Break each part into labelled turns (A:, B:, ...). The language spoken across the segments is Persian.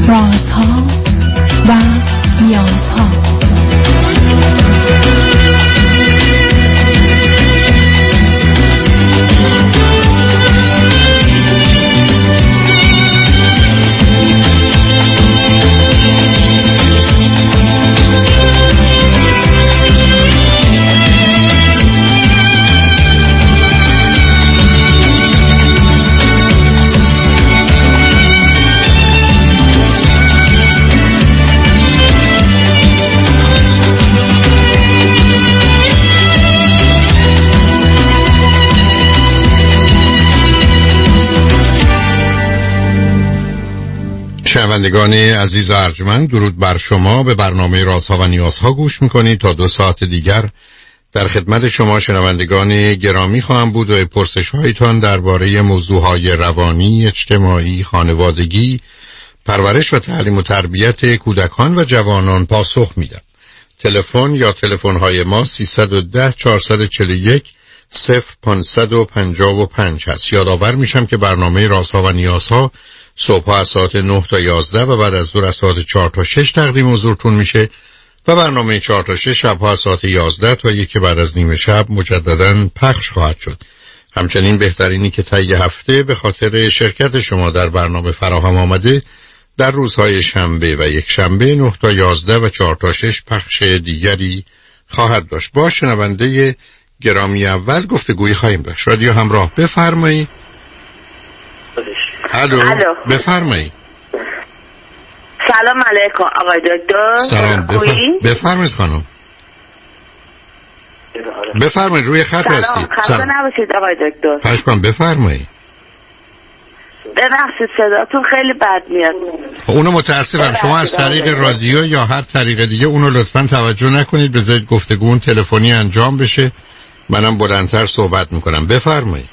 A: رازها و نیازها.
B: شنوندگان عزیز و ارجمند، درود بر شما. به برنامه رازها و نیازها گوش میکنید. تا 2 ساعت دیگر در خدمت شما شنوندگان گرامی خواهم بود و پرسش هایتان درباره موضوعهای روانی، اجتماعی، خانوادگی، پرورش و تعلیم و تربیت کودکان و جوانان پاسخ میدم. تلفن یا تلفن‌های ما 310 441 0555 هست. یادآور میشم که برنامه رازها و نیازها صبح از ساعت 9 تا 11 و بعد از ظهر از ساعت 4 تا 6 تقدیم حضورتون میشه و برنامه 4 تا 6 شب‌ها از ساعت 11 تا 1 بعد از نیم شب مجدداً پخش خواهد شد. همچنین بهترینی که طی هفته به خاطر شرکت شما در برنامه فراهم آمده در روزهای شنبه و یک شنبه 9 تا 11 و 4 تا 6 پخش دیگری خواهد داشت. با شنونده گرامی اول گفتگویی خواهیم داشت. رادیو همراه، بفرمایید. الو، بفرمایید.
C: سلام علیکم آقای دکتر.
B: سلام، بفرمایید خانم. بفرمایید، روی خط هستید.
C: خسته نباشید آقای دکتر.
B: خواهش کنم، بفرمایید.
C: ببخشید صداتون خیلی بد میاد.
B: اونو متاسفم. شما از طریق رادیو یا هر طریق دیگه اونو لطفاً توجه نکنید، بذارید گفتگوون تلفنی انجام بشه. منم بلندتر صحبت میکنم. بفرمایید.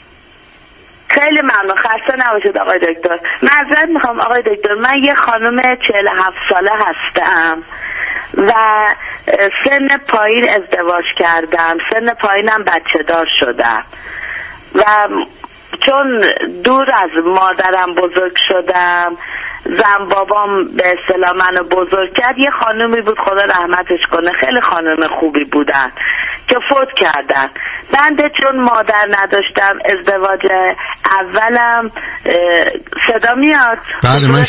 C: خیلی ممنون، خسته نباشید آقای دکتر. معذرت میخوام آقای دکتر، من یه خانم 47 ساله هستم و سن پایین ازدواج کردم. سن پایینم بچه دار شدم و چون دور از مادرم بزرگ شدم، زن بابام به اصطلاح منو بزرگ کرد. یه خانومی بود خدا رحمتش کنه، خیلی خانم خوبی بودن که فوت کردن. بنده چون مادر نداشتم، ازدواج اولم صدا میاد؟
B: بله، من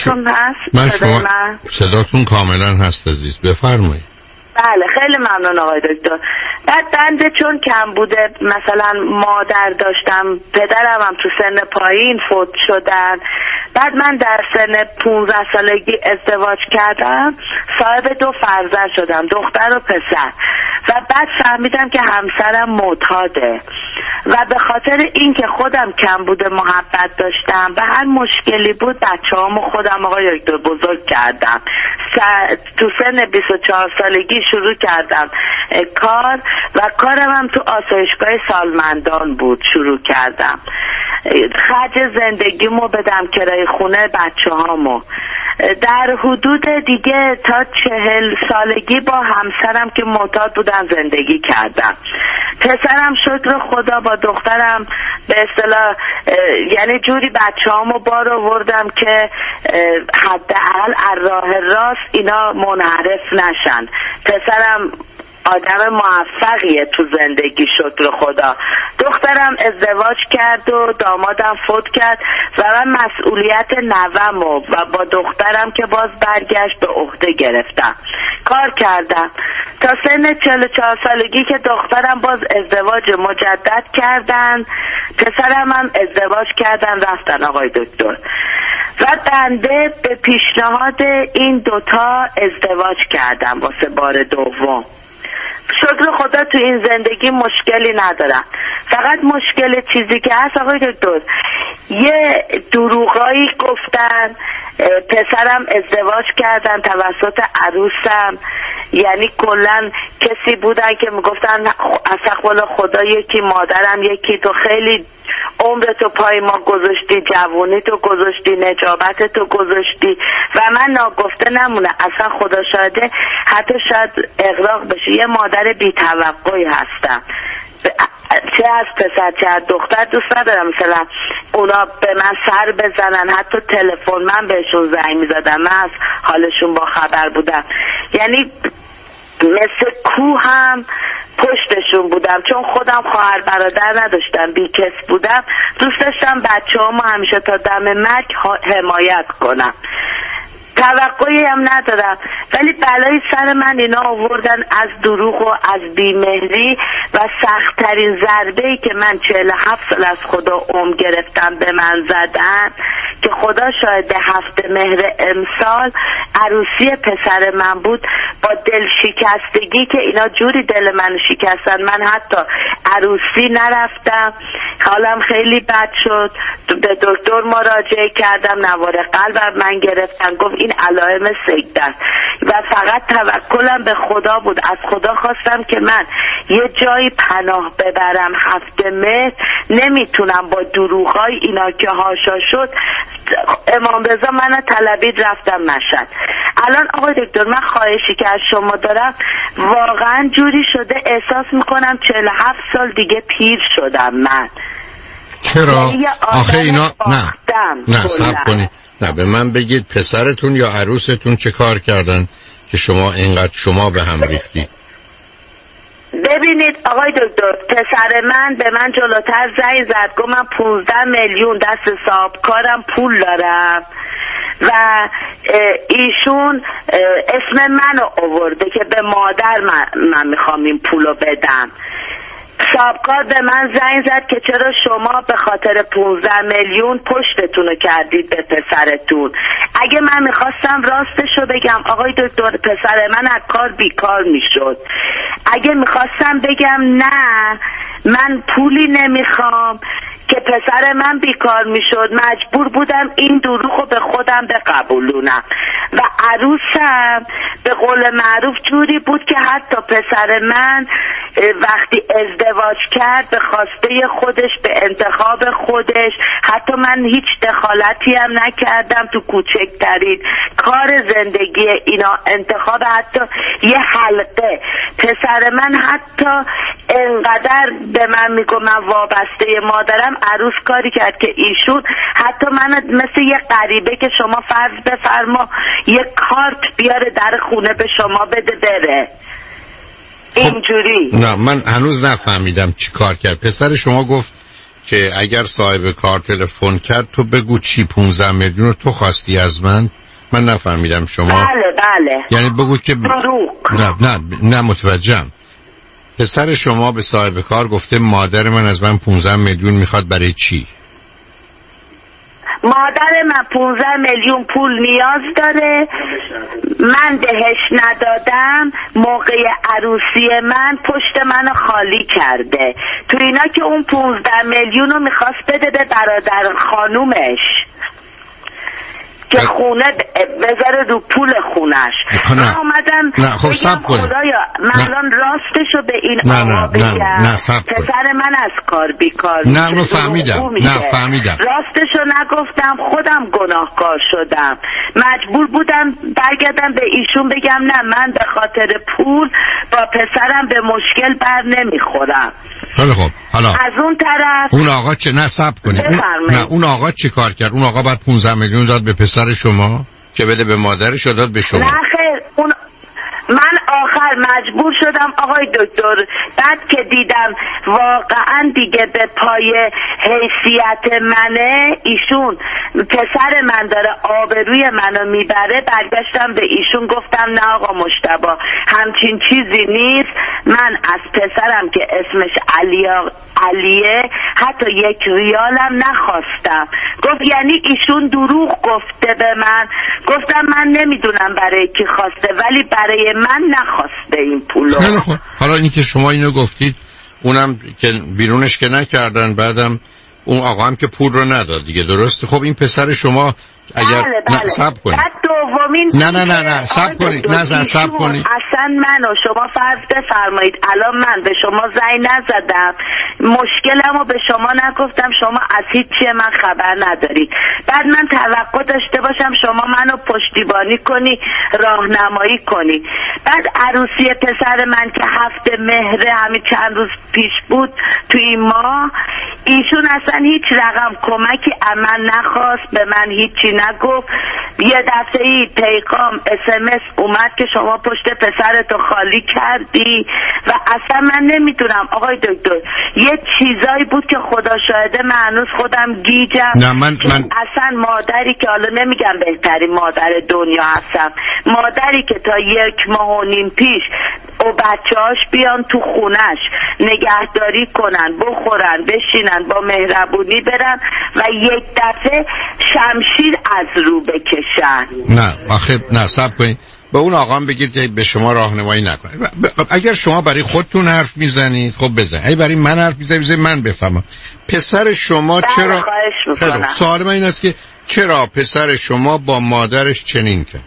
B: صداتون کاملا هست عزیز، بفرمایید.
C: بله خیلی ممنون آقای دکتر. بعد بنده چون کم بوده، مثلا مادر داشتم، پدرم هم تو سن پایین فوت شدن. بعد من در سن 15 سالگی ازدواج کردم، صاحب 2 فرزند شدم، دختر و پسر. و بعد فهمیدم که همسرم معتاده و به خاطر اینکه خودم کم بوده محبت داشتم و هر مشکلی بود بچه‌هامو خودم آقای دکتر بزرگ کردم. تو سن 24 سالگی شروع کردم کار و کارم هم تو آسایشگاه سالمندان بود. شروع کردم خرج زندگیمو بدم، کرایه خونه بچه‌هامو. در حدود دیگه تا 40 سالگی با همسرم که معتاد بودن زندگی کردم. پسرم شکر خدا با دخترم به اصطلاح یعنی جوری بچه‌هامو بار آوردم که حداقل از راه راست اینا منحرف نشن. پسرم آدم موفقیه تو زندگی شکر خدا. دخترم ازدواج کرد و دامادم فوت کرد و من مسئولیت نوامو و با دخترم که باز برگشت به عهده گرفتم. کار کردم تا سن 44 سالگی که دخترم باز ازدواج مجدد کردن، پسرم هم ازدواج کردن رفتن آقای دکتر. و بنده به پیشنهاد این دوتا ازدواج کردم واسه بار دوم. شکر خدا تو این زندگی مشکلی ندارم. فقط مشکل چیزی که هست آقای دکتر، یه دروغایی گفتن. پسرم ازدواج کردن توسط عروسم، یعنی کلن کسی بودن که میگفتن استغفر خدا، یکی مادرم، یکی تو خیلی عمرتو پای ما گذاشتی، جوونی تو گذاشتی، نجابت تو گذاشتی و من ناگفته نمونه. اصلا خدا شاهده حتی شاید اغراق بشه، یه مادر بی توقعی هستم. چه از پسر چه از دختر دوست ندارم مثلا اونا به من سر بزنن، حتی تلفن من بهشون زنگ میزدم، من از حالشون با خبر بودم، یعنی مثل کوه هم پشتشون بودم، چون خودم خواهر برادر نداشتم، بیکس بودم، دوست داشتم بچه‌هامو همیشه تا دم مرگ حمایت کنم، توقعی هم ندارم، ولی بلای سر من اینا آوردن از دروغ و از بیمهری و سخت‌ترین ضربه‌ای که من 47 سال از خدا گرفتم به من زدن که خدا شاهد 7 مهر امسال عروسی پسر من بود، با دل شکستگی که اینا جوری دل من شکستن، من حتی عروسی نرفتم، حالم خیلی بد شد، به دکتر مراجعه کردم، نوار قلبم من گرفتن، گفت این علائم سکته است و فقط توکلم به خدا بود، از خدا خواستم که من یه جایی پناه ببرم، 7 مهر نمیتونم با دروغای اینا که هاشا شد. امام رضا من طلبید رفتم مشهد. الان آقای دکتر من خواهشی که از شما دارم، واقعا جوری شده احساس میکنم 47 سال دیگه پیر شدم من.
B: چرا؟ آخه اینا نه صبر کنید، نه به من بگید پسرتون یا عروستون چه کار کردن که شما اینقدر شما به هم ریختید؟
C: ببینید آقای دکتر، پسر من به من جلوتر زنگ زد، گفت من 15 میلیون دست صاحبکارم پول دارم و ایشون اسم منو آورده که به مادر من میخوام این پولو بدم. صاحبکار به من زنگ زد که چرا شما به خاطر 15 میلیون پشتتونو کردید به پسرتون. اگه من میخواستم راستشو بگم آقای دکتر، پسر من از کار بیکار میشد. اگه میخواستم بگم نه من پولی نمیخوام که پسر من بیکار میشد، مجبور بودم این دروغو به خودم بقبولونم و عروسم به قول معروف جوری بود که حتی پسر من وقتی ازدواج کرد به خواسته خودش، به انتخاب خودش، حتی من هیچ دخالتی هم نکردم تو کوچکترین کار زندگی اینا، انتخاب حتی یه حلقه، پسر من حتی انقدر به من میگو من وابسته مادرم، عروس کاری کرد که ایشون حتی من مثل یه غریبه که شما فرض بفرما یه کارت بیاره در خونه به شما بده بره اینجوری.
B: نه من هنوز نفهمیدم چی کار کرد. پسر شما گفت که اگر صاحب کار تلفن کرد تو بگو چی 15 میلیون رو تو خواستی از من نفهمیدم شما.
C: بله
B: یعنی بگو که نه متوجهم. پسر شما به صاحب کار گفته مادر من از من 15 میلیون میخواد برای چی؟
C: مادر من 15 میلیون پول نیاز داره، من بهش ندادم، موقع عروسی من پشت منو خالی کرده، تو اینا که اون 15 میلیون رو میخواست بده به برادر خانومش که خونه بذاره رو پول خونش. من اومدم
B: خب بگم
C: خدایا من الان راستشو به این آقا بگم، پسر من از کار بیکار
B: نه فهمیدم
C: راستشو نگفتم، خودم گناهکار شدم، مجبور بودم برگردم به ایشون بگم نه من به خاطر پول با پسرم به مشکل بر نمیخورم.
B: خیلی خب حالا
C: از اون طرف
B: اون آقا چه نصب کنید اون آقا چه کار کرد؟ اون آقا بعد 15 میلیون داد به پسر شما که بده به مادرش، داد به شما؟
C: نه خیر، من آخر مجبور شدم آقای دکتر، بعد که دیدم واقعا دیگه به پای حیثیت منه، ایشون پسر من داره آبروی منو میبره، برگشتم به ایشون گفتم نه آقا مجتبی همچین چیزی نیست، من از پسرم که اسمش علیه حتی 1 ریالم نخواستم. گفت یعنی ایشون دروغ گفته به من؟ گفتم من نمیدونم برای کی خواسته ولی برای من نخواسته این پولو.
B: خیلی خوب، حالا اینی که شما اینو گفتید اونم که بیرونش که نکردن، بعدم اون آقا هم که پول رو نداد دیگه، درسته؟ خب این پسر شما اگر
C: بله.
B: نه صبر کنید.
C: بعد دومین
B: نه صبر کنید. نه صبر کنید.
C: اصلا منو شما فرض بفرمایید الان من به شما زنگ نزدم، مشکلمو به شما نگفتم، شما از هیچ چیه من خبر ندارید. بعد من توقع داشته باشم شما منو پشتیبانی کنی، راهنمایی کنی. بعد عروسی پسر من که هفته مهر همین چند روز پیش بود تو این ماه، ایشون اصلا هیچ رقم کمکی من نخواست، به من هیچی نگفت. یه دفعه پیغام SMS اومد که شما پشت پسرتو خالی کردی و اصلا من نمیدونم آقای دکتر، یه چیزایی بود که خدا شاهده من هنوز خودم گیجم.
B: نه من
C: اصلا مادری که حالا نمیگم بهترین مادر دنیا هستم، مادری که تا 1.5 ماه پیش و بچه‌هاش بیان تو خونش نگهداری کنن، بخورن، بشینن، با مهربونی برن و یک دفعه شمشیر از رو بکشن.
B: نه آخه نه صبر کنید. به اون آقام بگید که به شما راهنمایی نکنه. اگر شما برای خودتون حرف میزنید خب بزنید. اگه برای من حرف میزنید من بفهمم. پسر شما چرا سوال من این است که چرا پسر شما با مادرش چنین کرد؟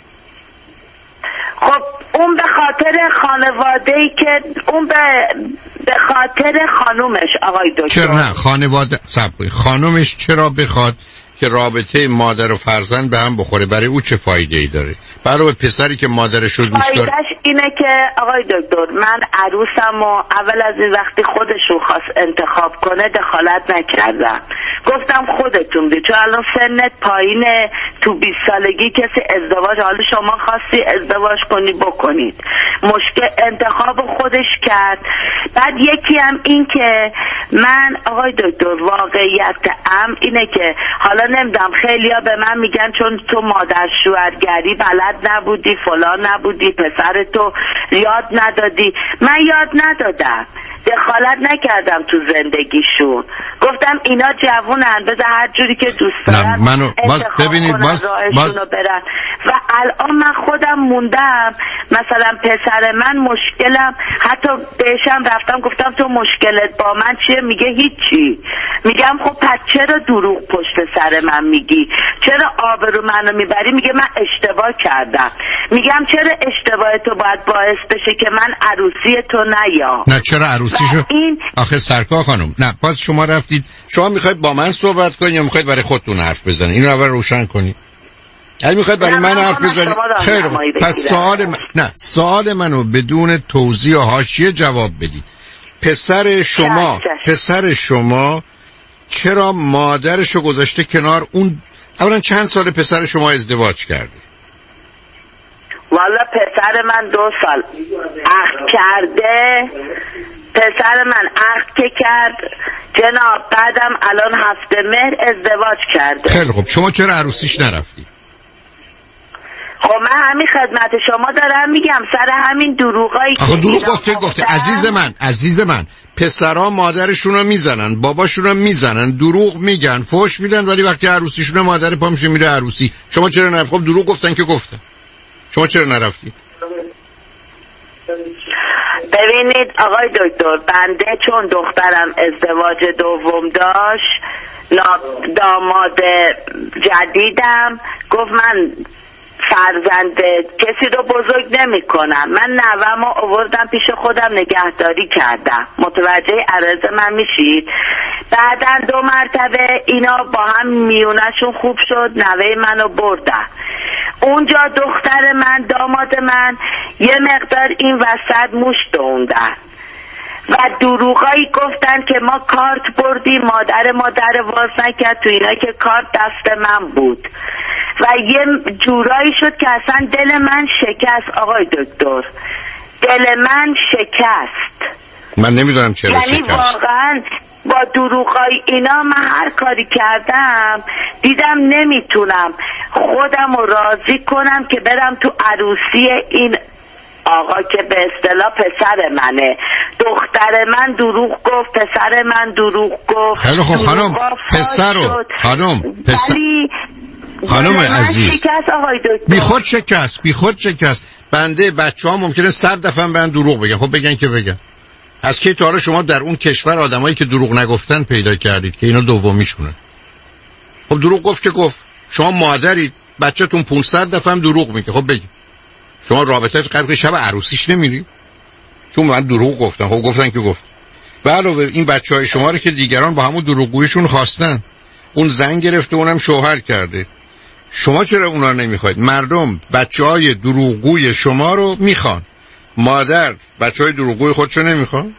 C: خب اون به خاطر خانواده‌ای که اون به خاطر خانومش آقای دکتر.
B: چرا نه خانواده صبر کنید. خانومش چرا بخواد که رابطه مادر و فرزند به هم بخوره؟ برای او چه فایده ای داره؟ برای پسری که مادرش رو دوست داره.
C: فایدهش اینه که آقای دکتر من عروسم و اول از این وقتی خودش رو خواست انتخاب کنه دخالت نکردم، گفتم خودتون بید، چون الان سنت پایینه، تو 20 سالگی کسی ازدواج، حالا شما خواستی ازدواج کنی بکنید، مشکل انتخاب خودش کرد. بعد یکی هم این که من آقای دکتر واقعیت اینه که حالا نمیدونم خیلیا به من میگن چون تو مادر شوهرگری بلد نبودی، فلان نبودی، پسر تو یاد ندادی. من یاد ندادم، دخالت نکردم تو زندگیشون، گفتم اینا جوونن بذار هر جوری که دوست دارن
B: منو باز ببینید باز
C: برن. و الان من خودم موندم، مثلا پسر من مشکلم، حتی بهشم رفتم گفتم تو مشکلت با من چیه؟ میگه هیچی. میگم خب پس چرا دروغ پشت سر من میگی؟ چرا آبرو منو میبری؟ میگه من اشتباه کردم. میگم چرا اشتباه تو باید باعث بشه که من عروسی تو نیام؟
B: نه چرا عروسیشو آخه سرکار خانم، نه باز شما رفتید، شما میخواید با من صحبت کنید یا میخواید برای خودتون حرف بزنید؟ اینو اول روشن کنید. اگه میخواید برای من حرف بزنید خیر، پس سوال منو بدون توضیح و حاشیه جواب بدید. پسر شما چرا مادرشو گذاشته کنار؟ اون اولا چند سال پسر شما ازدواج کرده؟
C: والا پسر من 2 سال عقد کرده. پسر من عقد که کرد جناب، بعدم الان هفته مهر ازدواج کرده.
B: خیلی خب شما چرا عروسیش نرفتی؟
C: خب من همین خدمت شما دارم میگم، سر همین دروغایی که
B: دروغ گفته عزیز من پسرها مادرشون رو میزنن، باباشون رو میزنن، دروغ میگن، فحش میدن، ولی وقتی عروسیشون مادر پا میشه میره عروسی. شما چرا نرفتی؟ خب دروغ گفتن که گفتن، شما چرا نرفتی؟
C: ببینید آقای دکتر، بنده چون دخترم ازدواج دوم داشت، داماد جدیدم گفت من فرزند کسی رو بزرگ نمی کنم، من نوه‌مو آوردم پیش خودم نگهداری کردم. متوجه عرض من میشید؟ بعدن 2 مرتبه اینا با هم میونشون خوب شد، نوه منو بردن اونجا. دختر من داماد من یه مقدار این وسط موش دوندن و دروغایی گفتن که ما کارت بردیم، مادر واز نکرد تو اینا که کارت دست من بود و یه جورایی شد که اصلا دل من شکست آقای دکتر، دل من شکست.
B: من نمیدونم چرا شکست.
C: یعنی واقعا با دروغای اینا من هر کاری کردم دیدم نمیتونم خودم رو راضی کنم که برم تو عروسی این آقا که به اصطلاح پسر منه. دختر من دروغ گفت، پسر من دروغ گفت.
B: خیلی خوب خانم، خانم عزیز بی خود شکست. بنده بچه ها ممکنه 100 دفعه به من دروغ بگن. خب بگن که بگن. از کی تا حالا شما در اون کشور آدمایی که دروغ نگفتن پیدا کردید که اینا دومیشونه؟ خب دروغ گفت که گفت، شما مادرید بچه‌تون 500 دفعه هم دروغ میگه. خب بگید شما رابطه قبل شب عروسیش نمیری؟ چون من دروغ گفتم. خب گفتن که گفت. به علاوه این بچهای شما رو که دیگران با همون دروغگوییشون خواستن، اون زن گرفته اونم شوهر کرده، شما چرا اونا رو نمیخواید؟ مردم بچهای دروغگوی شما رو میخوان، مادر بچهای دروغگوی خودشو نمیخوان.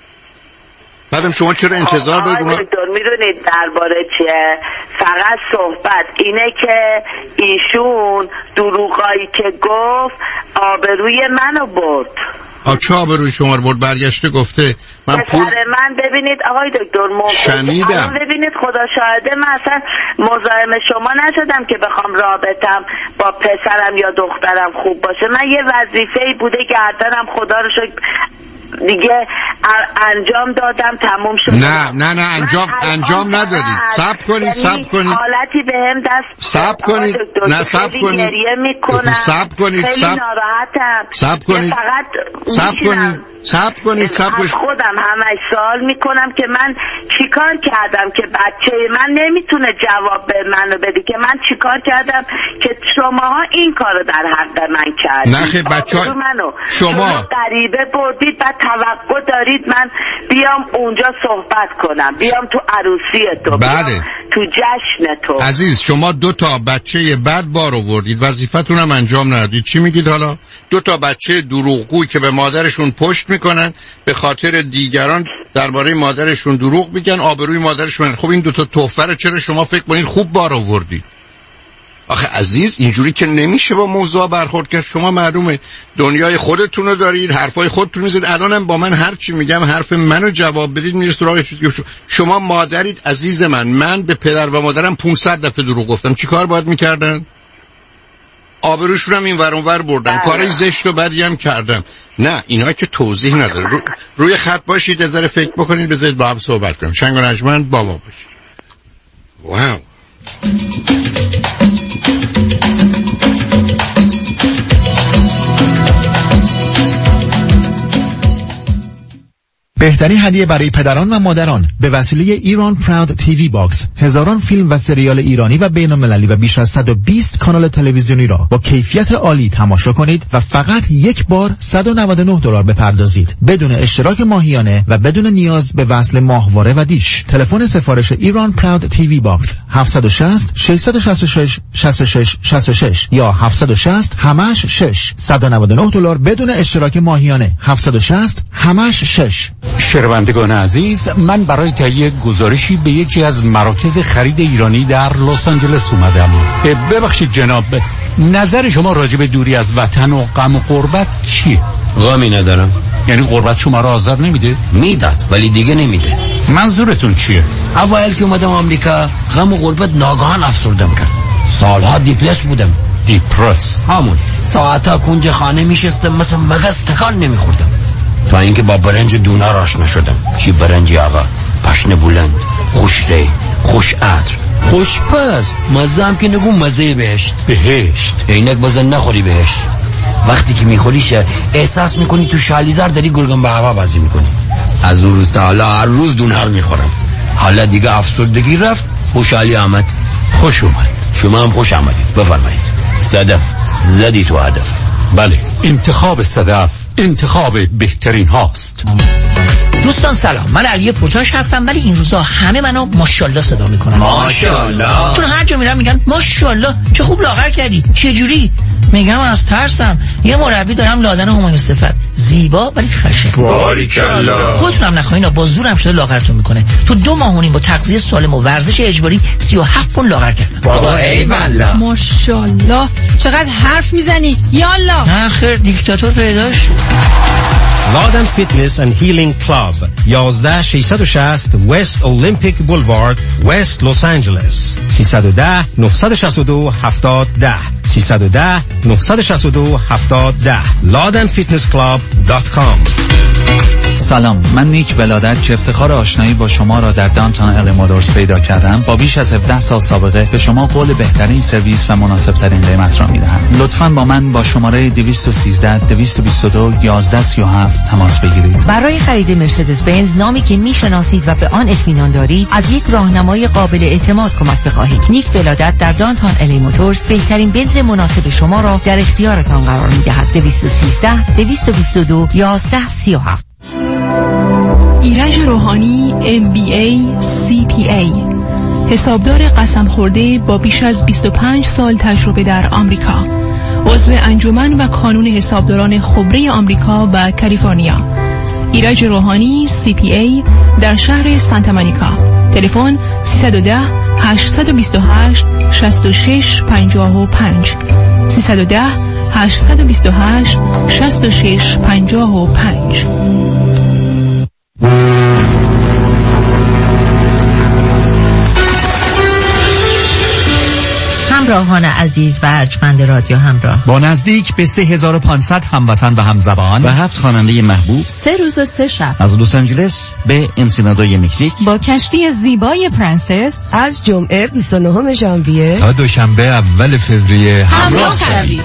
B: بعدم شما چرا انتظار دارید اونا؟
C: دکتر میدونید درباره چیه؟ فقط صحبت اینه که ایشون دروغایی که گفت آبروی منو برد.
B: چه آبروی شما رو برد؟ برگشته گفته من پول
C: من ببینید آقای دکتر
B: شنیدم.
C: ببینید خدا شاهده من اصلا مزاحم شما نشدم که بخوام رابطم با پسرم یا دخترم خوب باشه. من یه وظیفه‌ای بوده گردنم خدا رو شکر دیگه انجام دادم، تموم شد.
B: نه انجام ندادید. صبر کنید
C: حالتی بهم دست
B: صبر کنید. نه صبر کنید.
C: گریه میکنم.
B: صبر کنید.
C: خیلی ناراحتم.
B: صبر کنید. صبر کنید.
C: از خودم همش سوال میکنم که من چیکار کردم که بچه من نمیتونه جواب به منو بده که من چیکار کردم که شماها این کارو در حق من کردید.
B: نه بچه‌ها شما
C: غریبه بردید بعد توقع دارید من بیام اونجا صحبت کنم، بیام تو عروسی تو،
B: بله،
C: تو جشن تو.
B: عزیز شما 2 تا بچه بد بار آوردید، وظیفتون هم انجام ندادید. چی میگید حالا؟ 2 تا بچه دروغگوی که به مادرشون پشت میکنن، به خاطر دیگران درباره مادرشون دروغ میگن، آبروی مادرشون. خب این 2 تا تحفه رو چرا شما فکر کنید خوب بار آوردید؟ آخه عزیز اینجوری که نمیشه با موضوع برخورد کرد. شما معلومه دنیای خودتون رو دارید، حرفای خودتون میزنید. الانم با من هر چی میگم حرف منو جواب بدید میرسه سراغ چیزی. شما مادرید عزیز من به پدر و مادرم 500 دفعه دروغ گفتم. چیکار باید میکردن؟ آبروشون هم این ور اون ور بردن، کارای زشت و بدی هم کردم. نه اینا که توضیح نداره. روی خط باشید، از ذره فکر بکنید، بذارید با هم صحبت کنیم. شنگ و نجمن با ما باشید. واو.
D: بهترین هدیه برای پدران و مادران به وسیله ایران پراود تیوی باکس، هزاران فیلم و سریال ایرانی و بین‌المللی و بیش از 120 کانال تلویزیونی را با کیفیت عالی تماشا کنید و فقط یک بار $199 بپردازید بدون اشتراک ماهیانه و بدون نیاز به وصل ماهواره و دیش. تلفن سفارش ایران پراود تیوی باکس 760 666 66 66 یا 760 همش 6 $199 بدون اشتراک ماهیانه. 760 همش 6.
E: شنوندگان عزیز، من برای تهیه گزارشی به یکی از مراکز خرید ایرانی در لس آنجلس اومدم. ببخشید جناب، نظر شما راجع به دوری از وطن و غم و غربت چیه؟
F: غمی ندارم.
E: یعنی غربت شما را آزار نمیده؟
F: میداد ولی دیگه نمیده.
E: منظورتون چیه؟
F: اول که اومدم آمریکا غم و غربت ناگهان افسردم کرد. سالها دیپرس بودم.
E: دیپرس؟
F: همون ساعتا کنج خانه میشستم مثل مغز تکان نمیخوردم تا اینکه با برنج دونار آشنا شدم. چی برنجی آقا؟ پشن بلند، خوشره، خوش عطر، خوش پز، مزه هم که نگو مزه بهشت.
E: بهشت؟
F: اینک بزن نخوری بهشت. وقتی که میخوریش احساس میکنی تو شالیزار داری گرگم به هوا بازی میکنی. از اون روز تا حالا هر روز دونار میخورم. حالا دیگه افسردگی رفت، خوشحالی آمد.
E: خوش اومد.
F: شما هم خوش آمدید. بفرمایید. صدف زدی تو هدف.
E: بله، انتخاب صدف انتخاب بهترین هاست.
G: دوستان سلام، من علی پورتاش هستم، ولی این روزا همه منو ماشاءالله صدا میکنن.
F: ماشاءالله.
G: چون هر جا میرم میگن ماشاءالله چه خوب لاغر کردی. چه جوری؟ میگم از ترسم. یه مربی دارم لادن همایون صفت، زیبا ولی خشن.
F: باریکالله.
G: خودتونم نخواین با زورم شده لاغرتون میکنه. تو 2 ماه و نیم با تغذیه سالم و ورزش اجباری 37 پوند لاغر کردم.
F: بابا ای والله.
A: ماشاءالله چقدر حرف میزنی. یالا.
G: نه خیر، دیکتاتور پیداش.
H: لادن فیتنس اند هیلینگ کلاب 11660 وست اولمپیک بولوارد، وست لس آنجلس. 310 962 7010. 310 962 7010 ladenfitnessclub.com.
I: سلام، من نیک ولادت که افتخار آشنایی با شما را در دانتون ال موتورز پیدا کردم. با بیش از 17 سال سابقه به شما قول بهترین سرویس و مناسب ترین قیمت را میدهم. لطفاً با من با شماره 213 222 1137 تماس بگیرید.
J: برای خرید مرسدس بنز، نامی که میشناسید و به آن اطمینان دارید، از یک راهنمای قابل اعتماد کمک بخواهید. نیک ولادت در دانتون ال موتورز بهترین بنز مناسب شما را در اختیارتان قرار میدهد. 213 222 1137.
K: ایرج روحانی MBA CPA، حسابدار قسم خورده با بیش از 25 سال تجربه در آمریکا، عضو انجمن و کانون حسابداران خبره آمریکا و کالیفرنیا. ایرج روحانی CPA در شهر سانتا مونیکا. تلفن 310 828 6655 310 828 6655.
J: همراهان عزیز و ارجمند رادیو همراه،
D: با نزدیک به 3500 هموطن و همزبان
L: و 7 خواننده محبوب،
M: 3 روز و 3 شب
L: از لس آنجلس به انسینادای مکزیک،
M: با کشتی زیبای پرنسس
N: از جمعه 29 ژانویه
O: تا دوشنبه اول فوریه
M: همراه شوید.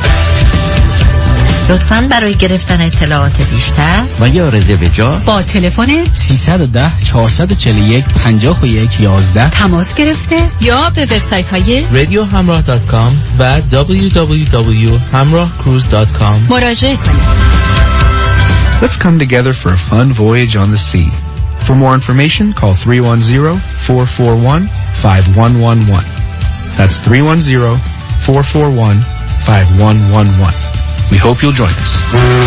J: لطفاً برای گرفتن اطلاعات بیشتر
L: و یا رزرو جا
M: با تلفن
P: 310 441 51 11
M: تماس گرفته یا به وبسایت های
Q: radiohamrah.com و www.hamrahcruise.com
M: مراجعه کنید.
R: Let's come together for a fun voyage on the sea. For more information, call 310-441-5111. That's 310-441-5111. We hope you'll join us.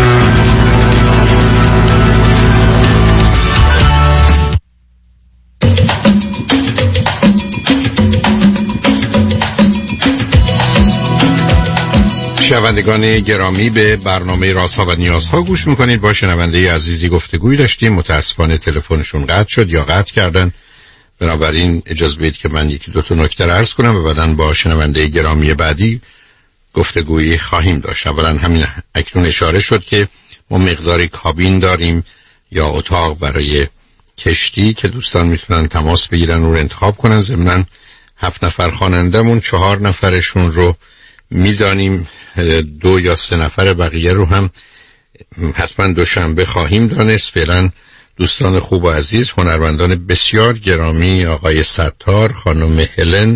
B: شنوندگان گرامی، به برنامه رازها و نیازها گوش میکنید. با شنونده عزیزی گفتگوی داشتیم، متاسفانه تلفنشون قطع شد یا قطع کردن. بنابراین اجازه بدید که من یکی دو تا نکته عرض کنم و بعداً با شنونده گرامی بعدی گفتگویی خواهیم داشت. اولا همین اکنون اشاره شد که ما مقداری کابین داریم یا اتاق برای کشتی که دوستان میتونن تماس بگیرن و رو انتخاب کنن. ضمناً 7 نفر خوانندمون 4 نفرشون رو میدانیم، 2 یا 3 نفر بقیه رو هم حتما دوشنبه خواهیم دانست. فعلا دوستان خوب و عزیز، هنرمندان بسیار گرامی، آقای ستار، خانم هلن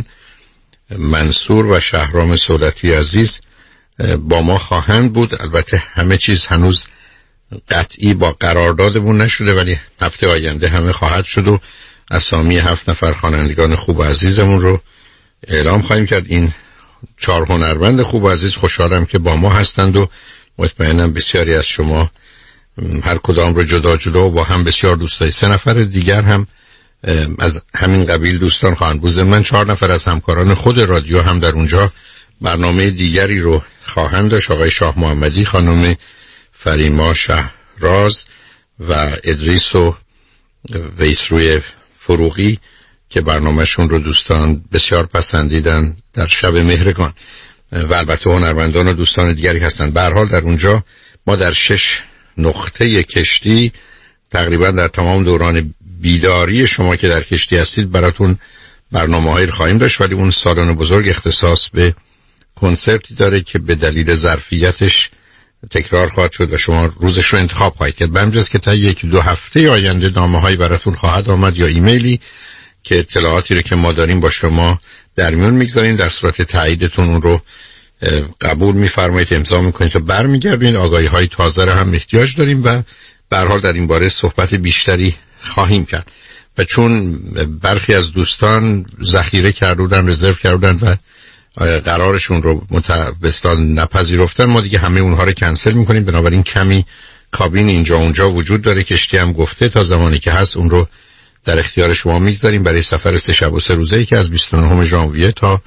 B: منصور و شهرام سولتی عزیز با ما خواهند بود. البته همه چیز هنوز قطعی با قراردادمون نشده، ولی هفته آینده همه خواهد شد و اسامی 7 نفر خوانندگان خوب و عزیزمون رو اعلام خواهیم کرد. این 4 هنرمند خوب و عزیز خوشحالم که با ما هستند و مطمئنم بسیاری از شما هر کدام رو جدا جدا و با هم بسیار دوست دارید. 3 نفر دیگر هم از همین قبیل دوستان خواهند بود. من 4 نفر از همکاران خود رادیو هم در اونجا برنامه دیگری رو خواهند داشت. آقای شاه محمدی، خانم فریما شهراز و ادریس و ویسروی فروغی که برنامهشون رو دوستان بسیار پسندیدن در شب مهرگان، و البته هنرمندان و دوستان دیگری هستند. به هر حال در اونجا ما در 6 نقطه کشتی تقریبا در تمام دوران بیداری شما که در کشتی هستید براتون برنامه‌هایی خواهیم داشت، ولی اون سالن بزرگ اختصاص به کنسرتی داره که به دلیل ظرفیتش تکرار خواهد شد و شما روزش رو انتخاب خواهید کرد. بمجرد که تا 1-2 هفته آینده نامه‌هایی براتون خواهد آمد یا ایمیلی که اطلاعاتی رو که ما داریم با شما در میون میگذارین. در صورت تاییدتون اون رو قبول میفرمایید، امضا میکنید تا برمیگردین. آگاهی‌های تازه رو هم احتیاج داریم و به هر حال در این باره صحبت بیشتری خواهیم کرد. و چون برخی از دوستان ذخیره کردن، رزرو کردن و قرارشون رو متوسطان نپذیرفتن، ما دیگه همه اونها رو کنسل میکنیم. بنابراین کمی کابین اینجا اونجا وجود داره. کشتی هم گفته تا زمانی که هست اون رو در اختیار شما میگذاریم برای سفر 3 شب و 3 روزه‌ای که از 29 ژانویه تا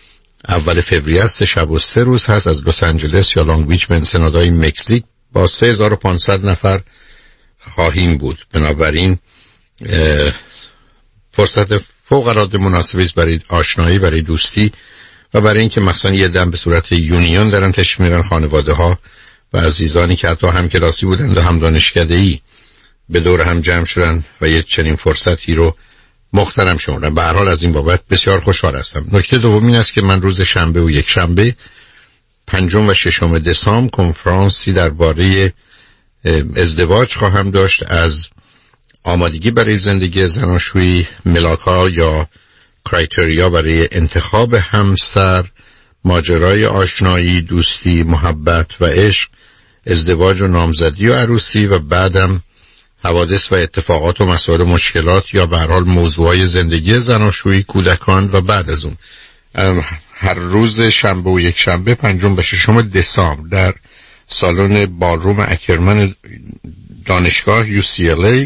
B: اول فوریه 3 شب و 3 روز هست. از لس آنجلس یا لانگ بیچ به انسنادای مکزیک با 3500 نفر خواهیم بود. بنابراین فرصت فوق العاده مناسبی است برای آشنایی، برای دوستی و برای اینکه مثلا یه دم به صورت یونیون دارن تشریف میرن خانواده ها و عزیزانی که حتی هم کلاسی بودند و هم دانشکده‌ای به دور هم جمع شدن و یه چنین فرصتی رو محترم شمردن. به هر حال از این بابت بسیار خوشحال هستم. نکته دوم این است که من روز شنبه و یک شنبه 5 و 6 دسامبر کنفرانسی درباره ازدواج خواهم داشت، از آمادگی برای زندگی زناشویی، ملاک‌ها یا کرایتریا برای انتخاب همسر، ماجرای آشنایی، دوستی، محبت و عشق، ازدواج و نامزدی و عروسی، و بعدم حوادث و اتفاقات و مسائل مشکلات یا به هر حال موضوعای زندگی زناشویی، کودکان، و بعد از اون هر روز شنبه و یک شنبه 5 و 6 دسامبر در سالن بالروم اکرمن دانشگاه UCLA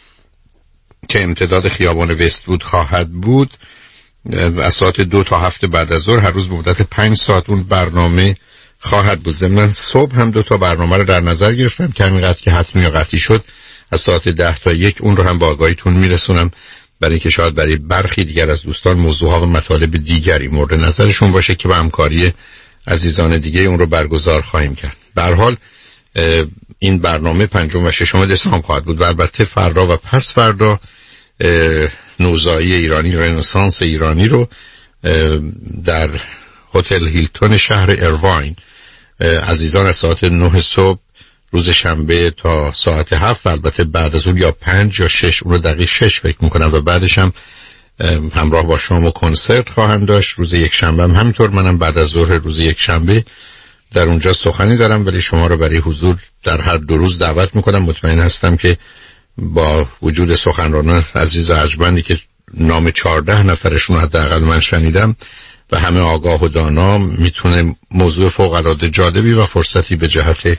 B: که امتداد خیابان وست‌وود خواهد بود از ساعت 2 تا 7 بعد از ظهر، هر روز به مدت 5 ساعت اون برنامه خواهد بود. ضمن صبح هم 2 تا برنامه رو در نظر گرفتم که همینقدر که حتمی یا قطعی شد از ساعت 10 تا 1 اون رو هم با آگاهیتون میرسونم، برای اینکه شاید برای برخی دیگر از دوستان موضوعها و مطالب دیگری مورد نظرشون باشه که با همکاری عزیزان دیگه اون رو برگزار خواهیم کرد. به هر حال این برنامه 5 و 6 دسامبر خواهد بود و البته فردا و پس فردا نوزایی ایرانی، رنسانس ایرانی رو در هتل هیلتون شهر ایرواین عزیزان از ساعت 9 صبح روز شنبه تا ساعت 7، البته بعد از اون یا 5 یا 6، اون رو دقیق 6 فکر میکنم، و بعدش هم همراه با شام و کنسرت خواهم داشت. روز یک شنبه هم همینطور منم بعد از ظهر روز یک شنبه در اونجا سخنی دارم، ولی شما رو برای حضور در هر 2 روز دعوت میکنم. مطمئن هستم که با وجود سخنرانان عزیز و ارجمندی که نام 14 نفرشون حداقل من شنیدم و همه آگاه و دانا، میتونه موضوع فوق العاده جالبی و فرصتی به جهت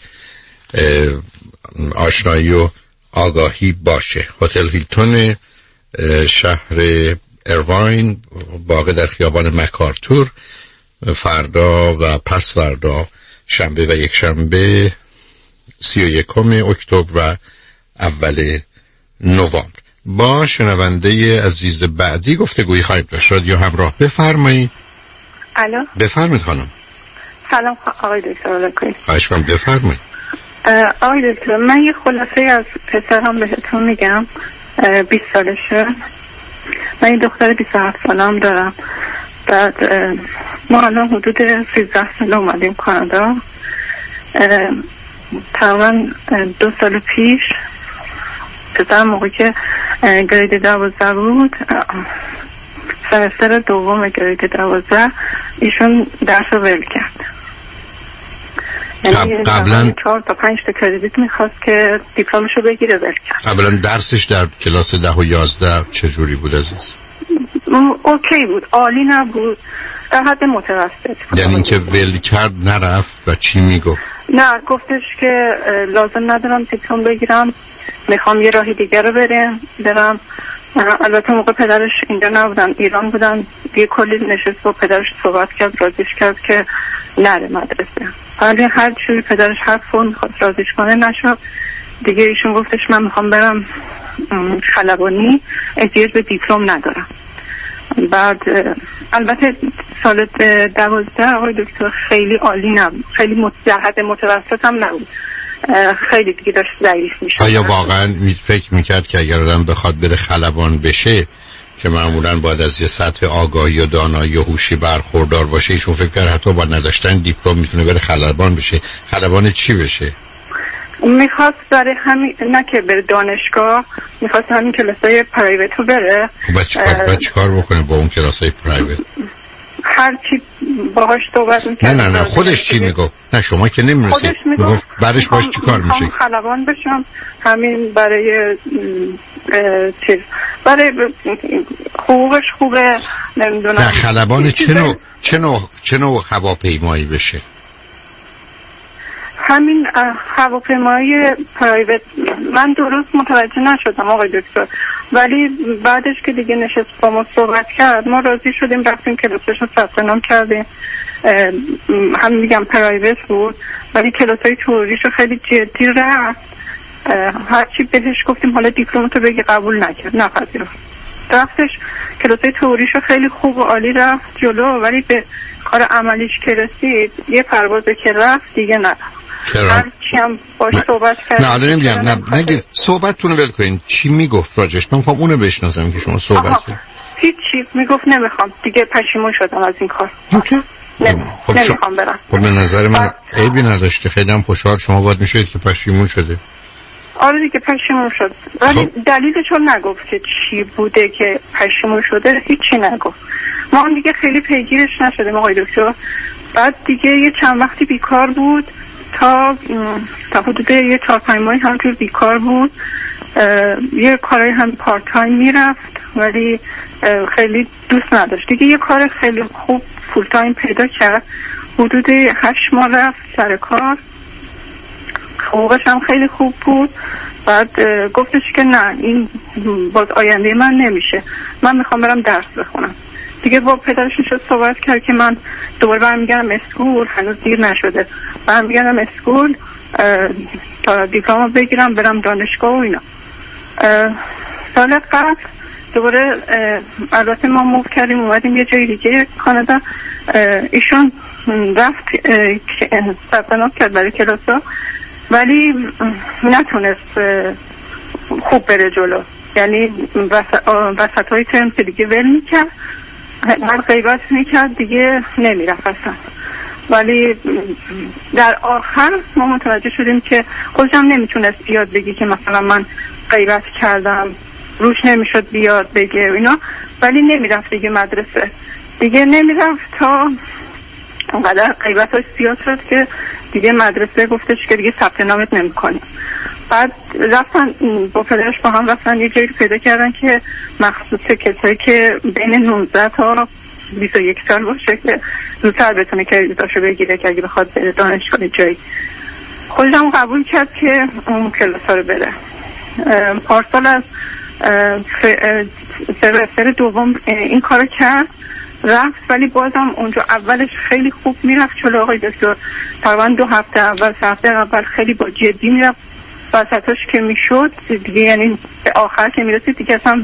B: آشنایی و آگاهی باشه. هتل هیلتون شهر ایرواین واقع در خیابان مکارتور، فردا و پس فردا شنبه و یک شنبه 31 اکتبر و اول نوامبر. با شنونده عزیز بعدی گفتگویی خواهیم داشت. رادیو همراه، بفرمایید.
S: الو،
B: بفرمایید خانم.
S: سلام آقای دکتر.
B: خواهش می‌کنم بفرمایید.
S: آقای دکتر، من یه خلاصه از پسرم بهتون میگم. 20 سالشه. من این دختر 27 سالم دارم. بعد ما الان حدود 13 سال اومدیم کانادا. تقریبا 2 سال پیش پسرم موقعی که گرید 12 بود، سمستر دوم گرید 12 ایشون درس رو ول کرد. یعنی
B: قبلا
S: 4 تا 5 تا کردیت میخواست که دیپلمشو بگیره، ول کرد.
B: قبلا درسش در کلاس 10 و 11 چجوری بود عزیز؟
S: اوکی بود، عالی نبود، در حد متوسط.
B: یعنی اینکه ول کرد نرفت و چی میگفت؟
S: نه، گفتش که لازم ندارم دیپلم بگیرم، میخوام یه راهی دیگه رو برم. البته موقع پدرش اینجا نبودن، ایران بودن. یه کلی نشست با پدرش صحبت کرد، رازیش کرد که نره مدرسه. ولی هر چوری پدرش هر فون میخواد رازیش کنه نشد دیگه. ایشون گفتش من میخوام برم خلبانی، احتیاج به دیپلم ندارم. بعد البته سال 12 آقای دکتر خیلی عالی نبود، خیلی متحد متوسط هم نبود، خیلی دیگه داشت ضعیف میشه.
B: آیا واقعا فکر میکرد که اگر آدم بخواد بره خلبان بشه که معمولا باید از یه سطح آگاهی و دانایی و هوشی برخوردار باشه، ایشون فکر کرد حتی با نداشتن دیپلم میتونه بره خلبان بشه؟ خلبان چی بشه؟
S: میخواست برای همین، نه که بره دانشگاه، میخواست همین کلاسای پرایوت رو بره.
B: باید چیکار بکنه با اون کلاسای پرایوت؟
S: هر چی باهاش صحبت میکرد.
B: نه خودش چی میگفت؟ نه شما که نمیرسید. میگفت بعدش باش چیکار میشه؟
S: خلبان بشم، همین برای چیز، برای حقوقش خوبه، نمیدونم.
B: نه خلبان چه نوع هواپیمایی بشه؟
S: همین هواپیمایی پرایوت. من درست متوجه نشدم آقای دکتر، ولی بعدش که دیگه نشست با ما صحبت کرد ما راضی شدیم، رفتیم کلاسش رو ثبت نام کردیم. هم میگم پرایوت بود، ولی کلاسای توریش رو خیلی جدی رفت. هرچی بهش گفتیم حالا دیپلمتو بگی، قبول نکرد، نپذیرفت. رفتش کلاسای توریش رو خیلی خوب و عالی رفت جلو، ولی به کار عملیش که رسید یه پروازه که رفت دیگه نه.
B: چرا؟
S: هرچی هم باش صحبت کرد.
B: نه الان نمیگم، نه نگید صحبتتون رو ول کنین. چی میگفت راجش؟ من میخوام اونو بشناسم که شما صحبت کنید.
S: هیچی میگفت نمیخوام دیگه، پشیمون شدم از این کار.
B: اوکی.
S: نمیخوام برم.
B: خب به نظر من عیبی نداشته، خیلی هم خوشحال شما باید میشید که پشیمون شده.
S: آره دیگه پشیمون شد، ولی دلیلش رو نگفت که چی بوده که پشیمون شده، هیچی نگفت. ما هم دیگه خیلی پیگیرش نشدیم آقای دکتر. بعد دیگه یه چند وقتی بیکار بود، تا حدود یه 4-5 ماهی همجور بیکار بود. یه کارهای هم پارت تایم میرفت ولی خیلی دوست نداشت دیگه. یه کار خیلی خوب فول تایم پیدا کرد، حدود 8 ماه رفت سر کار، حقوقش هم خیلی خوب بود. بعد گفتش که نه این باز آینده من نمیشه، من میخوام برم درس بخونم. دیگه با پدرش شد صحبت کرد که من دوباره برمیگردم اسکول، هنوز دیر نشده، برمیگردم اسکول تا دیپلم بگیرم برم دانشگاه و اینا. سال قبل دوباره البته ما موو کردیم اومدیم یه جای دیگه کانادا. ایشون رفت ثبت نام کرد برای کلاسا ولی نتونست خوب بره جلو، یعنی وسط های ترم که دیگه ول میکرد، هر غیبت میکرد دیگه نمیرفت اصلا. ولی در آخر ما متوجه شدیم که خودش هم نمیتونست بیاد بگی که مثلا من غیبت کردم، روش نمیشد بیاد بگه اینا، ولی نمیرفت دیگه مدرسه، دیگه نمیرفت تا اونقدر غیبتاش زیاد شد که دیگه مدرسه گفتش که دیگه ثبت نامت نمی‌کنی. بعد رفتن با پدرش با هم رفتن یه جایی پیدا کردن که مخصوص کسایی که بین 19 تا 21 سال باشه که زودتر بتونه کردیتاشو بگیره که اگه بخواد بره دانشگاه جایی. خودش هم قبول کرد که اون کلاسا رو بره. پارسال از سمستر دوم این کارو کرد، رفت، ولی بازم اونجا اولش خیلی خوب میرفت چلو آقای دکتر. تقریبا 2 هفته اول 3 هفته اول خیلی با جدی میرفت، وسطاش که میشد دیگه، یعنی به آخر که میرسید دیگه اصلا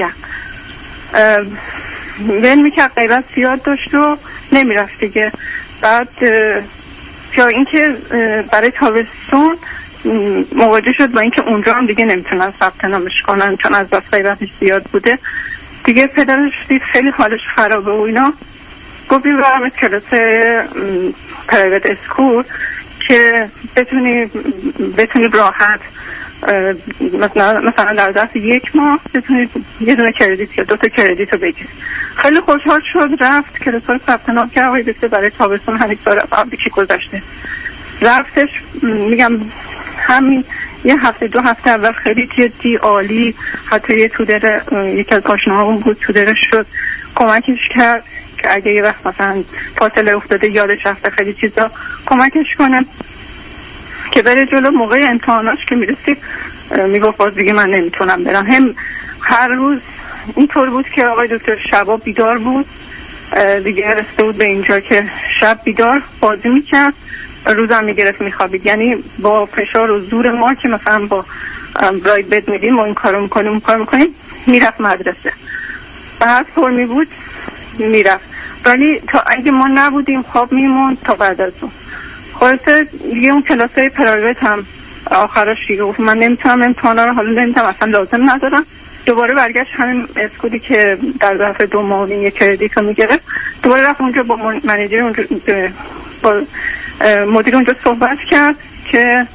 S: ول میکرد غیبت زیاد داشت و نمیرفت دیگه. بعد یا اینکه برای تابستون مواجه شد با اینکه اونجا هم دیگه نمیتونن ثبت نامش کنن چون از دست غیبتش زیاد بوده دیگه. پدرش دید خیلی حالش خرابه و اینا، گفت برم کلاس پرایوت اسکول که بتونی راحت مثلا در ظرف 1 ماه بتونی یه دونه کردیت یا 2 تا کردیت رو بگیری. خیلی خوشحال شد، رفت کلاس های ثبت نام کرد آقای دکتر برای تابستون همین سال قبلی که گذشته. رفتش میگم همین یه هفته 2 هفته اول خیلی جدی عالی، حتی یه تودر یکی از آشناهامون بود تودرش شد، کمکش کرد که اگه یه وقت مثلا فاصله افتاده یادش رفته خیلی چیزا کمکش کنه که بره جلو. موقع امتحاناش که میرسید میگفت باز دیگه من نمیتونم برم. هم هر روز اینطور بود که آقای دکتر شبا بیدار بود دیگه، رسیده بود به اینجا که شب بیدار بازی میکرد، روزم میگرفت میخوابید. یعنی با فشار و زور ما که مثلا با برایت بد میدیم ما این کارو میکنیم میرفت مدرسه و هر فرمی بود میرفت، ولی تا اگه ما نبودیم خواب میمون تا بعد از اون. خلاصه دیگه اون کلاسای پرایوت هم آخرش دیگه گفت من نمیتونم امتحانا رو حالا نمیتونم، اصلا لازم ندارم. دوباره برگشت همین اسکولی که در ظرف 2 ماه یک کردیت رو میگرفت، دوباره رفت اونجا با منیجر اونجا با مدیر اونجا صحبت کرد که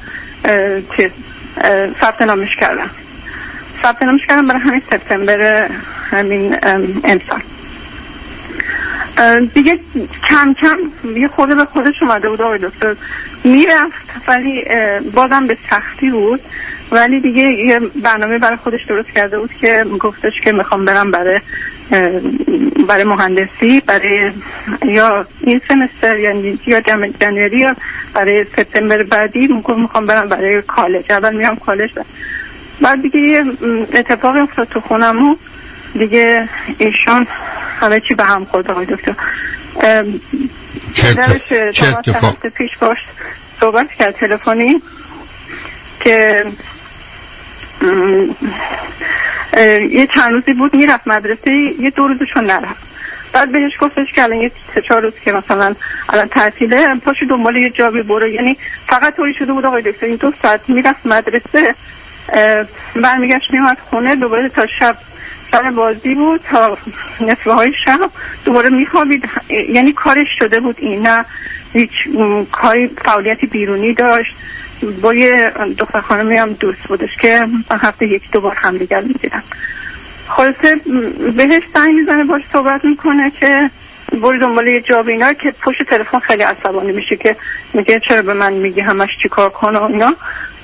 S: ثبت نامش کردم برای همین سپتامبر همین امسال. دیگه کم کم یه خورده به خودش اومده بود آقای دکتر، میرفت ولی بازم به سختی بود، ولی دیگه یه برنامه برای خودش درست کرده بود که گفتش که میخوام برم برای مهندسی، برای یا این سمستر یعنی یا جنوری یا برای سپتامبر بعدی میخوام برم برای کالج. اول میرم کالج. بعد دیگه یه اتفاقی افتاد تو خونمون دیگه، ایشان همه چی به هم خورد آقای دکتر. چه اتفاق؟ پیش باش صحبت کرد تلفنی که یه چند روزی بود میرفت مدرسه، یه 2 روزشون نرفت. بعد بهش گفتش که الان یه 3-4 روز که مثلا الان تعطیله پاشو دنبال یه جابی برو. یعنی فقط طوری شده بود آقای دکتر این 2 ساعت میرفت مدرسه برمیگشت میومد خونه دوباره تا شب سر بازی بود تا نصفه های شب دوباره میخوابید. یعنی کارش شده بود این، نه هیچ کاری فعالیتی بیرونی داشت. با یه دختر خانمی هم دوست بودش که هفته 1-2 بار هم دیگر میدیدن. خلاصه بهش زنگ میزنه باش صحبت میکنه که برو دنبال یه جاب اینا، که پشت تلفن خیلی عصبانی میشه که میگه چرا به من میگی همش چیکار کنه و اینا،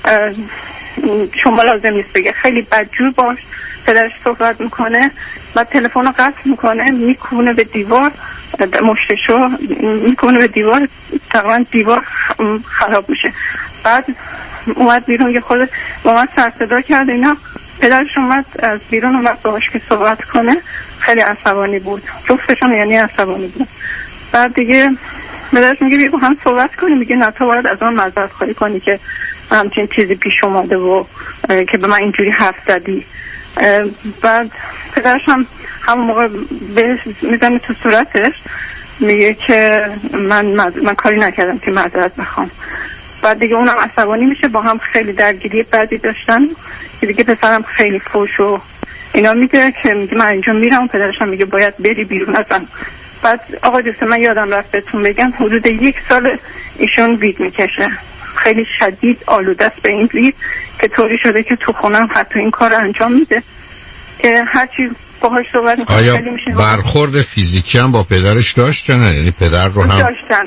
S: شما لازم نیست بگه. خیلی بدجور باش پدرش صحبت میکنه، بعد تلفن رو قطع میکنه، میکونه به دیوار، مشتشو میکونه به دیوار، تقریبا دیوار خراب میشه. بعد اومد بیرون یه خود با من سر صدا کرد اینا. پدرش اومد از بیرون اومد باهاش که صحبت کنه، خیلی عصبانی بود، جفتشون یعنی عصبانی بود. بعد دیگه پدرش میگه بیا با هم صحبت کنیم، میگه نه تو باید از من معذرت خواهی کنی که همچین چیزی پیش اومده و که به من اینجوری حرف زدی. بعد پدرش هم همون موقع بهش میزنه تو صورتش، میگه که من کاری نکردم که معذرت بخوام. بعد دیگه اونم عصبانی میشه، با هم خیلی درگیری بعدی داشتن که دیگه پسرم خیلی فوش و اینا میده که میگه من اینجا میرم، پدرش هم میگه باید بری بیرون ازم. بعد آقا دوست من یادم رفت بهتون بگم حدود 1 سال ایشون وید میکشه، خیلی شدید آلوده است به این وید که طوری شده که تو خونم حتی این کار انجام میده که هر چیز باهاش صحبت میکنه.
B: آیا برخورد فیزیکی هم با پدرش داشت نه؟ یعنی پدر رو هم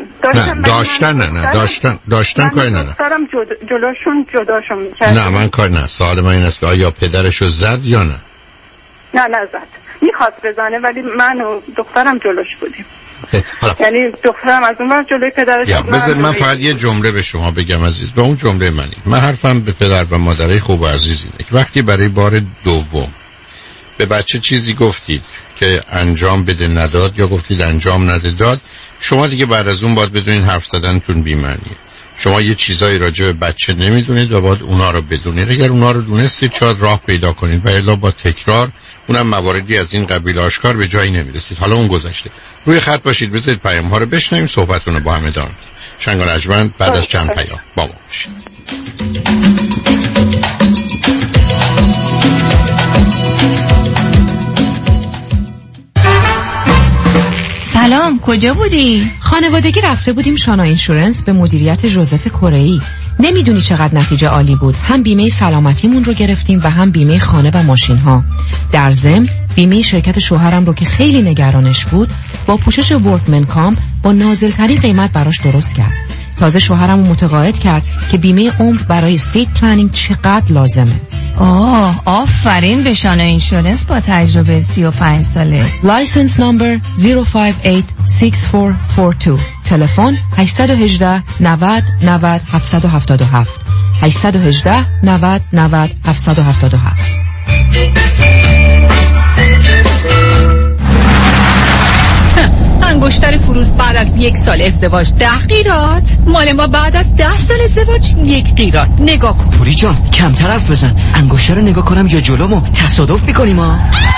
B: داشتن کاری نه.
S: دخترم جلوشون جداشون میکرد.
B: نه من کار نه، سوال من این است که آیا پدرش رو زد یا نه؟
S: نه زد، میخواست بزنه ولی من و دخترم جلوش بودیم. یعنی دخترم از اون ور جلوی پدرش.
B: بذار من فقط یه جمله به شما بگم عزیز، به اون جمله من حرفم به پدر و مادرای خوب و عزیز اینه که وقتی برای بار دوم به بچه چیزی گفتید که انجام بده نداد یا گفتید انجام نده داد، شما دیگه بعد از اون باید بدونید حرف زدنتون بی‌معنیه. شما یه چیزایی راجع به بچه نمیدونید و باید اونا رو بدونید. اگر اونا رو دونستید شاید راه پیدا کنید و الا با تکرار اونم مواردی از این قبیل آشکار به جایی نمیرسید. حالا اون گذشته. روی خط باشید، بذارید پیام ها رو بشنویم، صحبتون رو با هم ادامه بدیم. شنگ و نجمن بعد از چند پیام با ما باشید.
M: سلام، کجا بودی؟
A: خانوادگی رفته بودیم شانا اینشورنس به مدیریت ژوزف کره‌ای. نمیدونی چقدر نتیجه عالی بود. هم بیمه سلامتیمون رو گرفتیم و هم بیمه خانه و ماشین ها. در ضمن بیمه شرکت شوهرم رو که خیلی نگرانش بود با پوشش ورکمن کام با نازل‌ترین قیمت براش درست کرد. تازه شوهرم رو متقاعد کرد که بیمه عمر برای استیت پلنینگ چقدر لازمه.
M: آفرین به شانا اینشورنس با تجربه 35 ساله.
A: لایسنس نمبر 0586442. تلفن 818 90 90 777 818 90 90 777.
M: انگشتر فروز بعد از 1 سال ازدواج 10 قیراط، مال ما بعد از 10 سال ازدواج 1 قیراط. نگاه کن
G: پوری جان، کمتر حرف بزن. انگشتر رو نگاه کنم یا جلومو تصادف میکنیم ها.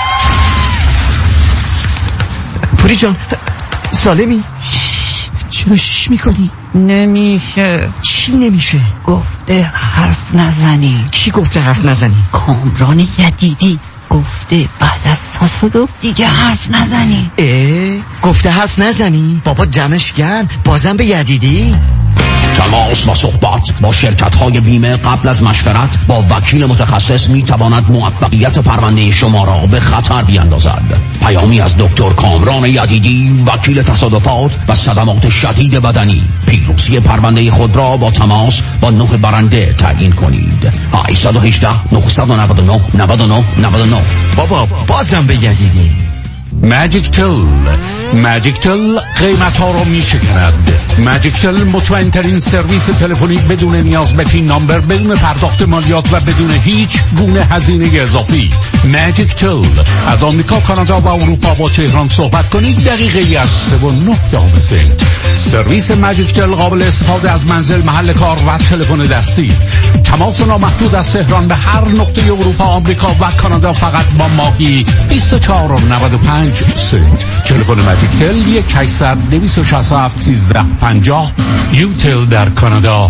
G: پوری جان سالمی؟ چرا شش میکنی؟
M: نمیشه.
G: چی نمیشه؟
M: گفته حرف نزنی.
G: کی گفته حرف نزنی؟
M: کامران یدیدی گفته بعد از تصادف دیگه حرف نزنی.
G: گفته حرف نزنی؟ بابا دمش گرم، بازم به یدیدی؟
F: تماس و صحبت با شرکت‌های بیمه قبل از مشورت با وکیل متخصص می‌تواند موفقیت پرونده شما را به خطر بیندازد. پیامی از دکتر کامران یدیدی، وکیل تصادفات و صدمات شدید بدنی. پیروزی پرونده خود را با تماس با 9 برنده تعیین کنید. 818 999 99 99.
G: بابا بازم به یدیدی.
E: ماجیک تل قیمت ها رو می شکند. ماجیک تل مطمئن ترین سرویس تلفنی بدون نیاز به پین نامبر، بدون پرداخت مالیات و بدون هیچ گونه هزینه اضافی. ماجیک تل از آمریکا، کانادا و اروپا با تهران صحبت کنید. دقیقه از 3.9 سنت. سرویس ماجیک تل قابل استفاده از منزل، محل کار و تلفن دستی. تماس نامحدود از تهران به هر نقطه اروپا، آمریکا و کانادا فقط با ماهی $24.95 تلفن مجیکل 1-800-267-1350. یوتل در کانادا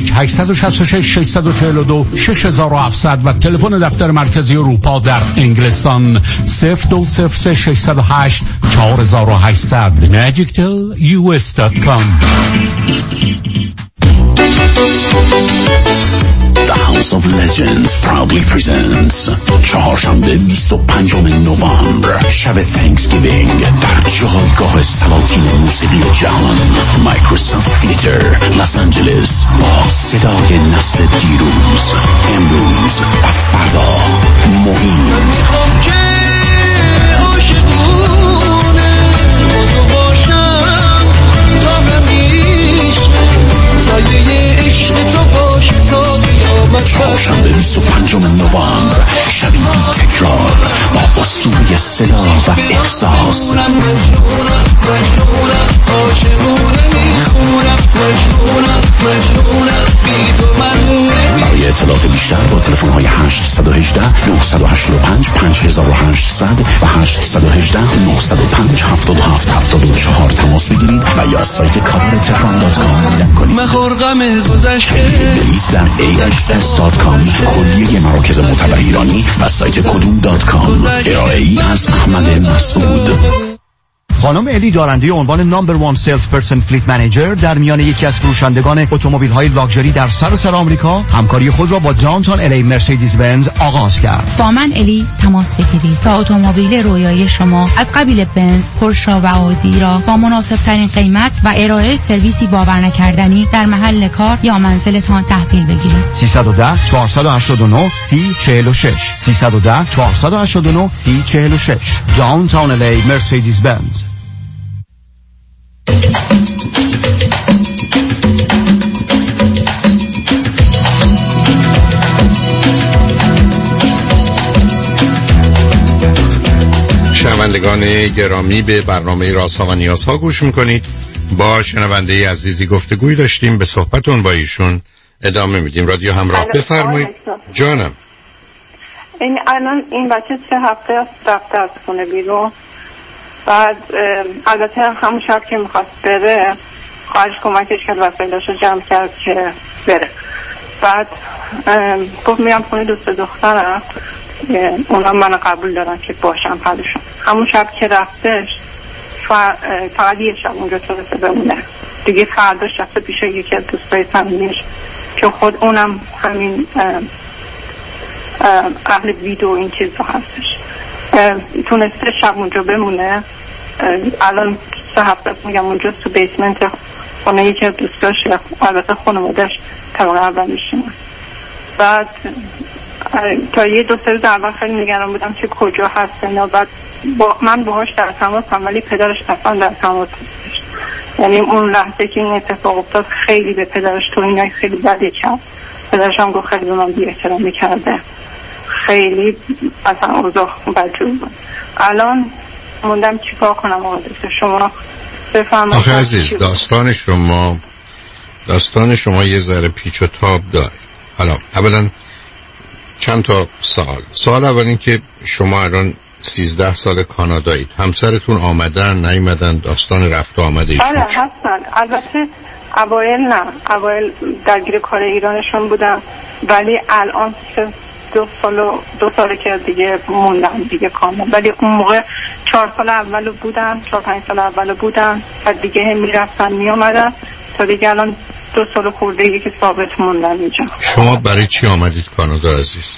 E: 1-866-642-6700 و تلفن دفتر مرکزی اروپا در انگلستان 02-608-4800. magictelus.com.
T: The House of Legends proudly presents چهارشنبه 25 نوامبر شب تhanksgiving در جایگاه سلاطین موسیقی جهان مایکروسافت تیتر لس آنجلس با صدای نسل دیروز امروز و فردا مهم چهارشنبه 25 نوامبر شبی بی تکرار با اسطوره صدا و احساس برای اطلاعات بیشتر با تلفن های 818-985-5800 و 818-905-7774 تماس بگیرید و یا سایت covertehran.com دیدن کنید. بلیط در AXS.com کلیه مراکز معتبر ایرانی و سایت کدوم.com. ارائه‌ای از احمد مسعود.
D: خانم الی دارنده عنوان نمبر 1 سیلز پرسن فلیت منیجر در میان یکی از فروشندگان اتومبیل‌های لاکچری در سراسر آمریکا همکاری خود را با داونتاون الی مرسدس بنز آغاز کرد.
U: با من الی تماس بگیرید تا اتومبیل رویایی شما از قبیل بنز، پورشه و آدی را با مناسب ترین قیمت و ارائه سرویسی باور نکردنی در محل کار یا منزلتان تحویل بگیرید.
D: 310-489-3046 310-489-3046 داونتاون الی مرسدس بنز.
B: شنوندگان گرامی به برنامه رازها و نیازها گوش میکنید. با شنونده عزیزی گفتگوی داشتیم، به صحبتون با ایشون ادامه میدیم. رادیو همراه، بفرمایید. جانم.
S: این بچه 3 هفته رفته از خونه بیرون. بعد البته همون شب که میخواست بره خواهرش کمکش کرد وسایلش رو جمع کرد که بره. بعد گفت میرم خونه دوست دخترم، اونا من قبول دارن که باشم حالشون. همون شب که رفتش فقط یه شب اونجا تونسته بمونه دیگه. فرداش رفته پیش یکی از دوستای صمیمیش که خود اونم همین اهل ویدیو این چیزا هستش. تونسته شب اونجا بمونه. الان 3 هفته میگم اونجا تو بیسمنت خونه یکی از دوستاش، البته خانواده‌اش طبقه اول میشینه. بعد تا یه 2-3 روز اول خیلی نگران بودم که کجا هستن. بعد من باهاش در تماسم ولی پدرش اصلا در تماس نیست. یعنی اون لحظه که این اتفاق افتاد خیلی به پدرش تو اینای خیلی بدی کرد. پدرش هم گفت خیلی به من بی احترامی کرده، خیلی اصلا اوضاع بدجور بود. الان موندم چیکار کنم آقا دکتر شما بفرمایید.
B: آخه عزیز داستان شما یه ذره پیچ و تاب داره. حالا اولا چند تا سوال اول این که شما الان 13 سال کانادایید، همسرتون آمدن نیومدن؟ داستان رفت و آمده ایشون؟
S: آره هستن. البته اوایل درگیر کار ایرانشون بودن ولی الان 2 ساله که دیگه موندن دیگه کامل. ولی اون موقع 4 سال اول بودن، 4-5 سال اول بودن و دیگه هم میرفتن میامدن تا دیگه الان 2 سال خورده‌ای که ثابت موندن اینجا.
B: شما برای چی آمدید کانادا عزیز؟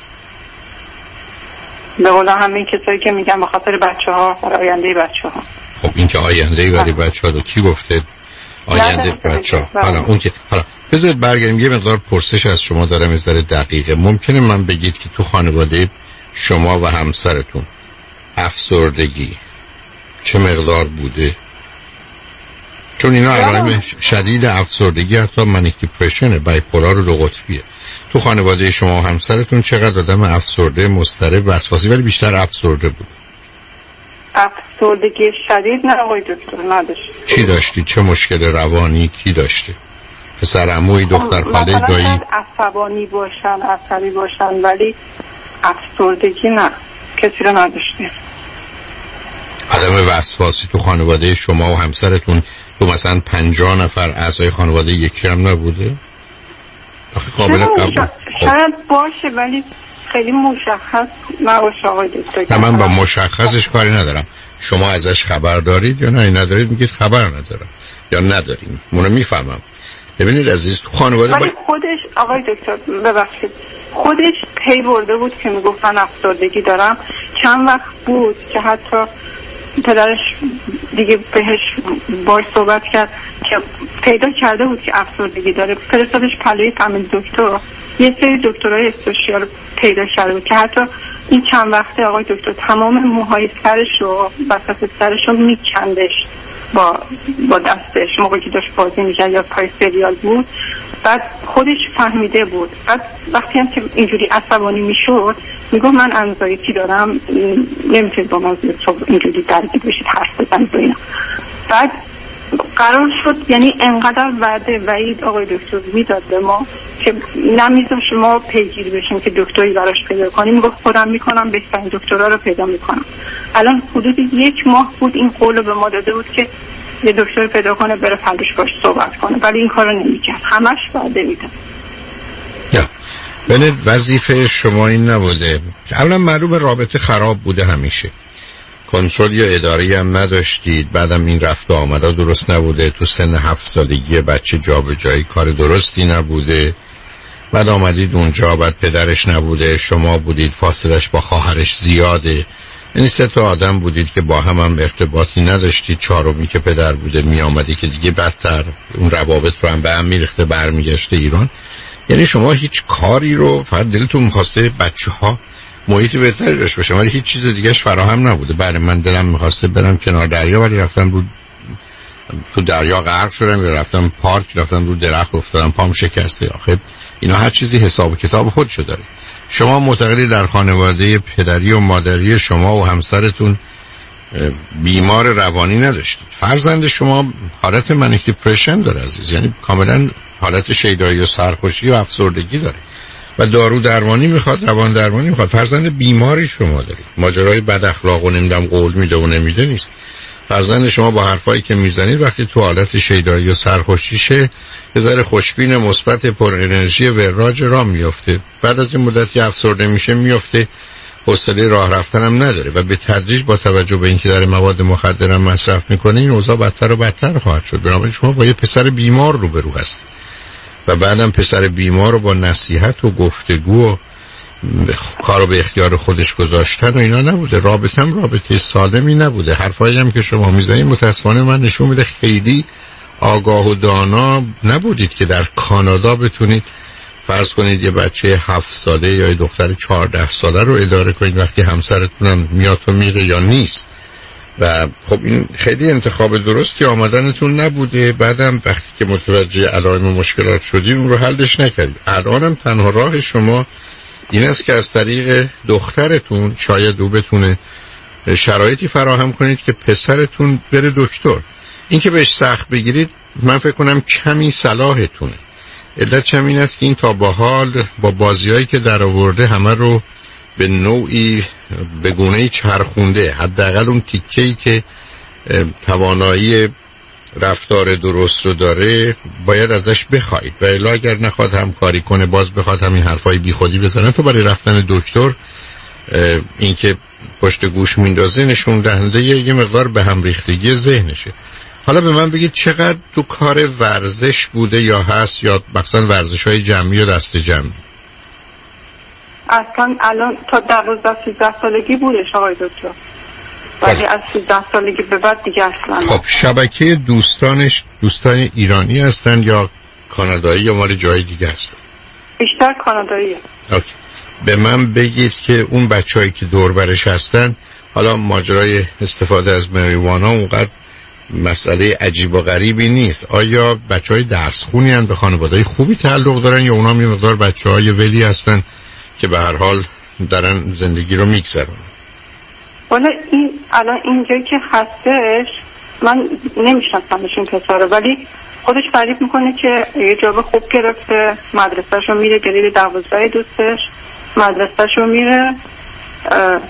S: به قول همین کسایی که میگن به خاطر بچه‌ها، برای آینده بچه‌ها.
B: خب این که آینده برای بچه‌ها رو کی گفته؟ آینده بچه‌ها. حالا اون که حالا بذارید برگردیم یه مقدار پرسش از شما دارم از نظر دقیقه. ممکنه من بگید که تو خانواده شما و همسرتون افسردگی چه مقدار بوده؟ چون اینا علائم شدید افسردگی، حتی منیک دیپرشن، بایپولار و دو قطبیه. تو خانواده شما و همسرتون چقدر آدم افسرده، مضطرب، وسواسی ولی بیشتر افسرده بود؟
S: افسردگی شدید نه آقای دکتر نداشت.
B: چی داشتی؟ چه مشکل روانی کی داشته؟ پسر عموی، دختر خاله، دایی؟
S: عصبانی باشن، عصبی باشن ولی افسردگی نه، کسی رو نداشتیم.
B: عدم وسواسی تو خانواده شما و همسرتون تو مثلا 50 نفر اعضای خانواده یکی هم نبوده؟ آخه قابل قبول
S: شاید باشه ولی خیلی مشخص نباشه آقای دکتر.
B: من با مشخصش کاری ندارم. شما ازش خبر دارید یا نه ندارید؟ میگید خبر ندارم یا نداریم. منو میفهمم. ببینید عزیز تو خانواده
S: ولی خودش آقای دکتر ببخشید خودش پی برده بود که میگفتن افسردگی دارم. چند وقت بود که حتی پدرش دیگه بهش باش صحبت کرد که پیدا کرده بود که افسردگی داره، فرستادش پلوی فامیل دکتر. یه سری دکترای اسوشیال پیدا کرده بود که حتی این چند وقته آقای دکتر تمام موهای سرش رو وسط سرش رو میکندش با دستش موقعی که داشت بازی میکرد یا پای سریال بود. بعد خودش فهمیده بود. بعد وقتی هم که اینجوری عصبانی میشد میگفت من انزایتی دارم، نمیتونید با من اینجوری درگیر بشید حرف بزنید و اینا. بعد قرار شد یعنی انقدر وعده وعید آقای دکتر میداد به ما که نمیذاشت شما پیگیری بشیم که دکتری براش پیدا کنیم. میگفت خودم میکنم، بهترین دکترها رو پیدا میکنم. الان حدود 1 ماه بود این قول به ما داده بود که یه دکتر پیدا کنه بره پلوش باش صحبت کنه، ولی این کارو نمیکرد. همش وعده میداد.
B: ببینید وظیفه شما این نبوده. اولا معلومه رابطه خراب بوده همیشه. کنسول یا اداری هم نداشتید. بعدم این رفت و آمدا درست نبوده. تو سن 7 سالگی بچه جا به جایی کار درستی نبوده. بعد آمدید اونجا، بعد پدرش نبوده، شما بودید، فاصلش با خواهرش زیاده. یعنی 3 تا آدم بودید که با هم ارتباطی نداشتید. 4می که پدر بوده می آمده که دیگه بدتر اون روابط رو هم به هم میریخته، برمیگشته ایران. یعنی شما هیچ کاری رو فقط دلتون می‌خواسته بچه‌ها محیط بهتری داشته باشن، ولی هیچ چیز دیگه‌اش فراهم نبوده. بله من دلم می‌خواسته برم کنار دریا، ولی رفتم رو تو دریا غرق شدم، یا رفتم پارک، رفتم رو درخت افتادم، پام شکسته. آخه اینا هر چیزی حساب و کتاب خودشو داره. شما معتقدی در خانواده پدری و مادری شما و همسرتون بیمار روانی نداشتید. فرزند شما حالت منیک دیپرشن داره عزیز، یعنی کاملا حالت شیدایی و سرخوشی و افسردگی داره و دارو درمانی میخواد، روان درمانی میخواد. فرزند بیماری شما دارید. ماجرای بد اخلاق و نمیدم قول میده و نمیده نیست. فرزند شما با حرفایی که میزنید وقتی تو حالت شیدایی و سرخوشیشه یه ذره خوشبین مثبت پر انرژی وراج را میفته. بعد از این مدتی افسرده میشه، میفته، حوصله راه رفتن هم نداره و به تدریج با توجه به اینکه داره مواد مخدر هم مصرف میکنه این اوضاع بدتر و بدتر خواهد شد. بنابراین شما با یه پسر بیمار روبرو هستید و بعدم پسر بیمار رو با نصیحت و گفتگو و کارو به اختیار خودش گذاشتن و اینا نبوده. رابطه سالمی نبوده. حرفایی هم که شما میزنید متاسفانه من نشون میده خیلی آگاه و دانا نبودید که در کانادا بتونید فرض کنید یه بچه 7 ساله یا یه دختر 14 ساله رو اداره کنید وقتی همسرتون میاد و میره یا نیست. و خب این خیلی انتخاب درستی آمدنتون نبوده. بعدم وقتی که متوجه علائم مشکلات شدید اون رو حلش نکردید. الانم تنها راه شما این است که از طریق دخترتون شاید او بتونه شرایطی فراهم کنید که پسرتون بره دکتر. این که بهش سخت بگیرید من فکر کنم کمی صلاحتونه. علت هم این است که این تا به حال با بازیایی که در آورده همه رو به نوعی به گونه‌ای چرخونده. حداقل اون تیکه‌ای که توانایی رفتار درست رو داره باید ازش بخواید و الا اگر نخواد همکاری کنه باز بخواد همین حرفای بیخودی بزنه تو برای رفتن دکتر این که پشت گوش میندازه نشون دهنده یه مقدار به هم ریختگی ذهنشه. حالا به من بگید چقدر تو کار ورزش بوده یا هست یا مثلا ورزش‌های جمعی یا دست جمعی؟
S: اصلا الان تا 12-13 سالگی بودش آقای دکتر، ولی از 13 سالگی به بعد دیگه اصلا.
B: خب شبکه دوستانش دوستان ایرانی هستن یا کانادایی یا مال جای دیگه هستن؟
S: بیشتر کاناداییه.
B: اوکی. به من بگید که اون بچه‌هایی که دور برش هستن، حالا ماجرای استفاده از مریوانا اونقدر مسئله عجیب و غریبی نیست. آیا بچه‌های درس خونی هستن، به خانواده‌های خوبی تعلق دارن یا اونا یه مقدار بچه‌های ولی هستن که به هر حال دارن زندگی رو میگذرونن؟
S: والا این الان اینجایی که هستش من نمیشناسمش این پسره، ولی خودش تعریف میکنه که یه جاب خوب گرفته، مدرسه‌شو میره، گریل 12 دوستش، مدرسه‌شو میره،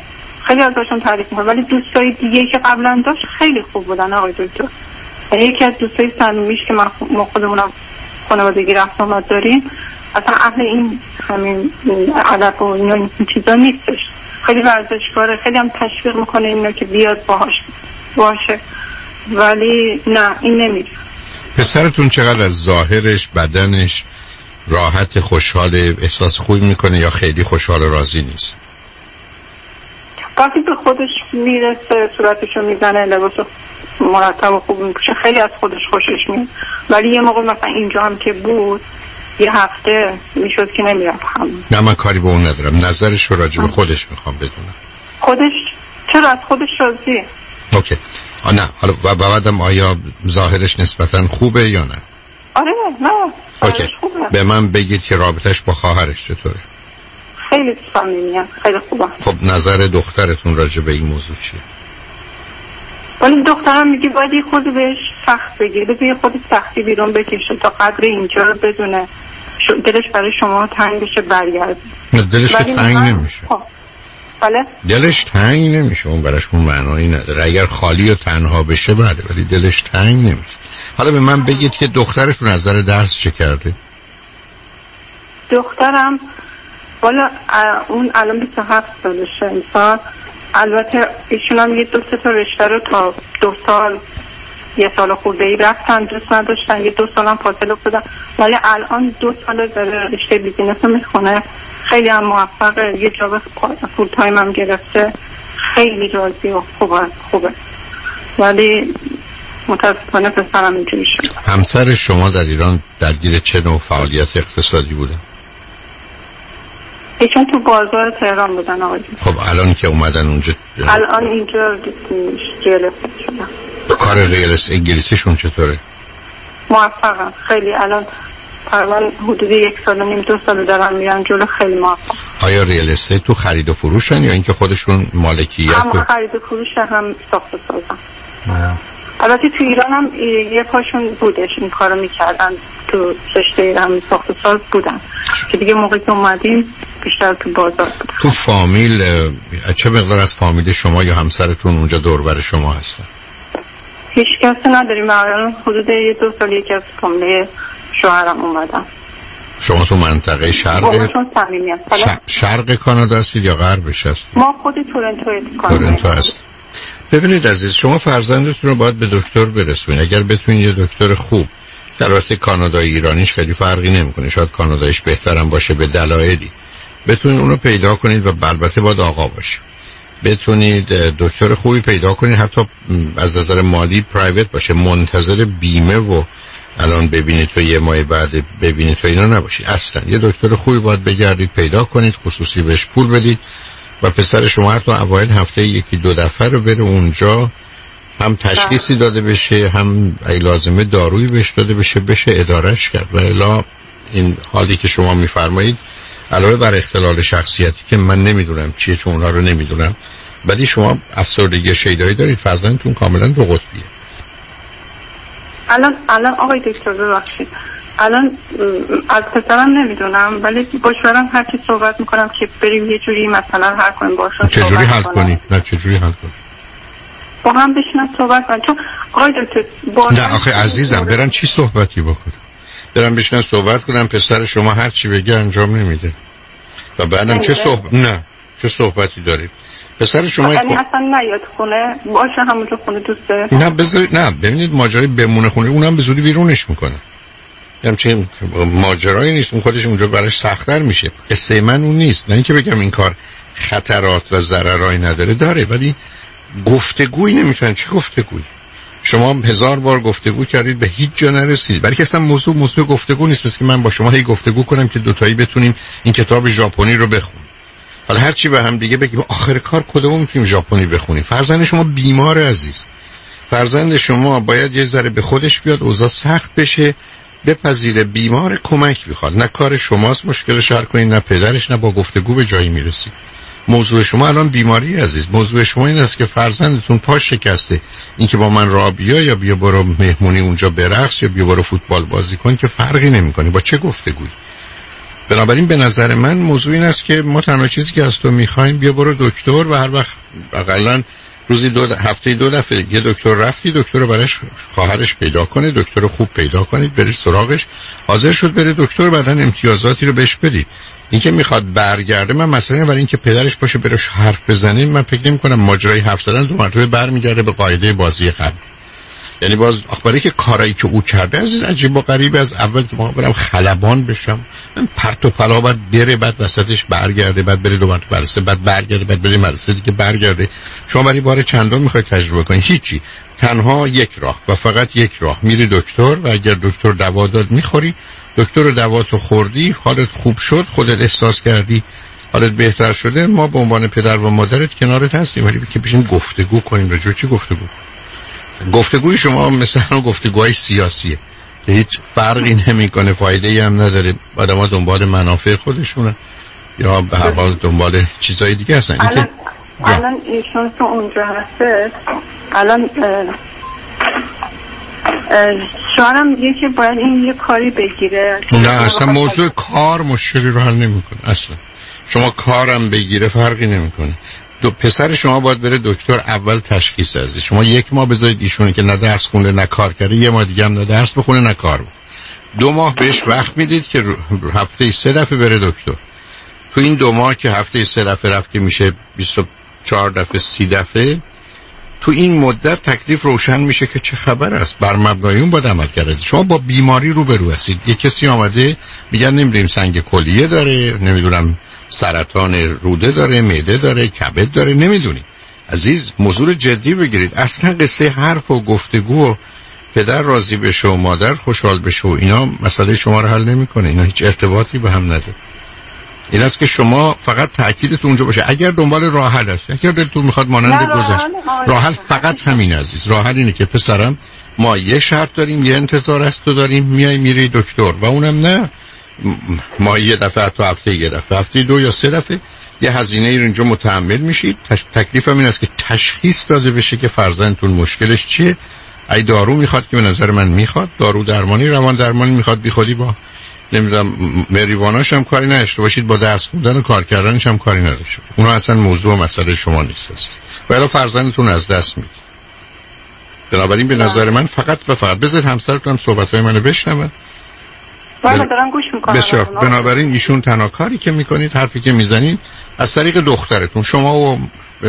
S: خیلی ازشون تعریف میکنم، ولی دوستای دیگه که قبلا داشت خیلی خوب بودن آقای دکتر. یکی از دوستای صمیمیش که ما خودمونم خانوادگی رفت آمد داریم، اصلا اهل این همین علف و این چیزا نیستش، خیلی ورزشکاره، خیلی هم تشویق میکنه اینو که بیاد باهاش باشه، ولی نه این نمیره.
B: پسرتون چقدر از ظاهرش، بدنش راحت، خوشحال، احساس خوبی میکنه یا خیلی خوشحال و راضی نیست؟
S: وقتی به خودش میرسه صورتشو میزنه، لباس مرتب و خوب میپوشه، خیلی از خودش خوشش میاد. ولی یه موقع مثلا اینجا هم که بود یه هفته میشد که نمیرفت همون.
B: نه من کاری به اون ندارم، نظرش رو راجع به خودش میخوام بدونم.
S: خودش چرا از خودش راضیه؟
B: اوکی. نه حالا و بعدم آیا ظاهرش نسبتا خوبه یا نه؟
S: آره نه
B: اوکی. به من بگید که رابطش با خواهرش چطوره؟
S: خیلی صمیمیه، خیلی خوبه.
B: خب نظر دخترتون راجع به این موضوع چیه؟
S: ولی دخترم میگه باید یه خود بهش سخت بگیره، بذار یه خود سختی بیرون بکشه تا قدر اینجا رو بدونه، دلش برای شما تنگ بشه برگرد.
B: نه دلش که تنگ نمیشه.
S: بله؟
B: دلش تنگ نمیشه، اون براش اون معنایی نداره. اگر خالی و تنها بشه بله، ولی دلش تنگ نمیشه. حالا به من بگید که دخترتون نظر درس چه کرده؟
S: دخترم والا اون الان 27 سالشه انسان. البته ایشون هم یه 2-3 تا رشته رو تا 2 سال 1 سال خورده ای رفتن، دوست نداشتن، یه 2 سال هم فاصله افتادن، ولی الان 2 سال داره رشته بیزینس رو میخونه، خیلی هم موفقه، یه جاب فول تایم هم گرفته، خیلی راضی و خوبه. ولی متاسفانه پسرم اینجوری شد.
B: همسر شما در ایران درگیر چه نوع فعالیت اقتصادی بودن؟
S: ایشون تو بازار تهران بودن آقای.
B: خب الان که اومدن اونجا،
S: الان اینجا ریال استیت شدن.
B: کار ریال استیت انگلیسیشون چطوره؟
S: موفقن خیلی. الان تقریبا حدود 1 سال و نیم 2 سال دارن میرن جلو، خیلی موفق.
B: آیا ریال استیت تو خرید و فروشن یا اینکه خودشون مالکیت؟
S: هم خرید و فروش هم ساخت و سازن. البته تو ایران هم یه پاشون بودش این کارو میکردن، تو رشته هم ساخت و ساز بودن که دیگه موقعی که اومدیم بیشتر تو بازار بود.
B: تو فامیل چه مقدار از فامیل شما یا همسرتون اونجا دور بر شما هستن؟
S: هیچ کسی نداریم. الان حدود 2 سال یکی از فامیل شوهرم اومدن.
B: شما تو منطقه شرق کانادا هستید یا غربش هستید؟
S: ما خود تورنتو
B: هست. ببینید عزیز، شما فرزندتون رو باید به دکتر برسونید. اگر بتونید یه دکتر خوب، در واسه کانادایی ایرانیش خیلی فرقی نمیکنه، شاید کاناداییش بهترم باشه به دلایلی، بتونید اون رو پیدا کنید و البته باید آقا باشه. بتونید دکتر خوبی پیدا کنید، حتی از نظر مالی پرایوت باشه، منتظر بیمه و الان ببینید تو یه ماه بعد ببینید تو اینا نباشید. اصلا یه دکتر خوبی باید بگردید پیدا کنید، خصوصی بهش پول بدید و پسر شما حتی اوایل هفته 1-2 دفعه رو بره اونجا، هم تشخیصی داده بشه، هم ای لازمه دارویی بهش داده بشه ادارش کرد. و الا این حالی که شما میفرمایید علاوه بر اختلال شخصیتی که من نمیدونم چیه چون اونا رو نمیدونم، ولی شما افسردگی شیدایی دارید، فرزندتون کاملا 2 قطبیه.
S: الان آقای دکتر ببخشید، الان از پسرم نمیدونم، ولی با شوهرم هر چی صحبت میکنم که بریم یه جوری مثلا حل کنیم باشون.
B: چجوری حل کنیم؟ نه چجوری حل کنیم؟
S: با هم بشینن صحبت کنیم. چون آقای دکتر
B: نه آخه عزیزم برن چی صحبتی بکنم؟ برن بشینن صحبت کنم، پسر شما هر چی بگه انجام نمیده و بعدم چه صحبتی دارید؟ پسر شما
S: یعنی اصلا نیاد خونه باشه همونجا خونه دوسته؟
B: نه بذارید، نه ببینید ماجرای بمونه خونه اونم به زودی بیرونش میکنه، همچین ماجرایی نیست، اون خودش اونجا براش سخت‌تر میشه. قصه من اون نیست، نه اینکه بگم این کار خطرات و ضررایی نداره، داره، ولی گفتگویی نمیتونن. چه گفتگویی؟ شما 1000 بار گفتگو کردید به هیچ جا نرسید، برای که اصلا موضوع گفتگو نیست. مثل که من با شما هی گفتگو کنم که دوتایی بتونیم این کتاب ژاپنی رو بخونیم، حالا هر چی به هم دیگه بگیم آخر کار کدوم میتونیم ژاپنی بخونیم؟ فرزند شما بیمار عزیز، فرزند شما باید یه ذره به خودش بیاد، اوضاع سخت بشه، بپذیره بیمار، کمک میخواد. نه کار شماست مشکلش حل کنید، نه پدرش، نه با گفتگو به جایی میرسید. موضوع شما الان بیماری عزیز، موضوع شما این است که فرزندتون پاش شکسته، این که با من راه بیا یا بیا برو مهمونی اونجا برقص یا بیا برو فوتبال بازی کن که فرقی نمیکنه. با چه گفتگویی؟ بنابراین به نظر من موضوع این است که ما تنها چیزی که از تو میخوایم بیا برو دکتر و هر وقت اقلا روزی هفته 2 دفعه یه دکتر رفتی، دکتر رو برش خواهرش پیدا کنه، دکتر خوب پیدا کنید، برید سراغش، حاضر شد بره دکتر، بعداً امتیازاتی رو بهش بدید. این که میخواد برگرده، من مثلا برای اینکه پدرش باشه برش حرف بزنیم، من فکر نمی‌کنم ماجرای حرف زدن 2 مرتبه برمیگرده به قاعده بازی قبل. یعنی باز اخباری که کارایی که او کرده از عجیب و غریب، از اول که ما برم خلبان بشم، من پرت و پلا بعد بره، بعد وسطش برگرده، بعد بره 2 مرتبه برسه، بعد برگرده، بعد بره مدرسه دیگه برگرده. شما برای بار چندم میخواید تجربه کنید؟ هیچی، تنها یک راه و فقط یک راه، میری دکتر و اگر دکتر دوا داد میخوری، دکتر رو دواتو خوردی، حالت خوب شد، خودت احساس کردی حالت بهتر شده، ما به عنوان پدر و مادرت کنارت هستیم. ولی که بشیم گفتگو کنیم. راجع به چی گفتگو؟ گفتگوی شما مثل اون گفتگوهای سیاسیه که هیچ فرقی نمیکنه، فایده‌ای هم نداره. آدم‌ها دنبال منافع خودشونه یا به هر حال دنبال چیزای دیگه هستن.
S: الان ایشون تو اونجا هسته، الان شوهرم میگه که باید این یه کاری بگیره.
B: نه اصلا موضوع کار مشکلی رو حل نمیکنه. اصلا شما کارم بگیره فرقی نمیکنه. پسر شما باید بره دکتر اول تشخیص از شما 1 ماه بذارید ایشونه که نه درس خونده نه کار کرده، 1 ماه دیگه هم نه درس بخونه نه کار بکنه. 2 ماه بهش وقت میدید که هفته 3 دفعه بره دکتر. تو این 2 ماه که هفته 3 دفعه رفت که میشه 24 دفعه 30 دفعه، تو این مدت تکلیف روشن میشه که چه خبر است. بر مبنای اون باید عمل کرد. شما با بیماری روبرو هستید. یه کسی آمده میگن نمیدونم سنگ کلیه داره، نمیدونم سرطان روده داره، معده داره، کبد داره، نمیدونی. عزیز موضوع جدی بگیرید. اصلا قصه حرف و گفتگو و پدر راضی بشه و مادر خوشحال بشه و اینا مسئله شما رو حل نمیکنه. اینا هیچ ارتباطی به هم نداره. این است که شما فقط تأکیدتون اونجا باشه. اگر دنبال راه حل است، اگر دلتون میخواد مانند گذشت، راه حل فقط همین عزیز. راه حل اینه که پسرم ما یه شرط داریم، یه انتظار است تو داریم، میای میری دکتر و اونم نه ما یه دفعه تو هفته یه دفعه، هفته 2 یا 3 دفعه یه هزینه رو اینجا متحمل میشید. تکلیفم این است که تشخیص داده بشه که فرزندتون مشکلش چیه. ای دارو میخواد که به نظر من میخواد، دارو درمانی، روان درمانی میخواد، بی خودی با نمیدونم مریواناش هم کاری نداشته باشید، با درس خوندن و کار کردنش هم کاری نداشته. اونا اصلا موضوع و مسئله شما نیست است. ولی فرزندتون از دست میدید. بنابراین به نظر من فقط و فقط بذارید همسرتون صحبت‌های منو بشنوه.
S: من دارم گوش میکنم.
B: بسیار. بنابراین ایشون تنها کاری که میکنید، حرفی که میزنید از طریق دخترتون، شما و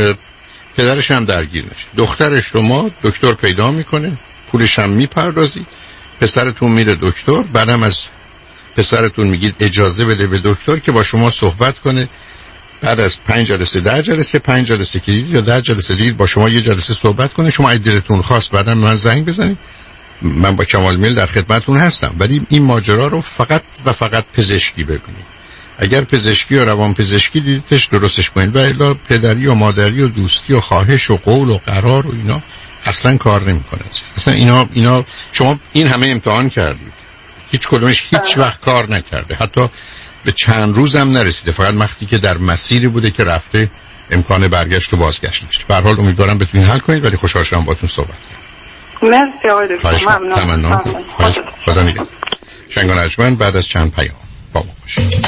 B: پدرش هم درگیر نشید. دختر شما دکتر پیدا میکنه، پولش هم میپردازید، پسرتون میره دکتر، بعدم از پسرتون میگید اجازه بده به دکتر که با شما صحبت کنه. بعد از 5 جلسه 10 جلسه 5 جلسه که دید یا 10 جلسه دید با شما یه جلسه صحبت کنه. شما اگه دلتون خواست بعدم من زنگ بزنید، من با کمال میل در خدمتتون هستم. ولی این ماجرا رو فقط و فقط پزشکی ببینید. اگر پزشکی و روان پزشکی دیدیدش درستش کنید، و الا پدری و مادری و دوستی و خواهش و قول و قرار و اینا اصلا کار نمیکنه. اصلا اینا شما این همه امتحان کردید، هیچ کدومش هیچ وقت کار نکرده، حتی به چند روز هم نرسیده. فقط وقتی که در مسیری بوده که رفته امکان برگشت و بازگشت نمیشه. به هر حال امیدوارم بتونین حل کنید. ولی خوشحال شدم باهاتون صحبت کردم.
S: مرسی آقای دکتر. ممنون.
B: خدا نگهدار. شنگ و نجمن بعد از چند پیام با ما باشید.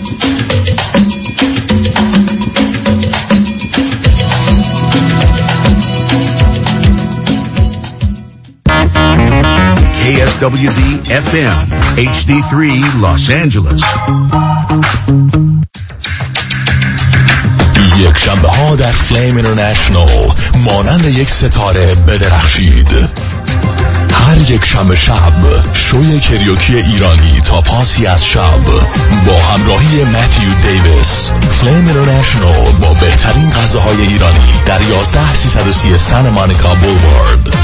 T: KSWZ FM HD3 Los Angeles.
C: یک شنبه ها در فلیم اینترنشنال مانند یک ستاره بدرخشید. هر یک شنبه شب شوی کریوکی ایرانی تا پاسی از شب با همراهی متیو دیویس. فلیم اینترنشنال با بهترین غذاهای ایرانی در 11330 سن مانیکا بولوارد.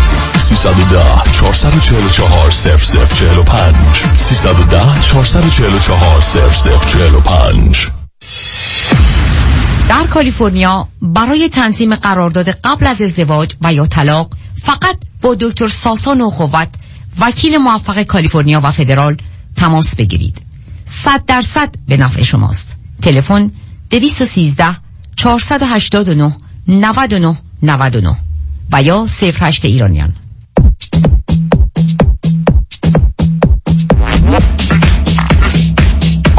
C: 310-444-0045
J: در کالیفرنیا برای تنظیم قرارداد قبل از ازدواج و یا طلاق فقط با دکتر ساسا نوخوت، وکیل موفق کالیفرنیا و فدرال تماس بگیرید. 100% به نفع شماست. تلفن 213-489-9999 و یا 08 ایرانیان.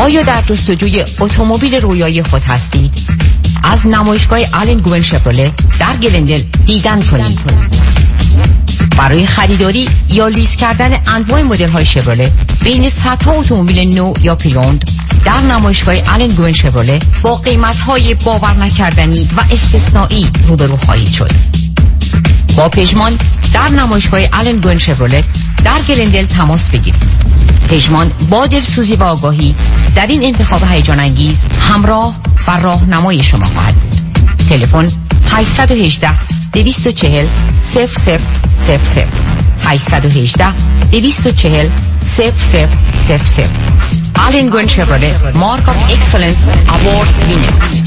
J: آیا در جستجوی اتومبیل رویایی خود هستید؟ از نمایشگاه آلن گوین شفرولت در گلندل دیدن کنید. برای خریداری یا لیز کردن انواع مدل‌های شفرولت بین صدها اتومبیل نو یا پریوند در نمایشگاه آلن گوین شفرولت با قیمت‌های باور نکردنی و استثنایی روبرو خواهید شد. با پژمان در نمایشگاه آلن گوین شفرولت در گلندل تماس بگیرید. پژمان با دلسوزی و آگاهی در این انتخاب هیجان انگیز همراه و راهنمای شما خواهد بود. تلفن 818 240 0000 818 240 0000. آلن گوین شفرولت مارک آف اکسلنس اوارد وینر.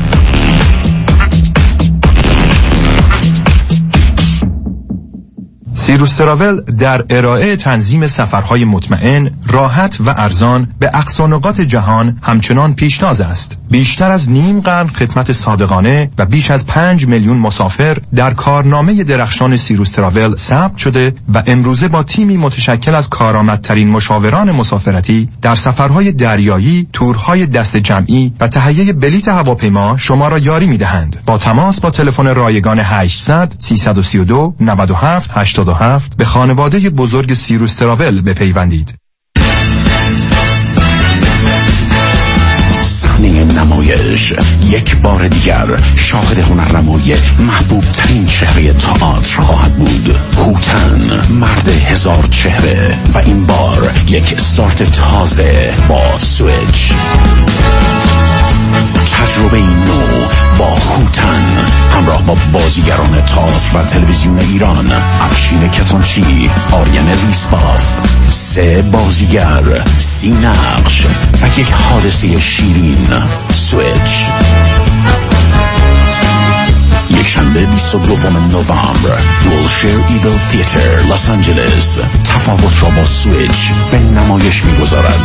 H: سیروس تراول در ارائه تنظیم سفرهای مطمئن، راحت و ارزان به اقصا نقاط جهان همچنان پیشتاز است. بیشتر از نیم قرن خدمت صادقانه و بیش از 5 میلیون مسافر در کارنامه درخشان سیروس تراول ثبت شده و امروزه با تیمی متشکل از کارآمدترین مشاوران مسافرتی در سفرهای دریایی، تورهای دست جمعی و تهیه بلیط هواپیما شما را یاری می‌دهند. با تماس با تلفن رایگان 800 332 97 87 به خانواده بزرگ سیروس تراول بپیوندید.
T: صحنه نمایش یک بار دیگر شاهد هنرنمای محبوب ترین چهره تئاتر خواهد بود. هوتن، مرد هزار چهره، و این بار یک استارت تازه با سویچ. تجربه نو با هوتن همراه با بازیگران تئاتر و تلویزیون ایران: افشین کتانچی، آریان ریسباف. 3 بازیگر، 30 نقش و یک حادثه شیرین. سویچ. یکشنبه 22 نوامبر، ویلشیر ایگل تئاتر، لس آنجلس. تفاوت را با سویچ به نمایش می‌گذارد.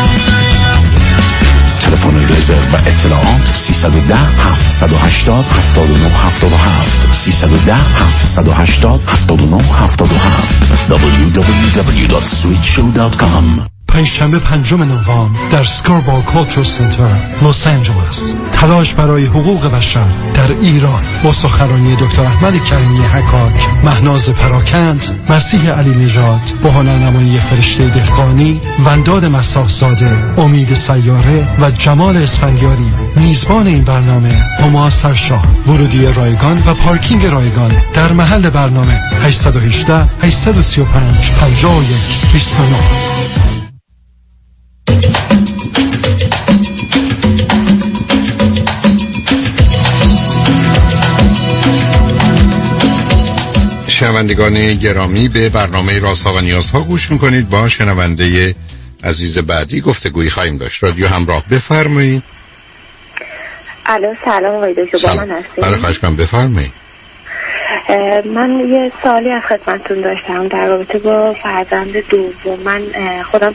T: تلفن رزرو و اطلاعات 310 780 79 77 310 780 79 77 www.switchshow.com.
V: پنجشنبه 5 نوامبر در سکاربرو کالچر سنتر، لس آنجلس. تلاش برای حقوق بشر در ایران با سخنرانی دکتر احمد کریمی حکاک، مهناز پراکند، مسیح علی نژاد، با هنرنمایی فرشته دهقانی، ونداد مساح‌زاده، امید سیاره و جمال اسفندیاری. میزبان این برنامه هما سرشاه. ورودی رایگان و پارکینگ رایگان در محل برنامه 818 835 51 29.
B: شنوندگان گرامی، به برنامه رازها و نیازها گوش میکنید. با شنونده عزیز بعدی گفتگویی خواهیم داشت. رادیو همراه، بفرمایید.
W: الو، سلام آقای دکتر، با من هستید؟
B: بله، خواهش کنم، بفرمایید.
W: من یه سوالی از خدمتتون داشتم در رابطه با فرزند دوم. من خودم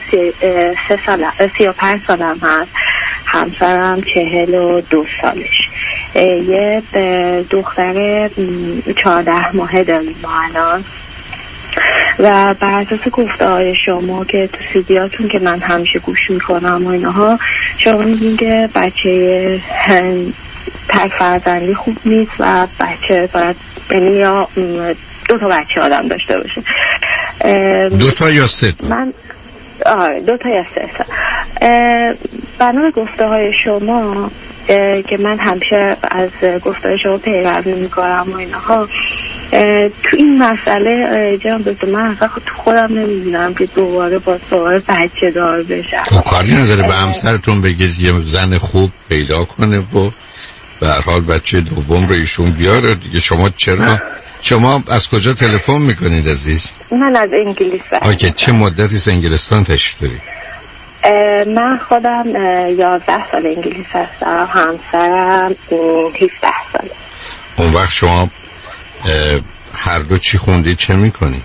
W: 35 سالم هست، همسرم 42 سالش. یه دختر 14 ماهه داریم ما الان و بر اساس گفته‌های شما که تو سیدیاتون که من همیشه گوش میکنم و اینها، شما میگین که بچه تک فرزندی خوب نیست و بچه باید یا 2 تا بچه آدم داشته باشه.
B: 2 تا یا 3 تا؟
W: من 2 تا یا 3 تا. بنا به گفته‌های شما که من همیشه از گفته‌های شما پیروی می‌کنم و اینها، تو این مسئله جناب دکتر من اصلا تو خودم نمی‌دونم که دوباره بچه دار بشم.
B: کاری نداره به همسرتون بگید یه زن خوب پیدا کنه و به هر حال بچه دوم رو ایشون بیاره دیگه. شما از کجا تلفن میکنید عزیز؟
W: من از انگلیس.
B: اوکی، چه مدتی از انگلستان تشریف دارید؟
W: من خودم 11 سال انگلیس هستم، همسرم 17 سال.
B: اون وقت شما هر دو چی خوندید، چه میکنید؟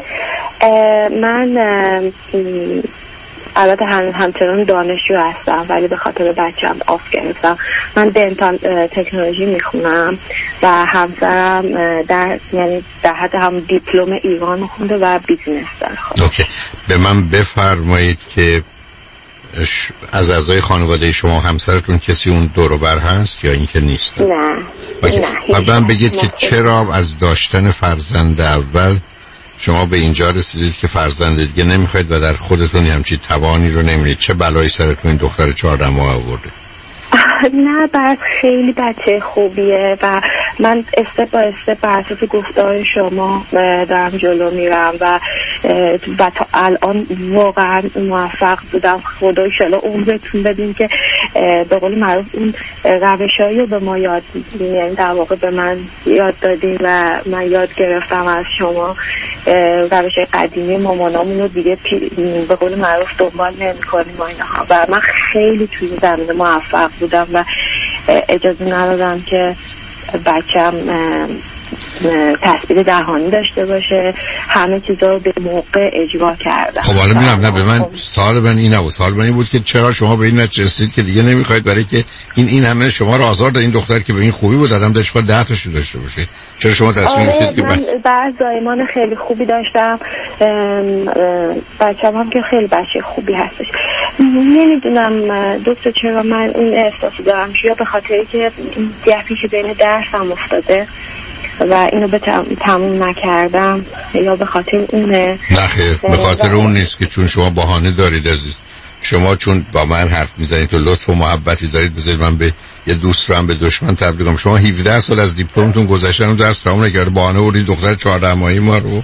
W: من البته همچنان دانشجو هستم ولی به خاطر بچه‌م آف گرفتم. من دنتال تکنولوژی میخونم و همسرم در حد هم دیپلم ایران خونده و بیزینس داره.
B: اوکی، به من بفرمایید که از اعضای خانواده شما همسرتون کسی اون دور و بر هست یا اینکه نیست؟
W: نه.
B: بعدم بگید که چرا از داشتن فرزند اول شما به اینجا رسیدید که فرزند دیگه نمیخواید و در خودتون همچین توانی رو نمیدید؟ چه بلایی سرتون این دختر 14 ماه آورده؟
W: نه بعد خیلی بچه خوبیه و من استپ با استپ بر اساس گفتار شما دارم جلو میرم و تا الان واقعا موفق بودم. خدا ایشالا عمرتون بدین که به قول معروف اون روشایی رو به ما یاد میدین، یعنی در واقع به من یاد دادین و من یاد گرفتم از شما روش قدیمی مامانامون رو دیگه به قول معروف دنبال نمی کنیم و اینها و من خیلی توی زمینه موفق بودم و اجازه ندادم که بچم تصویر دهانی داشته باشه. همه چیزا رو به موقع اجرا کردم.
B: خب حالا میگم نه به من سوال من این نبود، سوال من این بود که چرا شما به این نتیجه رسیدید که دیگه نمیخواید برای که این همه شما رو آزار داد این دختر که به این خوبی بود آدم داشت 10 تاشو داشته باشه، چرا شما تصمیم گرفتید که
W: من بعد زایمان خیلی خوبی داشتم، بچه‌م هم که خیلی بچه خوبی هستش. نمیدونم دکتر چرا من این احساس دارم، یا به خاطری که دیگه که بین درسم افتاده و اینو به تموم نکردم یا به خاطر اونه.
B: نه خیر به خاطر اون نیست که چون شما بهانه دارید عزیز. شما چون با من حرف میزنید و لطف و محبتی دارید بذارید من به یه دوست رو هم به دشمن تبدیل کنم. شما 17 سال از دیپلمتون گذشتن و درس تموم نکردید، بهانه آوردید دختر 14 ماهه ما رو.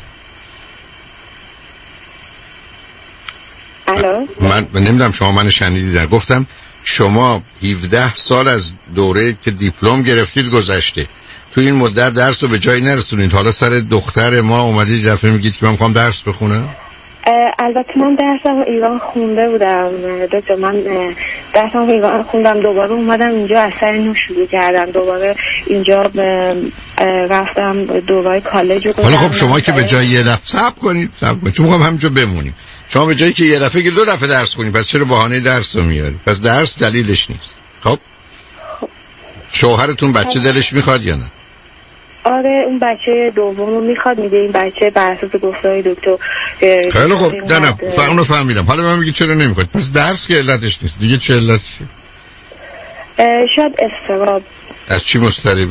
W: الو
B: من نمیدونم شما من شنیدید، گفتم شما 17 سال از دوره که دیپلم گرفتید گذشته، تو این مدت درس رو به جایی نرسونید، حالا سر دختر ما اومدید دفعه میگید که من میخوام درس بخونم؟
W: البته من درسم ایران خونده بودم دکتر، من درسم ایران خوندم، دوباره اومدم اینجا از سر نو شروع کردم، دوباره اینجا رفتم دوباره کالج رو.
B: حالا خب شما که به جای یه دفعه صبر کنید چون میخوام همینجا بمونیم، شما به جایی که یه دفعه که 2 دفعه درس کنید پس چرا بهانه درس رو میارید؟ پس درس دلیلش نیست. خب شوهرتون بچه دلش میخواد یا نه؟
W: آره اون بچه دومو میخواد، میگه این بچه بر اساس گفتار دکتر.
B: خیلی خوب نه اونو فهمیدم، حالا من میگه چرا نمیخواد، پس درس که علتش نیست دیگه، چه علتشه؟
W: شاید استراب.
B: از چی مضطربی؟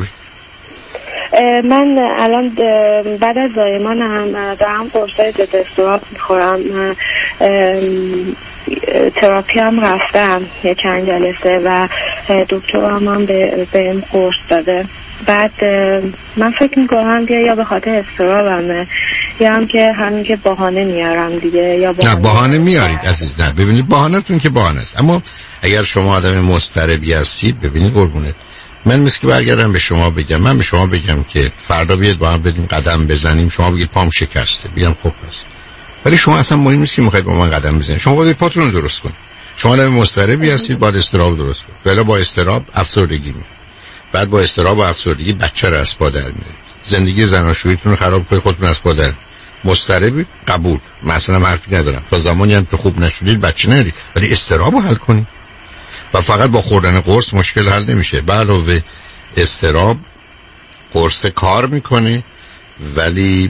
W: من الان بعد از زایمانم دارم قرصای ضد استراب میخورم، تراپی هم رفتم یه چند جلسه و دکترم هم به این قرص داده. بعد من فکر میکنم که یا به خاطر استرابمه یا هم که همین که بهانه میارم دیگه، یا
B: نه بهانه میارید عزیز. نه ببینید بهانه‌تون که بهانه است، اما اگر شما آدم مضطربی هستید ببینید قربونت من مثل که برگردم به شما بگم، من به شما بگم که فردا بیاد با هم بریم قدم بزنیم، شما بگید پام شکسته، بگم خب پس ولی شما اصلا مهم نیست که میخواید با من قدم بزنید، شما باید پاتون رو درست کنید. شما آدم مضطربی هستید باید استراب درست کنید، ولی با استراب افسردگی میاد، بعد با استراب و افسردگی بچه رو از پا در میارید، زندگی زناشوییتون رو خراب کنید، خودتون از پا در. مضطربی قبول، مثلا حرفی ندارم، تا زمانی هم که خوب نشدید بچه نرید، ولی استراب رو حل کنید و فقط با خوردن قرص مشکل حل نمیشه. به علاوه استراب قرص کار میکنه ولی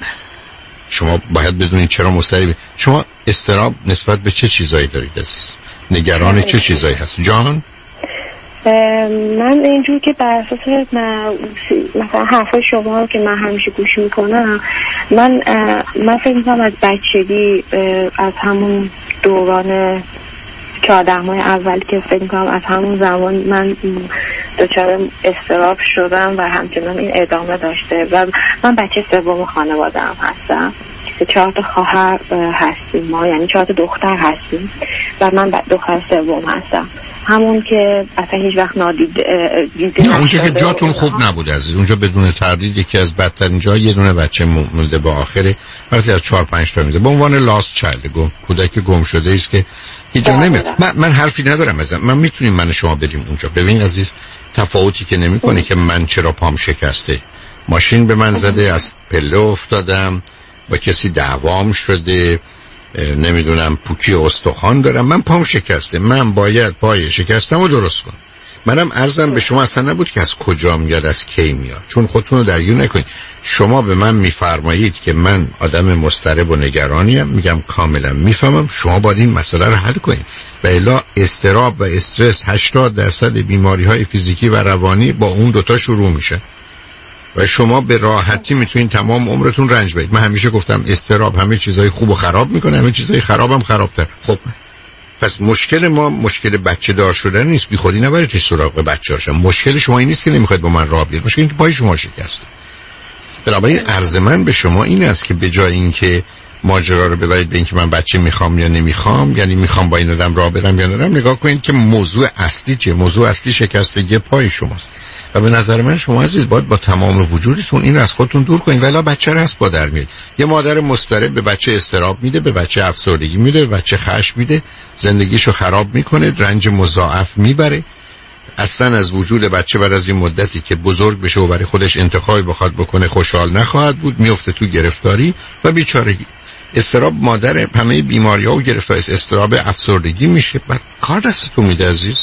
B: شما باید بدونید چرا مضطربی. شما استراب نسبت به چه چیزایی دارید عزیز؟ نگران چه چیزایی هست جان؟
W: من اینجور که بر اساس مثلا حرفای شما رو که من همیشه گوش میکنم، من فکر میکنم از بچگی از همون دوران 14 ماه اول که فکر میکنم از همون زمان من دچار استراب شدم و همچنان این ادامه داشته و من بچه سوم خانواده‌ام هستم که 4 تا خواهر هستیم ما، یعنی 4 تا دختر هستیم و من دختر سوم هستم، همون که اصلا هیچ وقت نادیده دیده.
B: اونجا که جاتون خوب نبود عزیز، اونجا بدون تردید یکی از بدترین جا یه دونه بچه مونده به آخره وقتی از 4-5 تا میده به عنوان لاست چایلد، کودک گم شده است که هیچ جا نمیاد. من حرفی ندارم ازم، من میتونیم من شما بریم اونجا. ببین عزیز تفاوتی که نمیکنه که من چرا پام شکسته، ماشین به من زده، از پله افتادم، با کسی دعوام شده، نمیدونم پوکی استخوان دارم، من پام شکسته، من باید پای شکستم رو درست کنم. منم عرضم به شما اصلا نبود که از کجا میاد، از کی میاد، چون خودتون رو درگیر نکنید. شما به من میفرمایید که من آدم مضطرب و نگرانیم، میگم کاملا میفهمم، شما باید این مسئله رو حل کنید. و الا اضطراب و استرس 80% بیماری‌های فیزیکی و روانی با اون دوتا شروع میشه و شما به راحتی میتونید تمام عمرتون رنج بدید. من همیشه گفتم اضطراب همه چیزای خوب و خراب میکنه، همه چیزای خرابم خرابتر. خب پس مشکل ما مشکل بچه دار شدن نیست، بی خودی نبرید سراغ بچه هاشم. مشکل شما این نیست که نمیخواید با من راه بیارید، مشکل این که پای شما شکسته. بنابراین عرض من به شما این است که به جای اینکه ماجرا رو ببرید به اینکه من بچه میخوام یا نمیخوام، یعنی میخوام با این آدم راه برم یا نرم، نگاه کنید که موضوع اصلی چیه. موضوع اصلی شکستگی پای شماست و به نظر من شما عزیز باید با تمام وجودتون این رو از خودتون دور کنید. ولی بچه رو هست با در میاد. یه مادر مضطرب به بچه اضطراب میده، به بچه افسردگی میده، به بچه خشم میده، زندگیشو خراب میکنه، رنج مضاعف میبره. اصلا از وجود بچه بعد از این مدتی که بزرگ بشه و برای خودش انتخابی بخواد بکنه خوشحال نخواهد بود، میفته تو گرفتاری و بیچارگی. اضطراب مادر همه بیماری‌ها و گرفتاری است. اضطراب افسردگی میشه، بعد کار دستتون میده عزیز.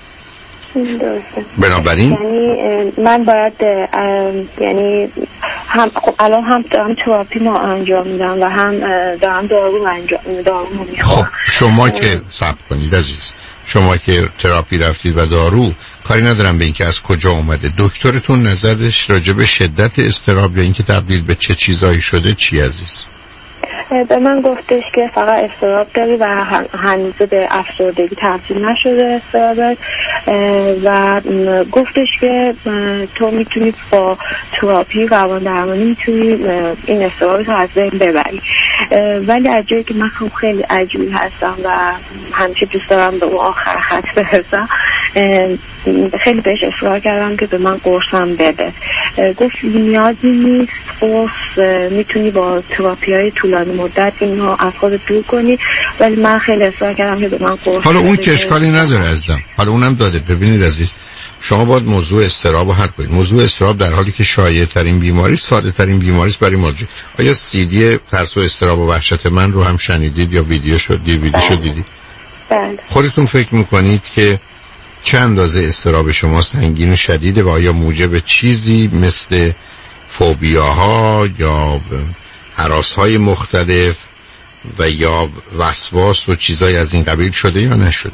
B: بنابراین
W: یعنی من باید یعنی هم الان هم دارم تراپی ما انجام میدم و هم دارم دارو میخورم.
B: خب شما که صبر کنید عزیز، شما که تراپی رفتید و دارو، کاری ندارم به اینکه از کجا اومده. دکترتون نظرش راجع به شدت اضطراب یا اینکه تبدیل به چه چیزایی شده چی عزیز؟
W: به من گفتش که فقط اضطراب داری و هنوز به افسردگی تبدیل نشده اضطرابت و گفتش که تو میتونی با تراپی روان درمانی میتونی این اضطرابت رو از بین ببری. ولی از جایی که من خیلی عجولی هستم و همیشه دوست دارم به اون آخر خط برسم، خیلی بهش اصرار کردم که به من قرصم بده. گفت نیازی نیست قرص، میتونی با تراپی های طولانی مدت اینو از خودت دور کنی. ولی من خیلی اصرار کردم که به من قرص.
B: حالا اون که اشکالی نداره عزیزم، حالا اونم داده. ببینید عزیز، شما باید موضوع اضطراب رو حل کنید. موضوع اضطراب در حالی که شایع ترین بیماری، ساده ترین بیماری است برای مراجع. آیا CD ترس و اضطراب و وحشت من رو هم شنیدید یا ویدیوشو دیدید؟
W: بله.
B: خودتون فکر میکنید که چه اندازه اضطراب شما سنگین و شدیده و آیا موجب چیزی مثل فوبیاها یا هراس‌های مختلف و یا وسواس و چیزای از این قبیل شده یا نشده؟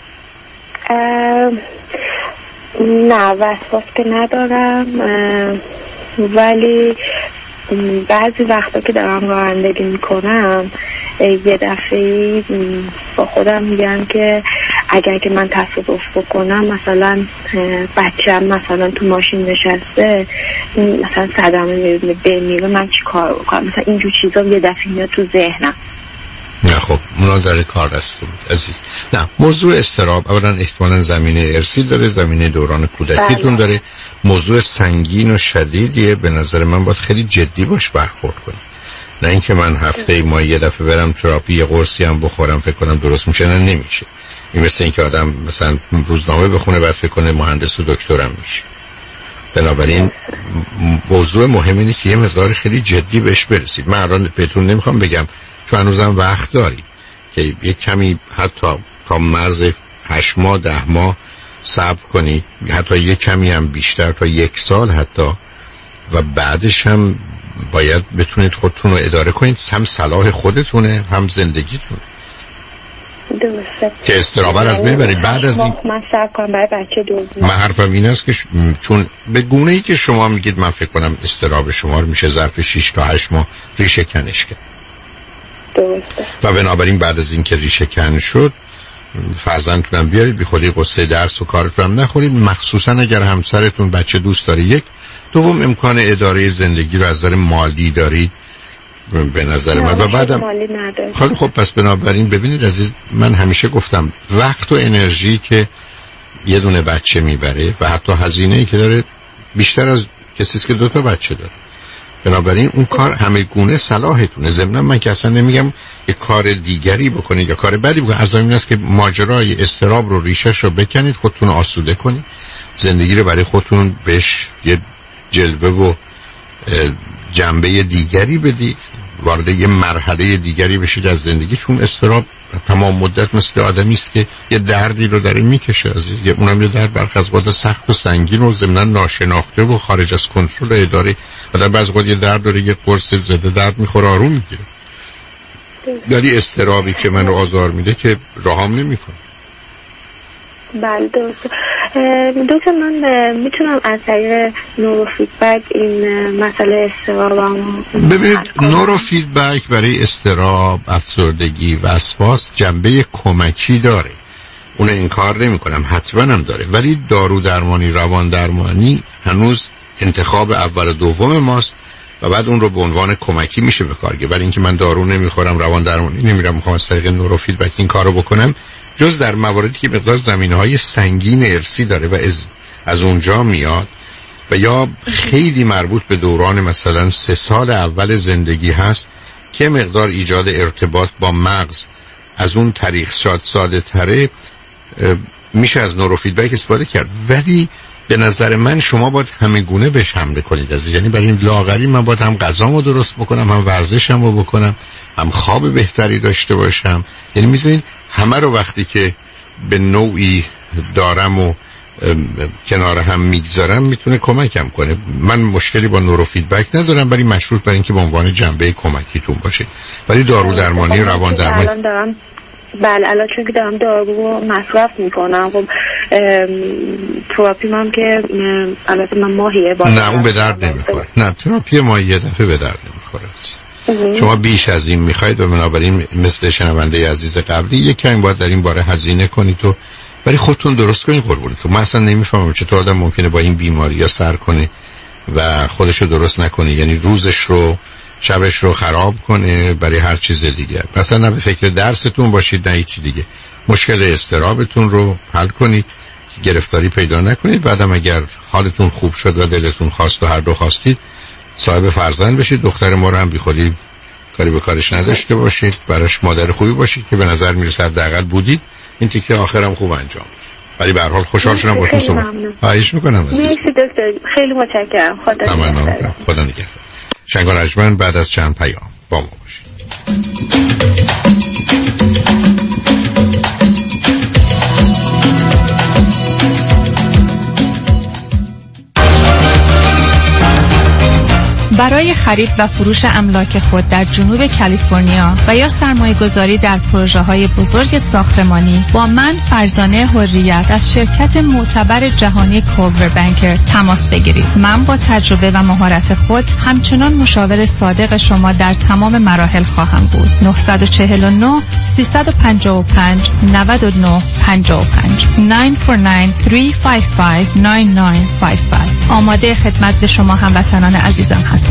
W: نه وسواس که ندارم، ولی بعضی وقتا که دارم رانندگی میکنم یه دفعه با خودم میگم که اگر که من تصادف بکنم، مثلا بچه‌م مثلا تو ماشین نشسته، مثلا صدمه بمیره، من چی کار بکنم؟ مثلا اینجور چیزا یه دفعه میاد تو ذهنم.
B: نه خب اونا داره کار دستون عزیز. نه موضوع اضطراب اولا احتمالاً زمینه ارثی داره، زمینه دوران کودکیتون داره، موضوع سنگین و شدیدیه. به نظر من باید خیلی جدی باش برخورد کنید. نه اینکه من هفته ما یه دفعه برم تراپی یه قرصی هم بخورم فکر کنم درست میشه. نه نمیشه. این مثل اینکه آدم مثلا روزنامه بخونه بعد فکر کنه مهندس و دکترم میشه. بنابراین موضوع مهم اینه که یه مقدار خیلی جدی بهش برسید. من الان بهتون نمیخوام بگم چون هنوزم وقت داری که یک کمی حتی تا مرز 8 ماه 10 ماه صبر کنید، حتی یک کمی هم بیشتر تا 1 سال حتی، و بعدش هم باید بتونید خودتون رو اداره کنید. هم صلاح خودتونه هم زندگیتون.
W: درسته
B: که استرابه از ببرید. بعد از این
W: من صبر کنم برای بچه دوم.
B: من حرفم این است که چون به گونه‌ای که شما میگید من فکر کنم استراب شما رو میشه ظرف 6 تا 8 ماه ریشه کنش کرد.
W: درسته.
B: و بنابراین بعد از این که ریشه کن شد فرزندتونم بیارید، بی خودی قصه درس و کارتون هم نخورید، مخصوصا اگر همسرتون بچه دوست داره. یک دوم امکان اداره زندگی رو از نظر مالی دارید به نظر من. و بعدم خیلی خب پس بنابراین ببینید عزیز، من همیشه گفتم وقت و انرژی که یه دونه بچه میبره و حتی هزینه‌ای که داره بیشتر از کسی که 2 تا بچه داره. بنابراین اون کار همه گونه صلاحتونه. ضمن من که اصلا نمیگم یه کار دیگری بکنید یا کار بدی بکنید. عرضم این است که ماجرای استراب رو ریشش رو بکنید، خودتون آسوده کنید، زندگی رو برای خودتون بهش یه جلوه و جنبه دیگری بدید وارد یه مرحله دیگری بشید از زندگی، چون اضطراب تمام مدت مثل آدمی است که یه دردی رو داره میکشه عزیز. اونم یه درد برخی از وقت سخت و سنگین و ضمناً ناشناخته و خارج از کنترل اداره. آدم بعضی وقت یه درد داره، یه قرص ضد درد میخوره آروم میگیره. ولی اضطرابی که من رو آزار میده که راهم نمیکنه.
W: بله درست. دکتر من میتونم از طریق نوروفیدبک این مسئله اضطرابم؟
B: ببینید نوروفیدبک برای اضطراب، افسردگی، وسواس جنبه کمکی داره، اون انکار نمی کنم، حتما هم داره، ولی دارو درمانی، روان درمانی هنوز انتخاب اول و دوم ماست و بعد اون رو به عنوان کمکی میشه به کار گرفت. ولی اینکه من دارو نمیخورم، روان درمانی نمیرم، میخوام از طریق نوروفیدبک این کارو بکنم، جز در مواردی که مقدار زمینه‌های سنگین ارثی داره و از اونجا میاد و یا خیلی مربوط به دوران مثلا 3 سال اول زندگی هست که مقدار ایجاد ارتباط با مغز از اون طریق ساده تره، میشه از نوروفیدبک استفاده کرد. ولی به نظر من شما باید همه گونه بهش حمله کنید عزیز. یعنی برای این لاغری من باید هم غذامو درست بکنم، هم ورزشمو بکنم، هم خواب بهتری داشته باشم. یعنی میدونید همه رو وقتی که به نوعی دارم و کنار هم میگذارم میتونه کمکم کنه. من مشکلی با نوروفیدبک ندارم، ولی مشروط بر اینکه به عنوان جنبه کمکیتون باشه. ولی دارو درمانی، روان درمانی
W: بله الان چون که دارم دارو مصرف میکنم، خب تراپی هم که البته من ماهیه با
B: نه اون به درد نمیخوره. نه تراپی ماهی یه دفعه به درد نمیخوره. شما بیش از این میخواید و بنابراین مثل شنونده عزیز قبلی یک کمی باید در این باره هزینه کنید و برای خودتون درست کنید قربونتون. من اصلا نمیفهمم چطور آدم ممکنه با این بیماری یا سر کنه و خودشو درست نکنه، یعنی روزش رو شبش رو خراب کنه برای هر چیز دیگه. اصلا نه به فکر درستون باشید نه هیچ دیگه. مشکل اضطرابتون رو حل کنید، گرفتاری پیدا نکنید. بعدم اگر حالتون خوب شد و دلتون خواست و هر دو خواستید صاحب فرزند بشید. دختر ما رو هم بی خودی کاری به کارش نداشته باشید، براش مادر خوبی باشید که به نظر میرسه حداقل بودید. این تیکه آخرم خوب انجام. ولی به هر حال خوشحال شدم باهاتون صحبت. خواهش می‌کنم.
W: مرسی دکتر، خیلی متشکرم.
B: خدا نگهدار. شنگان رجمن بعد از چند پیام با ما باشید.
M: برای خرید و فروش املاک خود در جنوب کالیفرنیا و یا سرمایه‌گذاری در پروژه‌های بزرگ ساختمانی با من فرزانه حریت از شرکت معتبر جهانی کولور بانکر تماس بگیرید. من با تجربه و مهارت خود همچنان مشاور صادق شما در تمام مراحل خواهم بود. 949 355 9955 949-355-9955. آماده خدمت به شما هموطنان عزیزم هستم.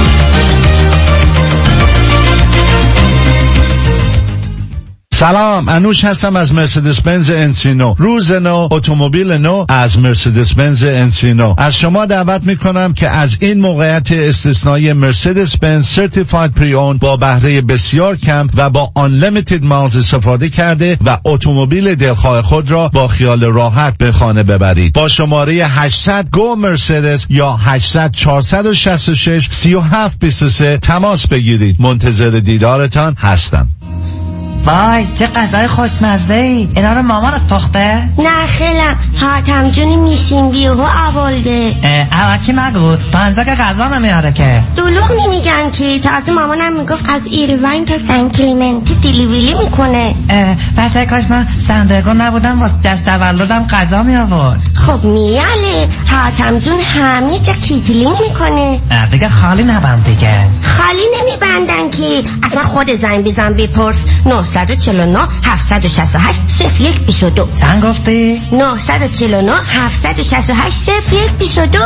I: سلام، انوش هستم از مرسدس بنز انسینو. روز نو، اتومبیل نو از مرسدس بنز انسینو. از شما دعوت میکنم که از این موقعیت استثنایی مرسدس بنز سرتیفاید پری اون با بهره بسیار کم و با unlimited miles استفاده کرده و اتومبیل دلخواه خود را با خیال راحت به خانه ببرید. با شماره 800 گو مرسدس یا 800 466 3723 تماس بگیرید. منتظر دیدارتان هستم.
K: وای چه غذای خوشمزه‌ای. اینا رو مامانت پخته؟
N: نه خیلم حاتم جونی میشین بیهو اولده.
K: اوکی نگو پنزا که غذا نمیاره که.
N: دلوغ نمیگن که تازه مامانم میگفت از ایروین تا سن کلیمنتی دیلیوری میکنه.
K: پس کاش من سندرگو نبودم واسه جشن تولدم غذا می آورد.
N: خب میاله حاتم جون همه جا کیتلینگ میکنه.
K: دیگه خالی نبند دیگه.
N: خالی نمیبندن که اصلا خود زنگ بزن بپرس. 949 768 0122.
K: چند گفتی؟
N: 949 768 0122.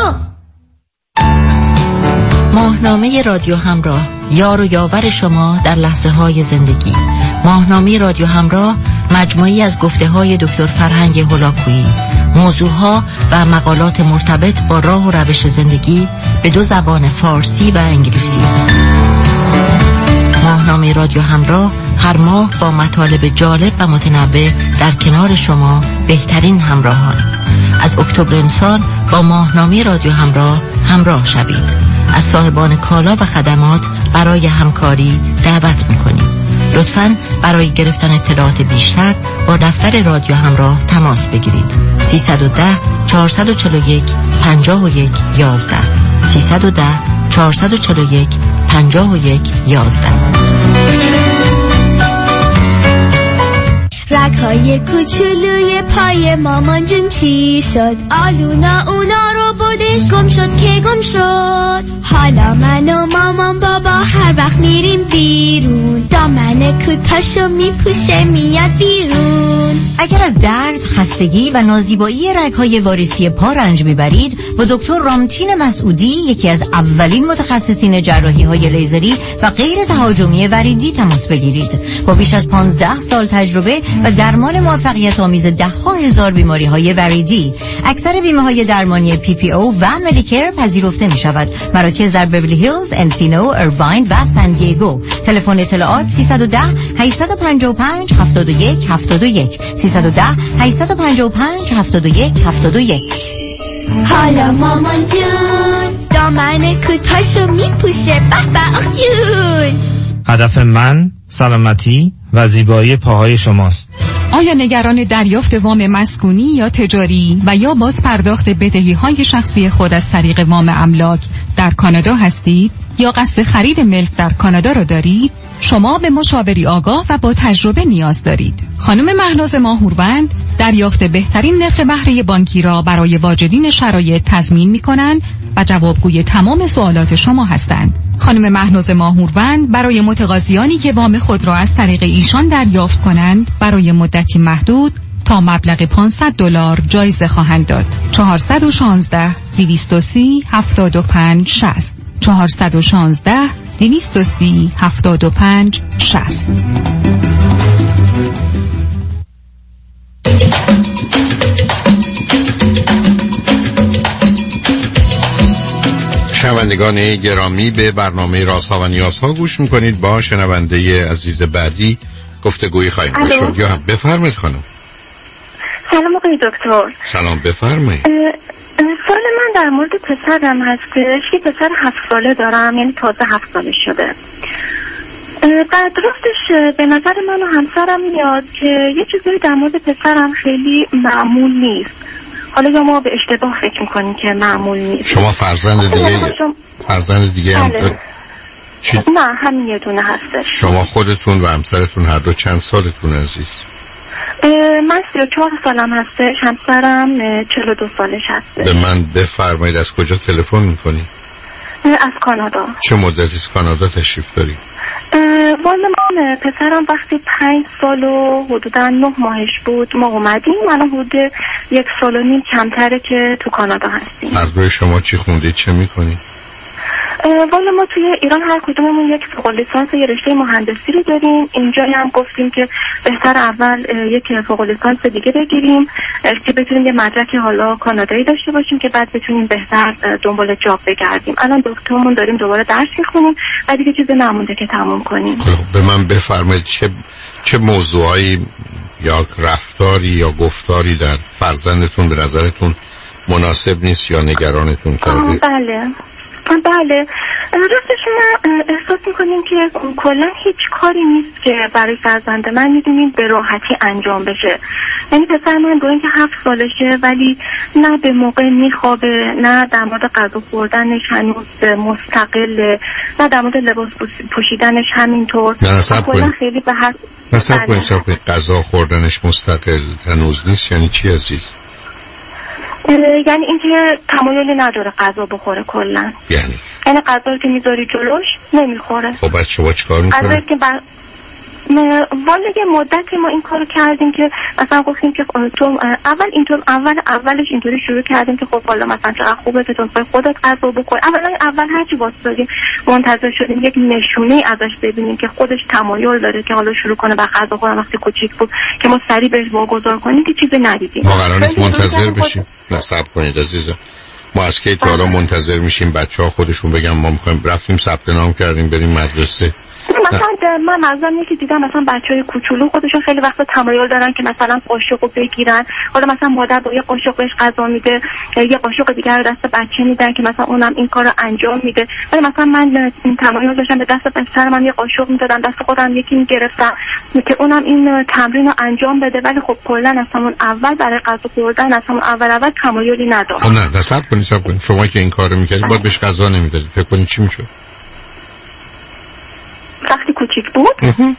J: ماهنامه رادیو همراه، یار و یاور شما در لحظه های زندگی. ماهنامه رادیو همراه مجموعی از گفته های دکتر فرهنگ هولاکویی، موضوعها و مقالات مرتبط با راه و روش زندگی به 2 زبان فارسی و انگلیسی. ماهنامه رادیو همراه هر ماه با مطالب جالب و متنوع در کنار شما بهترین همراهان. از اکتبر امسال با ماهنامه رادیو همراه شوید. از صاحبان کالا و خدمات برای همکاری دعوت می‌کنیم. لطفاً برای گرفتن اطلاعات بیشتر با دفتر رادیو همراه تماس بگیرید. 310 441 51 11 310 441 51 11.
L: رگ‌های کوچولوی پای مامان جون چی شد؟ آلونا اونا رو بردش گم شد که گم شد. حالا من و مامان بابا هر وقت میریم بیرون دامن کوتاشو میپوشه میاد بیرون.
J: اگر از درد، خستگی و نازیبایی رگ‌های واریسی پا رنج میبرید با دکتر رامتین مسعودی، یکی از اولین متخصصین جراحی‌های لیزری و غیر تهاجمی وریدی تماس بگیرید. با بیش از 15 سال تجربه و درمان موفقیت آمیز 10,000 بیماری‌های وریدی، اکثر بیمه‌های درمانی PPO و مدیکر پذیرفته می‌شود. مراکز در بیولی هیلز، انسینو، ارواین و سان دیگو. تلفن اطلاعات 310 855 71 71 310 855 71 71.
L: حالا مامان جون دامن کوتاشو میپوشه به جون.
O: هدف من سلامتی و زیبایی پاهای شماست.
P: آیا نگران دریافت وام مسکونی یا تجاری و یا باز پرداخت بدهی‌های شخصی خود از طریق وام املاک در کانادا هستید یا قصد خرید ملک در کانادا را دارید؟ شما به مشاوری آگاه و با تجربه نیاز دارید. خانم مهناز ماهوروند دریافت بهترین نرخ بهره بانکی را برای واجدین شرایط تضمین می‌کنند و جوابگوی تمام سوالات شما هستند. خانم مهناز ماهوروند برای متقاضیانی که وام خود را از طریق ایشان دریافت کنند برای مدتی محدود تا مبلغ $500 جایزه خواهند داد. 416 230 75 60 416 230 75 60.
B: شنوندگان گرامی، به برنامه رازها و نیازها گوش میکنید. با شنونده عزیز بعدی گفتگویی خواهیم داشت. یا بفرمایید خانم.
S: سلام آقای دکتر.
B: سلام، بفرمایید.
S: سوال من در مورد پسرم هستش. یه پسر 7 ساله دارم، یعنی تازه 7 ساله شده. در درستش به نظر من و همسرم میاد که یه چیزایی در مورد پسرم خیلی معمول نیست. حالا یا ما به اشتباه فکر میکنیم که معمول نیست.
B: شما فرزند دیگه هم چی؟
S: نه، همین یه دونه هستش.
B: شما خودتون و همسرتون هر دو چند سالتون عزیز؟
S: من 34 سالم هستش، همسرم 42 سالش هستش.
B: به من بفرمایید از کجا تلفن میکنی؟
S: از کانادا.
B: چه مدتی از کانادا تشریف داری؟
S: والا من پسرم وقتی 5 سال و حدودا 9 ماهش بود ما اومدیم. الان حدود 1 سال و نیم کمتره که تو کانادا هستیم.
B: هر دوی شما چی خوندید، چه میکنید؟
S: والا ما توی ایران هر کدوممون یک فوق لیسانس یه رشته مهندسی رو داریم. اینجا هم گفتیم که بهتر اول یک فوق لیسانس دیگه بگیریم که بتونیم یه مدرک حالا کانادایی داشته باشیم که بعد بتونیم بهتر دنبال جاب بگردیم. الان دکترمون داریم دوباره درس میخونیم و دیگه چیز نمونده که تموم کنیم.
B: به من بفرمایید چه موضوعایی یا رفتاری یا گفتاری در فرزندتون به نظرتون مناسب نیست یا نگرانتون کرده؟
S: بله، راستش ما احساس میکنیم که کلا هیچ کاری نیست که برای فرزند من میدونیم به راحتی انجام بشه. یعنی پسر من با اینکه 7 سالشه ولی نه به موقع میخوابه، نه در مورد غذا خوردنش هنوز مستقله، نه در مورد لباس پوشیدنش همینطور.
B: کلا
S: خیلی به هر
B: غذا خوردنش مستقل هنوز نیست. یعنی چی عزیز؟
S: یعنی اینکه تمایلی نداره غذا بخوره کلا. یعنی غذا که میذاری جلوش نمیخوره.
B: خب بعد شما چیکار میکنی؟
S: والا یه مدتی ما این کارو کردیم که مثلا گفتیم که تو اولش اینطوری شروع کردیم که خب حالا مثلا چقدر خوبه که تو خودت غذا بخور. اول هرچی واسطادیم منتظر شدیم یک نشونه ازش ببینیم که خودش تمایل داره که حالا شروع کنه به غذا خوردن وقتی کوچیک بود که ما سریع بهش واگذار کنیم که چیزی ندیدیم.
B: ما قرار نیست منتظر بشیم. صبر کنید عزیزم. ما از کی تا حالا منتظر میشیم بچه‌ها خودشون بگن ما می‌خوایم رفتیم ثبت نام کردیم بریم مدرسه؟
S: مثلا من منظورم اینه که دیدم مثلا بچهای کوچولو خودشون خیلی وقتا تمایل دارن که مثلا قاشقو بگیرن، حالا مثلا مادر با یه قاشق بهش غذا میده، یه قاشق دیگه رو دست بچه میدن که مثلا اونم این کارو انجام میده. ولی مثلا من این تمایل داشتم به دست پسر من یه قاشق میدادم، دست خودم یکی میگرفتم که اونم این تمرین رو انجام بده. ولی خب کلا از همون اول برای غذا خوردن از همون اول تمایلی نداشت.
B: نه دست کنید شما که این کارو میکردید باید بهش غذا نمیدادید. فکر کنید چی میشد؟
S: وقتی کوچیک بود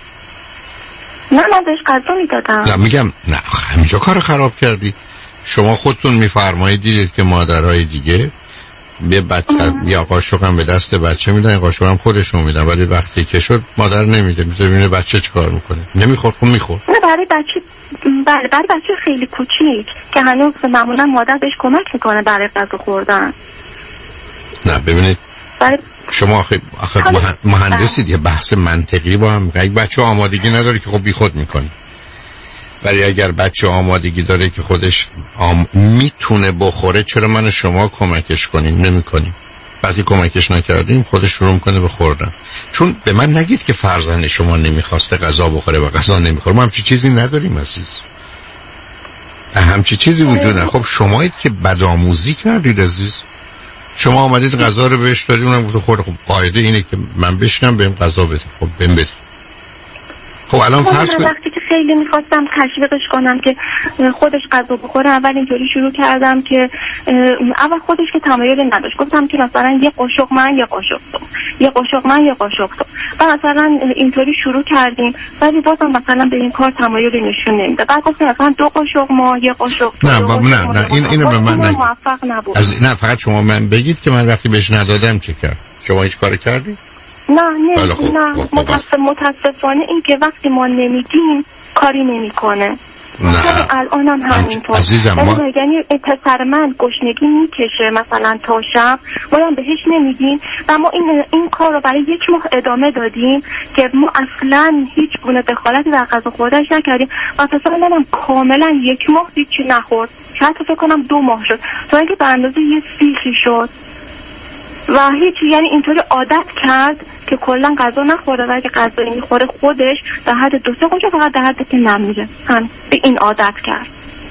S: نه من بهش غذا میدادم.
B: نه میگم نه همینجا کار خراب کردی. شما خودتون میفرمایید دیدید که مادرای دیگه به بچه یا قاشق هم به دست بچه میدن، قاشق هم خودشون میدن، ولی وقتی که شد مادر نمیده، میذاره ببینه بچه چیکار میکنه. نمیخورد خب میخورد.
S: نه برای بچه برای بچه خیلی کوچیک که هنوز معمولا مادر بهش کمک میکنه برای غذا خوردن.
B: نه ببینید شما آخه مهندسید، یه بحث منطقی با هم. اگه بچه آمادگی نداره که خب بی خود میکنه، ولی اگر بچه آمادگی داره که خودش میتونه بخوره، چرا من شما کمکش کنیم نمیکنیم؟ وقتی کمکش نکردیم خودش شروع میکنه به خوردن. چون به من نگید که فرزند شما نمیخواسته غذا بخوره و غذا نمیخوره. ما همچی چیزی نداریم عزیز، همچی چیزی وجود نداره. خب شمایید که بدآموزی کردید عزیز. شما آمدید غذا رو بهش دادید، اونم گفت خورده. خب قاعده اینه که من بشینم بهم غذا بده. خب بهم بده. خب الان فرض کن
S: وقتی که خیلی میخواستم تشویقش کنم که خودش غذا بخوره، اول اینطوری شروع کردم که اول خودش که تمایل نداشت، گفتم که مثلا یه قاشق من یه قاشق تو، یه قاشق من یه قاشق تو، و مثلا اینطوری شروع کردیم. ولی بازم مثلا به این کار تمایلی نشون نمیده. بعد گفتم مثلا 2 قاشق ما یه قاشق تو.
B: نه اینو به من نگید.
S: موفق نبود.
B: نه فقط شما من بگید که من وقتی بهش ندادم چه کرد. شما هیچ کاری کردی؟
S: نه متاسفانه این که وقتی ما نمیگیم کاری نمیکنه.
B: نه
S: الانم همینطور
B: عزیزم.
S: یعنی پسر من گشنگی میکشه مثلا تا شب، ما هم بهش نمیگیم و ما این کار رو برای 1 ماه ادامه دادیم که ما اصلا هیچ گونه دخالتی در غذا خوردنش نکردیم و پسر منم کاملا 1 ماه هیچی نخورد. شاید فکر کنم 2 ماه شد تا اینکه به اندازه یه سیخی شد و هیچ، یعنی اینطوری عادت کرد که کلا غذا نخورده و اگه غذا میخوره خودش در حد 2-3 قاشق فقط در حد که نمیره. به این عادت کرد.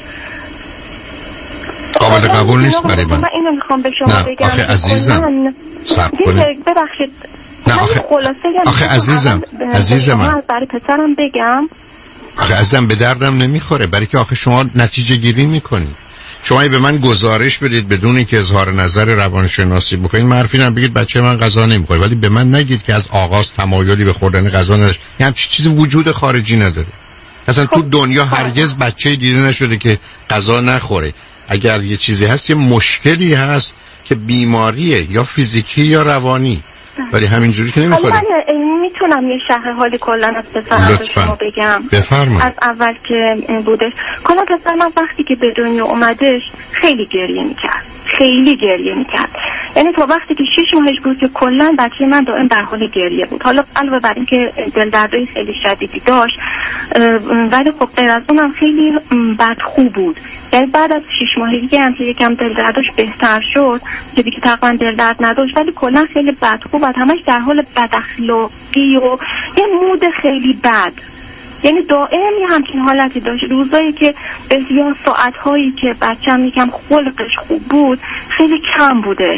B: قابل قبول نیست برای من.
S: اینو میخوام به شما بگم.
B: آخه عزیزم صبر کنید.
S: ببخشید.
B: نه آخه عزیزم من
S: برای پسرم بگم.
B: آخه عزیزم به دردم نمیخوره، برای که آخه شما نتیجه گیری میکنید. شما به من گزارش بدید بدون اینکه اظهار نظر روانشناسی بکنید. معرفینم بگید بچه من غذا نمیخوره، ولی به من نگید که از آغاز تمایلی به خوردن غذا نداشت. یعنی همچین چیزی وجود خارجی نداره. اصلا تو دنیا هرگز بچه‌ای دیده نشده که غذا نخوره. اگر یه چیزی هست یه مشکلی هست که بیماریه یا فیزیکی یا روانی، ولی همینجوری که نمیخوره.
S: من میتونم یه شرح حالی کلا از پسرم به شما بگم.
B: بفرمایید.
S: از اول که بودش کلا پسر من وقتی که به دنیا اومدش خیلی گریه میکرد. یعنی تا وقتی که 6 ماهش بود که کلا بچه من دائم در حال گریه بود. حالا علاوه بر این که دلدردای خیلی شدیدی داشت، ولی خب غیر از اونم خیلی بدخو بود. یعنی بعد از 6 ماهگی که یکم دلدردش بهتر شد که دیگه تقریبا دلدرد نداشت، ولی کلا خیلی بدخو بود، همش در حال بداخلاقی و یه مود خیلی بد. یعنی دائم یه همچین حالتی داشت. روزایی که یا ساعتهایی که بچه‌م یکم خلقش خوب بود خیلی کم بودش.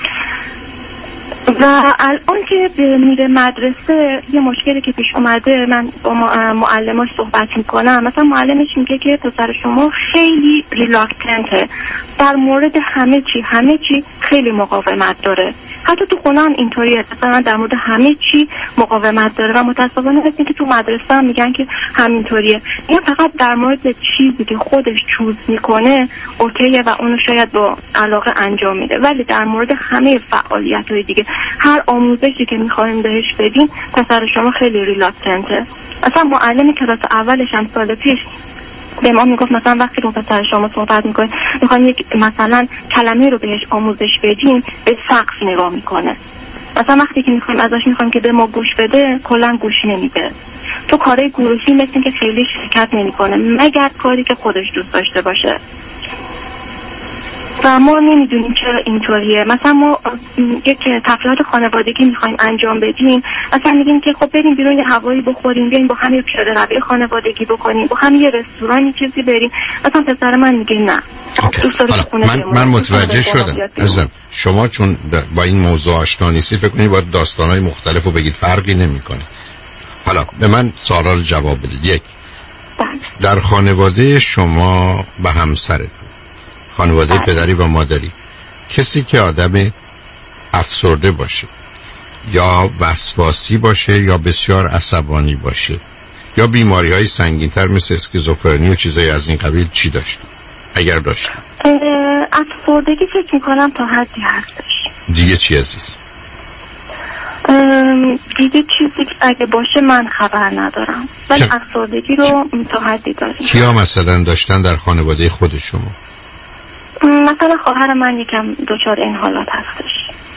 S: و الان که میره مدرسه یه مشکلی که پیش اومده، من با معلماش صحبت میکنم، مثلا معلمش میگه که پسر شما خیلی ریلاکتنته در مورد همه چی خیلی مقاومت داره. حتی تو خونه هم اینطوریه، مثلا در مورد همه چی مقاومت داره و متاسفانه مثل که تو مدرسه هم میگن که همینطوریه. این فقط در مورد چیزی که خودش چوز میکنه اوکیه و اونو شاید با علاقه انجام میده، ولی در مورد همه فعالیت‌های دیگه، هر آموزشی که میخوایم بهش بدیم، پسر شما خیلی ریلاکتنته. اصلا معلم کلاس اولش هم سال پیش به ما میگفت مثلا وقتی رو پسر شما صحبت میکنه میخوایم یک مثلا کلمه رو بهش آموزش بدیم، به سقف نگاه میکنه. مثلا وقتی که میخوایم که به ما گوش بده، کلا گوش نمیده. تو کارهای گروهی مثل که خیلی شرکت نمیکنه مگر کاری که خودش دوست داشته باشه. و ما نمیدونیم چرا اینطوریه. مثلا ما یک تفریحات خانوادگی میخوایم انجام بدیم، مثلا میگیم که خب بریم بیرون یه هوایی بخوریم، بیایم با هم یه پیاده روی خانوادگی بکنیم، با هم یه رستورانی چیزی بریم. مثلا پسر من میگه نه دوست داره خونه
B: من متوجه شدم عزیزم. شما چون با این موضوع آشنا نیستید فکر کنید باید داستانهای مختلفو بگید، فرقی نمیکنه. حالا به من سوالا جواب بدید. یک، در خانواده شما به همسرتون، خانواده پدری و مادری، کسی که آدم افسرده باشه یا وسواسی باشه یا بسیار عصبانی باشه یا بیماری های سنگین‌تر مثل اسکیزوفرنی و چیزایی از این قبیل چی داشت؟ اگر داشت
S: افسردگی فکر میکنم تا حدی هستش.
B: دیگه چی عزیز؟
S: دیگه چیزی اگه باشه من خبر ندارم، ولی افسردگی رو تا حدی داریم.
B: کیا مثلا داشتن در خانواده خود شما؟
S: مثلا خواهر من یکم دچار این حالات هستش.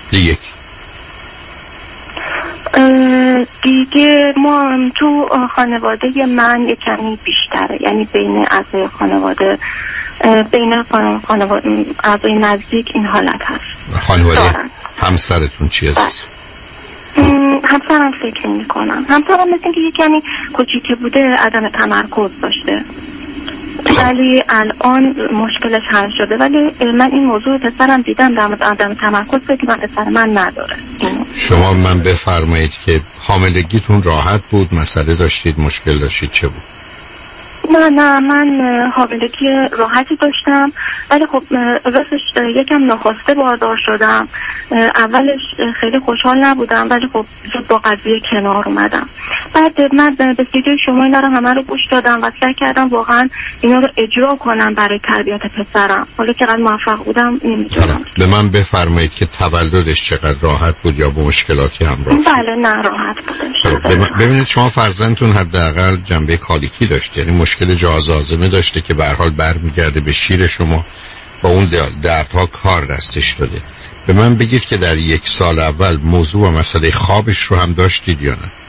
S: دیگه ما تو خانواده من یه کمی بیشتره، یعنی بین اعضای خانواده، بین خانواده اعضای نزدیک این حالت هست.
B: خانواده همسرتون چی عزیز؟
S: همسرم فکر نمی‌کنم. همسرم مثل که یه کمی کوچیکه بوده عدم تمرکز داشته، ولی الان مشکلش حل شده. ولی من این موضوع پسرم دیدم در مورد عدم تمرکز که من پسر من نداره.
B: شما من بفرمایید که حاملگیتون راحت بود، مسئله داشتید، مشکل داشتید، چه بود؟
S: نه من حاملگی راحتی داشتم، ولی خب راستش یکم ناخواسته باردار شدم. اولش خیلی خوشحال نبودم، ولی خب زود با قضیه کنار اومدم. بعد من به ویدیو شما اینا رو همه رو گوش دادم و سعی کردم واقعا اینا رو اجرا کنم برای تربیت پسرم. حالا چقدر موفق بودم نمیدونم.
B: به من بفرمایید که تولدش چقدر راحت بود یا با مشکلاتی همراه شد؟
S: بله نه راحت بودش.
B: ببینید شما فرزندتون حداقل جنبه کالیکی داشت، یعنی مشکل جهازآزمه داشته که به هر حال برمیگرده به شیر شما، با اون دردها کار دستش داده. به من بگید که در 1 سال اول موضوع و مسئله خوابش رو هم داشتید یا نه؟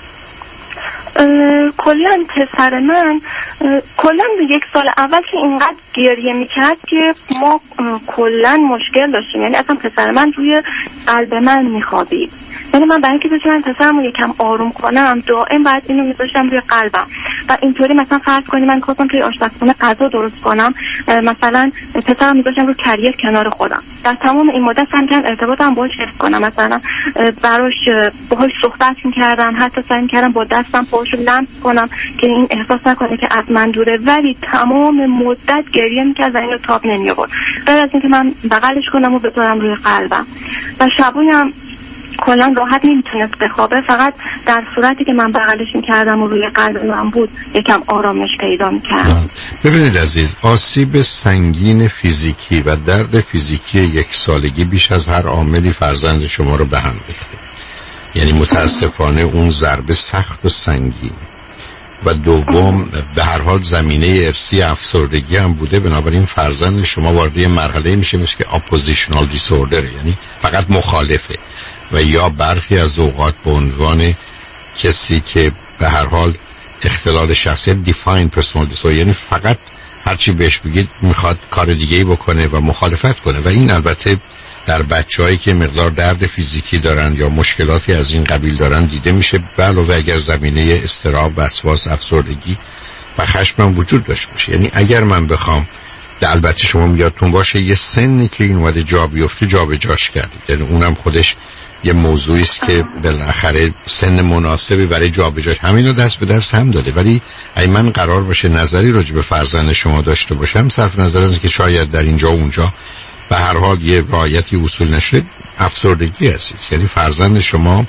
S: کلا پسر من کلا 1 سال اول که اینقدر گریه میکرد که ما کلا مشکل داشتیم، یعنی اصلا پسر من روی قلب من میخوابید. یعنی من برای اینکه بتونم پسرمو یکم آروم کنم دائم بعد اینو میذاشتم روی قلبم و اینطوری مثلا فرض کنید من خواستم توی آشپزخونه غذا درست کنم، مثلا پسرم میذاشتم روی کریر کنار خودم. در تمام این مدت سعی کردم ارتباطم باهاش حفظ کنم، مثلا براش باهاش صحبت میکردم، حتی سعی میکردم با دستم پاهاشو لمس کنم که این احساس نکنه که از من دوره، ولی تمام مدت گریه میکرد و اینو تاب نمیآورد. بعد از اینکه من بغلش کنم و بذارم روی قلبم و شبونی هم کلا راحت نمیتونست بخوابه، فقط در صورتی که من بغلش میکردم و روی قلب من بود یکم آرامش پیدا میکرد.
B: ببینید عزیز، آسیب سنگین فیزیکی و درد فیزیکی 1 سالگی بیش از هر عاملی فرزند شما رو به هم ریخته. یعنی متاسفانه اون ضربه سخت و سنگین و دوم به هر حال زمینه ارثی افسردگی هم بوده، بنابراین فرزند شما وارد یه مرحله میشه مثل که اپوزیشنال دیسوردر، یعنی فقط مخالفه و یا برخی از اوقات به عنوان کسی که به هر حال اختلال شخصیت دیفاین پرسونال دیسوردر، یعنی فقط هرچی بهش بگید میخواد کار دیگه‌ای بکنه و مخالفت کنه و این البته در بچه‌هایی که مقدار درد فیزیکی دارن یا مشکلاتی از این قبیل دارن دیده میشه، علاوه اگر زمینه اضطراب، وسواس، افسردگی و خشم هم وجود داشته باشه. یعنی اگر من بخوام، البته شما یادتون باشه یه سنی که این اومده جا بیفته جابجاش کردید، یعنی اونم خودش یه موضوعی است که بالاخره سن مناسبی برای جابجاش همینو دست به دست هم داده. ولی اگه من قرار باشه نظری راجع به فرزند شما داشته باشم، صرف نظر از اینکه شاید در اینجا و اونجا به هر حال یه رعایتی اصول نشده، افسردگی هستید. یعنی فرزند شما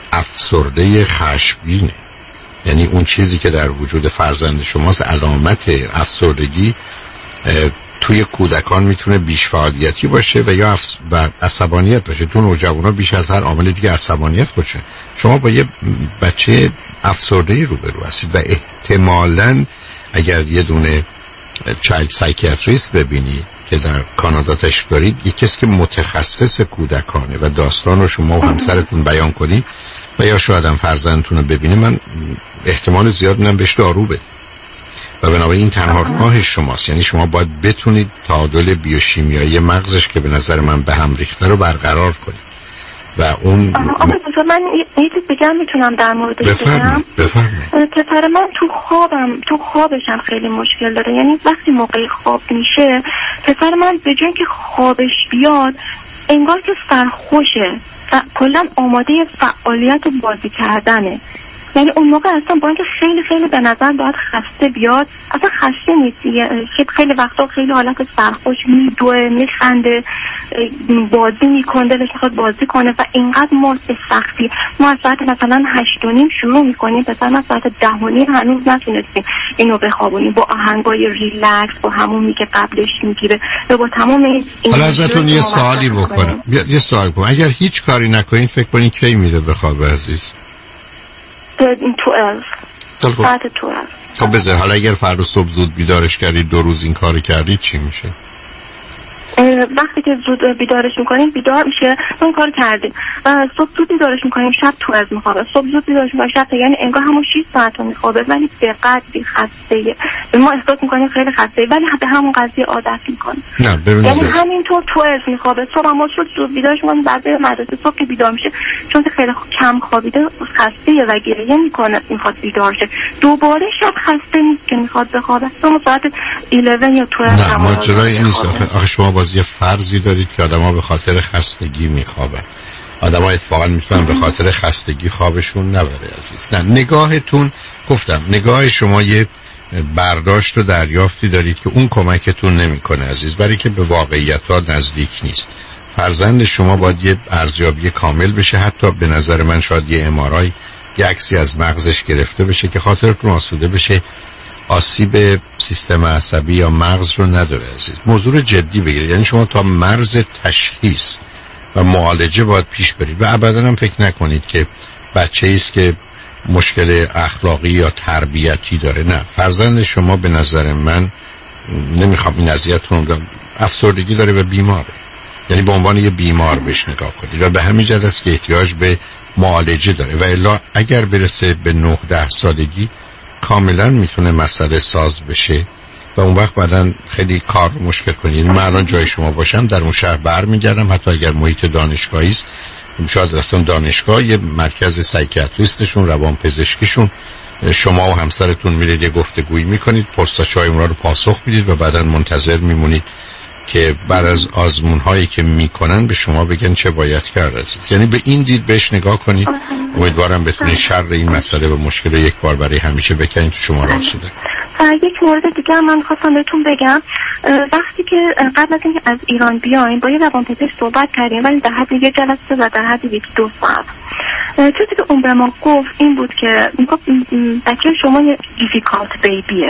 B: افسرده خشمگینه، یعنی اون چیزی که در وجود فرزند شماست علامت افسردگی توی کودکان میتونه بیش فعالیتی باشه و یا عصبانیت باشه. تو نوجوان‌ها بیش از هر عامل دیگه عصبانیت باشه. شما با یه بچه افسرده‌ای روبرو هستید و احتمالاً اگر یه دونه چایلد سایکیاتریست ببینید که در کانادا تشریف دارید، یه کسی که متخصص کودکانه و داستان رو شما و همسرتون بیان کنید و یا شاید هم فرزندتون رو ببینه، من احتمال زیاد میدم بهش دارو بده. و بنابراین این تنها راه شماست. یعنی شما باید بتونید تعادل بیوشیمیایی مغزش که به نظر من به هم ریخته رو برقرار کنید و اون
S: من یه چیز بگم میتونم در موردش بگم؟
B: بفرمایید.
S: پسر من تو خوابشم خیلی مشکل داره. یعنی وقتی موقع خواب میشه پسر من به جای که خوابش بیاد انگار که سرخوشه و کلا آماده فعالیت و بازی کردنه. یعنی اون موقع اصلا با اینکه خیلی خیلی به نظر باید خسته بیاد اصلا خسته نیست. خیلی وقتا خیلی حالت سرخوش میدوه میخنده بازی میکنه دلش میخواد بازی کنه و اینقدر ما به سختی ما از ساعت مثلا 8:30 شروع میکنیم پسر ما ساعت 10:30 هنوز نتونستیم اینو بخوابونیم با آهنگای ریلکس با همونی که قبلش میگیره و با تمام این
B: حالا ازتون یه سوالی بکنم. یه سوال کنم. اگر هیچ کاری نکنین فکر کنین کی میره بخوابه عزیز؟
S: 12 ساعت 12.
B: خب بذار حالا اگر فردا صبح زود بیدارش کردید 2 روز این کاری کردید چی میشه؟
S: وقتی که زود بیدارش میکنیم بیدار میشه اون کار کردیم صبح زود بیدارش میکنیم شب 12 میخوابه صبح زود بیدارش میکنیم شب یعنی انگار همون 6 ساعت رو میخوابه ولی به قدری خسته ما احساس میکنیم خیلی خسته ولی به همون قضیه عادت میکنه. یعنی همینطور 12 میخوابه صبح هم زود بیدارش میکنیم بعد مدرسه صبح که بیدار میشه چون که خیلی کم خوابیده خسته و گریه میکنه میخواد بیدار شه دوباره شب خسته نیست که میخواد بخوابه اون ساعت 11 یا 12
B: نه ماجرای نیست. آخه شما یه فرضی دارید که آدم‌ها به خاطر خستگی میخوابن. آدم‌ها اتفاقا میتونن به خاطر خستگی خوابشون نبره عزیز. نه نگاهتون گفتم نگاه شما یه برداشت و دریافتی دارید که اون کمکتون نمیکنه عزیز برای که به واقعیت‌ها نزدیک نیست. فرزند شما باید یه ارزیابی کامل بشه حتی به نظر من شاید یه MRI یه عکسی از مغزش گرفته بشه که خاطرتون آسوده بشه آسیب سیستم عصبی یا مغز رو نداره عزیز. موضوع جدی بگیرید. یعنی شما تا مرز تشخیص و معالجه باید پیش برید و ابدا هم فکر نکنید که بچه‌ای است که مشکل اخلاقی یا تربیتی داره. نه فرزند شما به نظر من نمیخوام این اذیتتون رو افسردگی داره و بیماره. یعنی به عنوان یه بیمار بهش نگاه کنید و به همین جهت است که احتیاج به معالجه داره و الا اگر برسه به 9-10 سالگی کاملا میتونه مسئله ساز بشه و اون وقت بعدن خیلی کار مشکل کنید. یعنی من الان جای شما باشم در اون شهر برمیگردم حتی اگر محیط دانشگاهی است شاید اصلا دانشگاه یه مرکز سایکیاتریستشون روان پزشکیشون شما و همسرتون میرید یه گفتگویی میکنید پرسش‌های اونها رو پاسخ میدید و بعدن منتظر میمونید که بعد از آزمون هایی که میکنن به شما بگن چه باید کرد عزیز. یعنی به این دید بهش نگاه کنید. امیدوارم بتونید شر این مسئله و مشکل رو یک بار برای همیشه بکنید تو شما را آسوده.
S: یک مورد دیگه هم من خواستم بهتون بگم وقتی که قبل از اینکه از ایران بیایم با یه روانپزشک صحبت کردیم ولی در حد یه جلسه و در حد 1-2 ساعت چیزی که اون به ما گفت این بود که بچه شما یه دیفیکالت بیبیه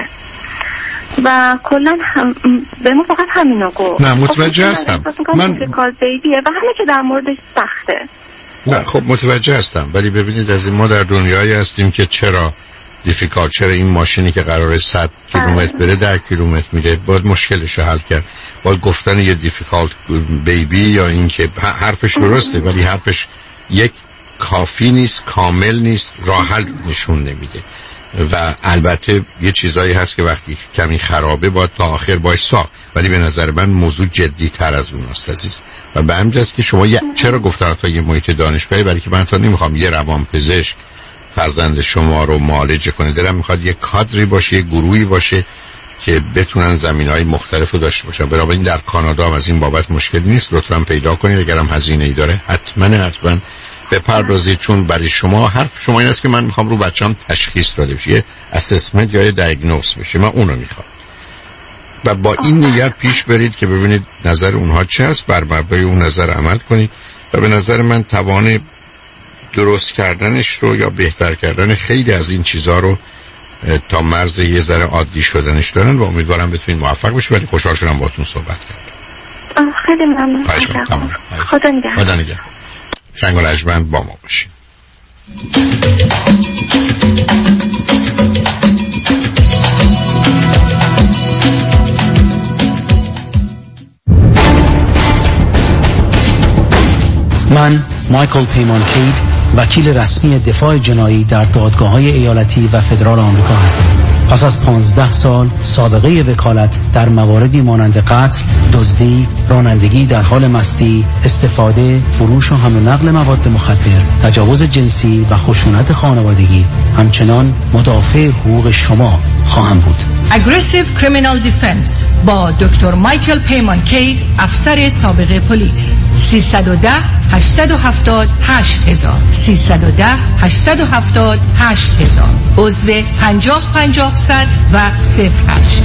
S: و کلا به ما فقط همینا گفت.
B: نه متوجه هستم
S: من دیفیکالت بیبیه و همه که در موردش سخته.
B: نه خب متوجه هستم ولی ببینید از این ما در دنیایی هستیم که چرا دیفیکالت چرا این ماشینی که قراره 100 کیلومتر بره 10 کیلومتر میره باید مشکلش رو حل کرد. باید گفتن یه دیفیکالت بیبی یا این که حرفش درسته ولی حرفش یک کافی نیست کامل نیست راه حل نشون نمیده و البته یه چیزایی هست که وقتی کمی خرابه باید تا آخر باش ساخت ولی به نظر من موضوع جدی تر از اون است عزیز و به همین جاست که شما چرا گفتم تا یه محیط دانشگاهی برای که من تا نمیخوام یه روانپزشک فرزند شما رو معالجه کنه دلم میخواد یه کادری باشه یه گروهی باشه که بتونن زمینهای مختلف رو داشته باشن. بنابراین در کانادا هم از این بابت مشکل نیست لطفا پیدا کنید اگرم هزینه‌ای داره حتما بپردازید چون برای شما حرف شما این است که من میخوام رو بچه‌ام تشخیص داده بشه یه اسسمنت یا یه دیاگنوز بشه من اونو میخوام و با این نیت پیش برید که ببینید نظر اونها چه است بر مبنای اون نظر عمل کنید و به نظر من توان درست کردنش رو یا بهتر کردن خیلی از این چیزها رو تا مرز یه ذره عادی شدنش دارن و امیدوارم بتونید موفق بشید ولی خوشحال شدم باهاتون صحبت کردم.
S: خیلی ممنون. خدا نگهدار.
B: شنگ و لجبند با ما باشید.
A: من مایکل پیمانکید وکیل رسمی دفاع جنایی در دادگاه‌های ایالتی و فدرال آمریکا هستم. پس از 15 سال سابقه وکالت در مواردی مانند قتل، دزدی، رانندگی در حال مستی، استفاده، فروش و حمل و نقل مواد مخدر، تجاوز جنسی و خشونت خانوادگی، همچنان مدافع حقوق شما خواهم بود.
F: Aggressive Criminal Defense با دکتر مایکل پیمانکید، افسر سابق پلیس. 310 870 8000 310 870 8000 عضو 50 100 و 08.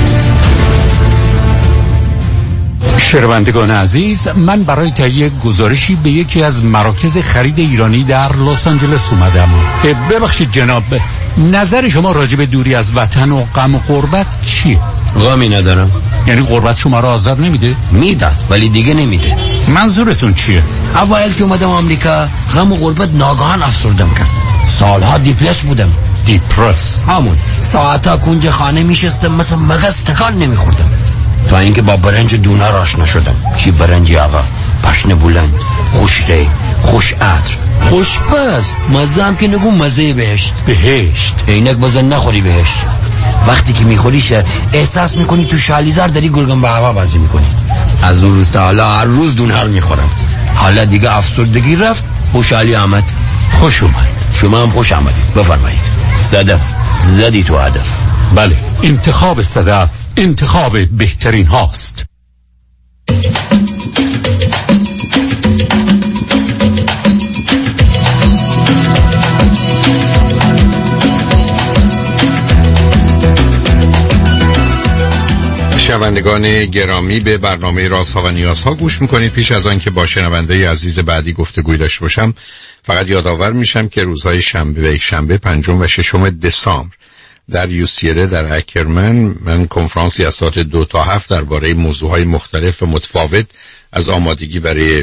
E: شنوندگان عزیز، من برای تهیه گزارشی به یکی از مراکز خرید ایرانی در لس آنجلس اومدم. ببخشید جناب، نظر شما راجع به دوری از وطن و غم و غربت چیه؟
Q: غمی ندارم.
E: یعنی غربت شما را آزار نمیده؟
Q: میداد ولی دیگه نمیده.
E: منظورتون چیه؟
Q: اول که اومدم آمریکا غم و غربت ناگهان افسردم کرد. سالها دیپرس بودم.
E: دیپرس؟
Q: همون ساعتا کنج خانه میشستم مثل مگس تکان نمیخوردم تا اینکه با برنج دونر آشنا شدم. چی برنجی آقا؟ پشن بلند، خوشره، خوش عطر، خوشپز، مزه هم که نگو مزه بهشت.
E: بهشت؟
Q: اینک بزن نخوری بهشت. وقتی که میخوریش احساس میکنی تو شالیزار داری گرگم به هوا بازی میکنی. از اون روز تا حالا هر روز دونر میخورم. حالا دیگه افسردگی رفت، خوشحالی آمد.
E: خوش اومد.
Q: شما هم خوش آمدید. بفرمایید. صدف زدی تو هدف.
E: بله، انتخاب صدف انتخاب بهترین هاست.
B: شنوندگان گرامی، به برنامه رازها و نیازها گوش میکنید. پیش از آن که با شنونده عزیز بعدی گفتگوی داشته باشم، فقط یادآور میشم که روزهای شنبه و یکشنبه 5 و 6 دسامبر در UCLA در اکرمن من کنفرانسی از ساعت 2 تا 7 درباره موضوعهای مختلف و متفاوت از آمادگی برای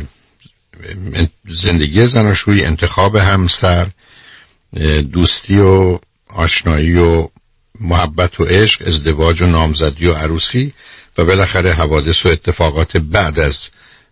B: زندگی زناشویی، انتخاب همسر، دوستی و آشنایی و محبت و عشق، ازدواج و نامزدی و عروسی و بالاخره حوادث و اتفاقات بعد از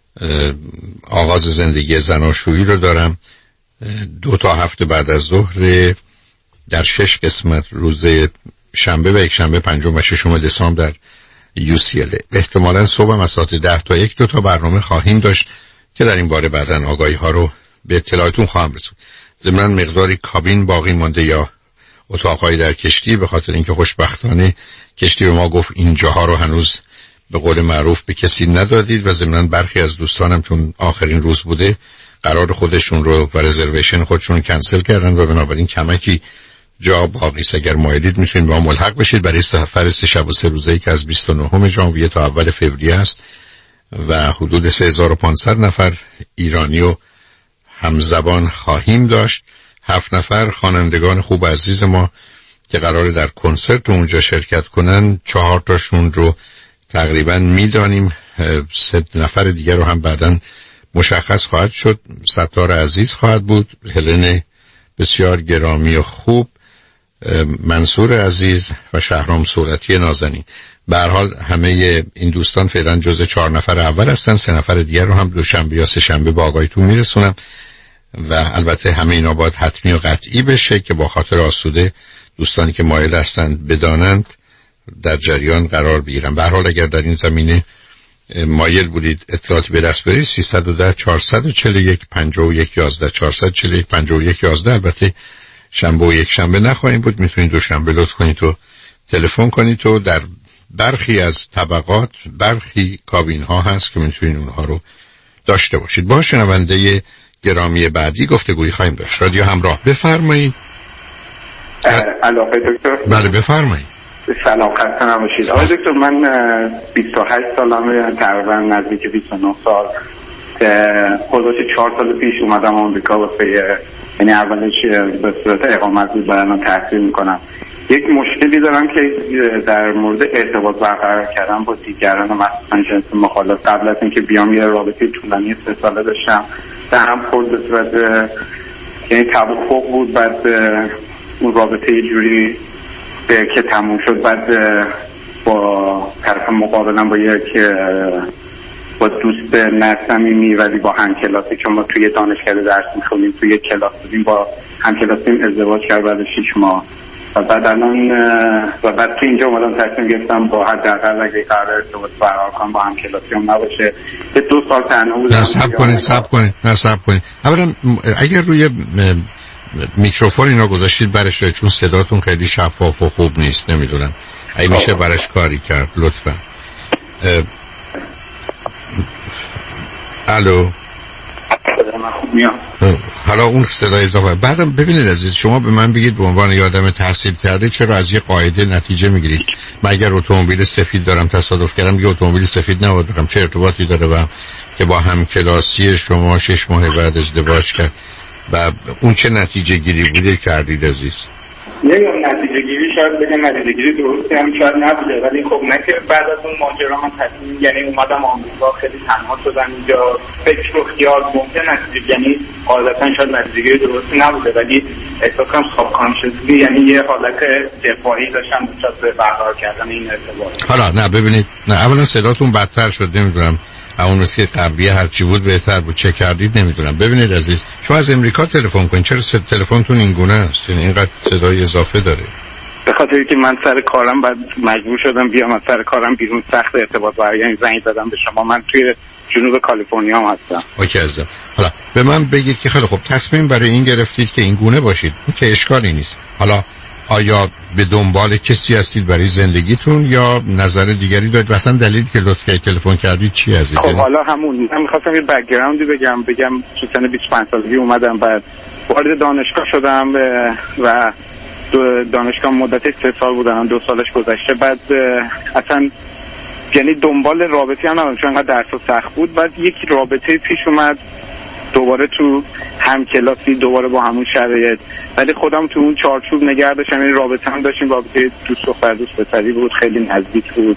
B: آغاز زندگی زناشویی رو دارم. 2 تا 7 بعد از ظهر در 6 قسمت، روز شنبه و یکشنبه 5 و 6 دسامبر در UCLA. احتمالاً صبح از ساعت 10 تا 1 2 تا برنامه خواهیم داشت که در این باره بعداً آگاهی ها رو به اطلاعتون خواهم رسوند. ضمناً مقداری کابین باقی مانده یا اتاقهای در کشتی، به خاطر اینکه خوشبختانه کشتی به ما گفت اینجاها رو هنوز به قول معروف به کسی ندادید و ضمناً برخی از دوستانم چون آخرین روز بوده قرار خودشون رو و رزرویشن خودشون کنسل کردن و بنابراین کمکی جا باقی است. اگر مایلید میتونید با ملحق بشید برای سفر 3 شب و 3 روزه‌ای که از 29 ژانویه تا اول فوریه است و حدود 3500 نفر ایرانی و همزبان خواهیم داشت. 7 نفر خوانندگان خوب عزیز ما که قراره در کنسرت اونجا شرکت کنن، 4 تاشون رو تقریبا میدانیم، 3 نفر دیگر رو هم بعداً مشخص خواهد شد. ستار عزیز خواهد بود، هلن بسیار گرامی و خوب، منصور عزیز و شهرام صورتی نازنین. به هر حال همه این دوستان فعلا جزء 4 نفر اول هستن. 3 نفر دیگر رو هم دوشنبه یا سه شنبه با آگاهیتون میرسونم و البته همه اینا باید حتمی و قطعی بشه که با خاطر آسوده دوستانی که مایل هستند بدانند در جریان قرار بگیرن. به هر حال اگر در این زمینه مایل بودید اطلاعاتی به دست برید 310 441 51 11 441 51 11. البته شنبه و یک شنبه نخواهیم بود، میتونید دوشنبه لطف کنید و تلفن کنید و در برخی از طبقات برخی کابین ها هست که میتونید اونها رو داشته باشید. با شنونده گرامی بعدی گفتگویی خواهیم داشت. رادیو همراه، بفرمایید.
R: الو دکتر.
B: بله بفرمایید.
R: سلام، خسته نباشید. آقای دکتر، من 28 سالمه، تقریبا نزدیک 29 سال. خودش 4 سال پیش اومدم آمریکا واسه، یعنی اولش به صورت اقامت بود، بعداً تحصیل میکنم. یک مشکلی دارم که در مورد ارتباط برقرار کردن با دیگران، مثلا جنس مخالف. قبل از اینکه بیام یه رابطه طولانی 3 ساله داشتم، هم خورد به صورت یعنی توافق بود، بعد اون رابطه یه جوری که تموم شد، بعد با طرف مقابلم با دوست نصمیمی ولی با همکلاسی، چون ما توی دانشکده درس می‌خونیم، توی کلاس بودیم، با همکلاسیم ازدواج کرد بعد 6 ماه. و بعد الان و بعد تو اینجا اومدم تصمیم گرفتم با حداقل اگه قرار ارتباط برقرار کنم با هم کلاسیام نباشه. 2 سال تنها بودم.
B: صبر کنید. اولا اگر روی میکروفون اینا گذاشتید برش دارید، چون صداتون خیلی شفاف و خوب نیست، نمیدونم اگه میشه برش کاری کرد لطفا. الو حالا اون صدای اضافه. بعدم ببینید عزیز، شما به من بگید به عنوان یه آدم تحصیل کرده چرا از یه قاعده نتیجه میگیرید؟ من اگر اتومبیل سفید دارم تصادف کردم یه اتومبیل سفید نباید بگم، چه ارتباطی داره و که با هم کلاسی شما 6 ماه بعد ازدواج کرد و اون چه نتیجه گیری بوده کردید عزیز؟
R: نمیدونم نتیجه گیری شاید بگم نتیجه گیری درستی هم شاید نبوده، ولی خب نه که بعد از اون ماجرا من تصمیم یعنی اومدم آمریکا خیلی تنها شدم اینجا، فکر و خیال ممکن نتیجه یعنی قاعدتا شاید نتیجه گیری درستی نبوده، ولی احساس کنم ساب کانشسلی یعنی یه حالت دفاعی داشتم نسبت به برقرار کردن این ارتباط. حالا
B: نه ببینید، نه اولا صداتون بدتر شد، نمیدونم اون مثل قبلیه هرچی بود بهتر بود، چه کردید نمیدونم. ببینید عزیز، شما از امریکا تلفن کنید، چرا تلفنتون این گونه است؟ یعنی اینقدر صدای اضافه داره؟
R: به خاطر که من سر کارم بعد مجبور شدم بیام از سر کارم بیرون، سخت ارتباط برقرار، یعنی زنگ زدم به شما. من توی جنوب کالیفرنیا هم هستم.
B: اوکی عزیزم. حالا به من بگید که خیلی خوب تصمیم برای این گرفتید که این گونه باشید، این که اشکالی نیست. حالا آیا به دنبال کسی هستید برای زندگیتون یا نظر دیگری دارید؟ اصلا دلیلی که لطفاً تلفن کردید چی عزیز؟
R: خب حالا همون من می‌خواستم یه بک‌گراندی بگم تو سن 25 سالگی اومدم، بعد وارد دانشگاه شدم و دانشگاه مدت 3 سال بودم، 2 سالش گذشته. بعد اصلا یعنی دنبال رابطه‌ای هم نبودم چون انقدر درس سخت بود. بعد یک رابطه پیش اومد دوباره تو هم کلاسی، دوباره با همون شرایط، ولی خودم تو اون چارچوب نگه داشتم. این رابطه هم داشتیم، رابطه دوست دختر دوست پسری بود، خیلی نزدیک بود.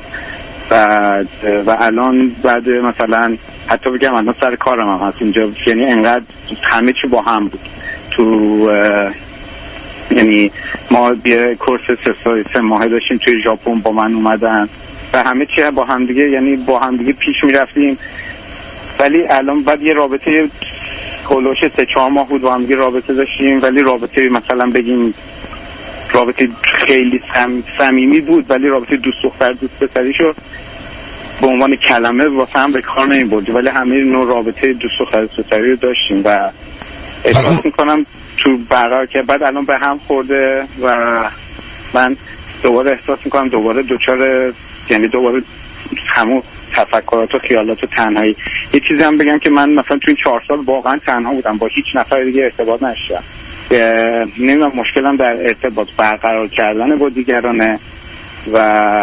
R: و الان بعد مثلا حتی بگم الان سر کارم هم هست اینجا، یعنی انقدر همه چی با هم بود. تو یعنی ما یه کورس 3 ماهه داشتیم توی ژاپن، با من اومدن و همه چی با هم دیگه، یعنی با هم دیگه پیش میرفتیم. ولی الان بعد یه رابطه کلوش 3-4 ماه بود با هم دیگه رابطه داشتیم، ولی رابطه مثلا بگیم رابطه خیلی صمیمی بود، ولی رابطه دوست دختر دوست پسری شو به عنوان کلمه واسه هم به کار نمی‌بردیم، ولی همه نوع رابطه دوست دختر دوست پسری رو داشتیم و احساس می‌کنم تو برقرار که بعد الان به هم خورده و من دوباره احساس می‌کنم دوباره دوچار، یعنی دوباره همون تفکرات و خیالات و تنهایی. یه چیزی هم بگم که من مثلا تو این 4 سال واقعا تنها بودم، با هیچ نفر دیگه ارتباط نشدم. نمیدونم مشکلم در ارتباط برقرار کردن با دیگرانه و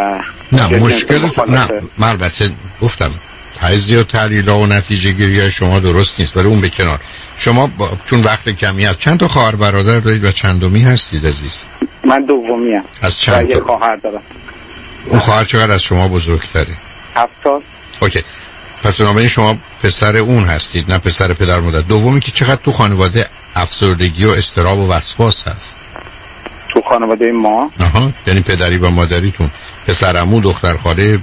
B: نه مشکل نه، من البته گفتم تجزیه و تحلیل و نتیجه گیری های شما درست نیست، ولی اون به کنار. شما چون وقت کمی هست، چند تا خواهر برادر دارید و چندمی هستید عزیز؟
R: من دومی ام.
B: از چند
R: تا خواهر دارم.
B: اون خواهر چقدر از شما بزرگتره؟
R: 7 سال.
B: اوکی. پس بنابراین شما پسر اون هستید نه پسر پدر مادر. دومی که چقدر تو خانواده افسردگی و اضطراب و وسواس هست؟
R: تو خانواده ما؟
B: آها، یعنی پدری و مادریتون، پسرعمو، دختر خاله،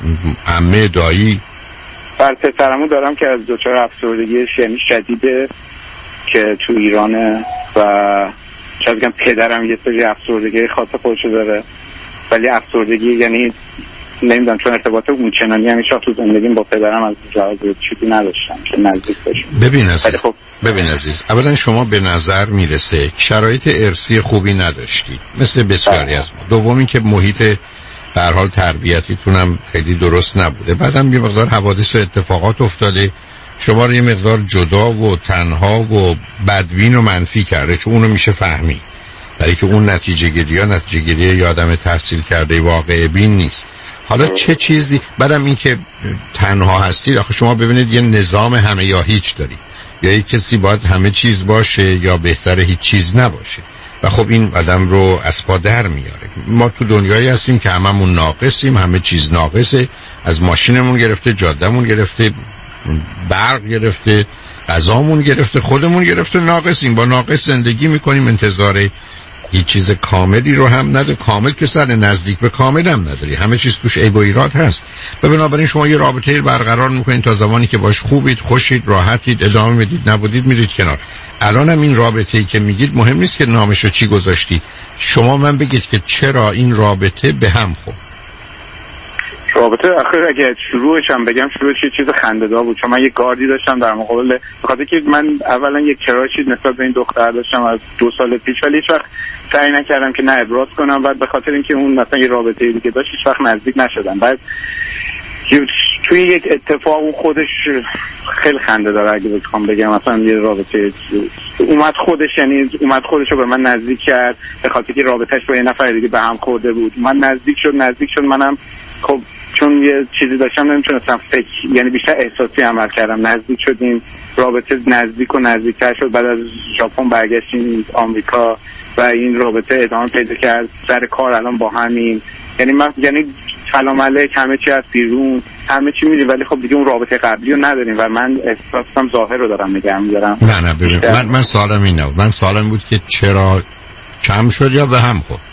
B: عمه، دایی؟
R: بر پسرعمو دارم که از دچار افسردگی یعنی شدیده که تو ایرانه و شاید بگم پدرم یه سری افسردگی خاص خودشو داره، ولی افسردگی یعنی نمیدونم چون ارتباط اونچنانی همیشه تو زندگیم با پدرم از جواز چیزی نداشتم که نزدیک بشم.
B: ببین عزیز، اولا شما به نظر میرسه شرایط ارثی خوبی نداشتید مثل بسیاری از ما. دومی که محیط به هر حال تربیتیتون هم خیلی درست نبوده. بعدم یه مقدار حوادث و اتفاقات افتاده شما رو یه مقدار جدا و تنها و بدبین و منفی کرده، چون اونو میشه فهمید، برای که اون نتیجه گیری یه آدم تحصیل کرده واقع بین نیست. حالا چه چیزی بعدم این که تنها هستید، آخه شما ببینید یه نظام همه یا هیچ دارید، یا یک کسی باید همه چیز باشه یا بهتره هیچ چیز نباشه و خب این آدم رو از پا در میاره. ما تو دنیایی هستیم که هممون ناقصیم، همه چیز ناقصه، از ماشینمون گرفته، جادهمون گرفته، برق گرفته، غذامون گرفته، خودمون گرفته، ناقصیم، با ناقص زندگی میکنیم، انتظار هیچ چیز کاملی رو هم نداره. کامل که سر نزدیک به کامل هم نداری، همه چیز توش عیب و ایراد هست. و بنابراین شما یه رابطه برقرار میکنید تا زمانی که باش خوبید، خوشید، راحتید، ادامه میدید، نبودید میرید کنار. الان هم این رابطه‌ای که میگید مهم نیست که نامشو چی گذاشتید. شما من بگید که چرا این رابطه به هم خورد.
R: رابطه آخر اگه شروعش هم بگم، شروعش یه چیز خنده‌دار بود، چون من یه گاردی داشتم در مقابل، بخاطر که من اولا یه کراشی نسبت به این دختر داشتم از 2 سال پیش، ولی هیچ وقت سعی نکردم که نه ابراز کنم. بعد به خاطر اینکه اون مثلا یه رابطه دیگه داشت هیچ وقت نزدیک نشدم. بعد توی یک اتفاق اون خودش خیلی خنده داره اگه بخوام بگم، مثلا یه رابطه اومد خودش رو به من نزدیک کرد به خاطر که رابطهش با یه نفر دیگه به هم خورده بود. من نزدیک شد منم خب چون یه چیزی داشتم نمیتونستم یعنی بیشتر احساسی عمل کردم. نزدیک شدیم، رابطه نزدیک و نزدیکتر شد. بعد از ژاپن برگشتیم آمریکا و این رابطه ادامه پیدا کرد. سر کار الان با همین، یعنی سلام علیک، همه چی از بیرون، همه چی میدیم، ولی خب دیگه اون رابطه قبلی رو نداریم و من احساسم ظاهر رو دارم نگه می‌دارم.
B: نه ببین، من سوالم این نبود. من سوالم بود که چرا کم شد یا به هم خورد؟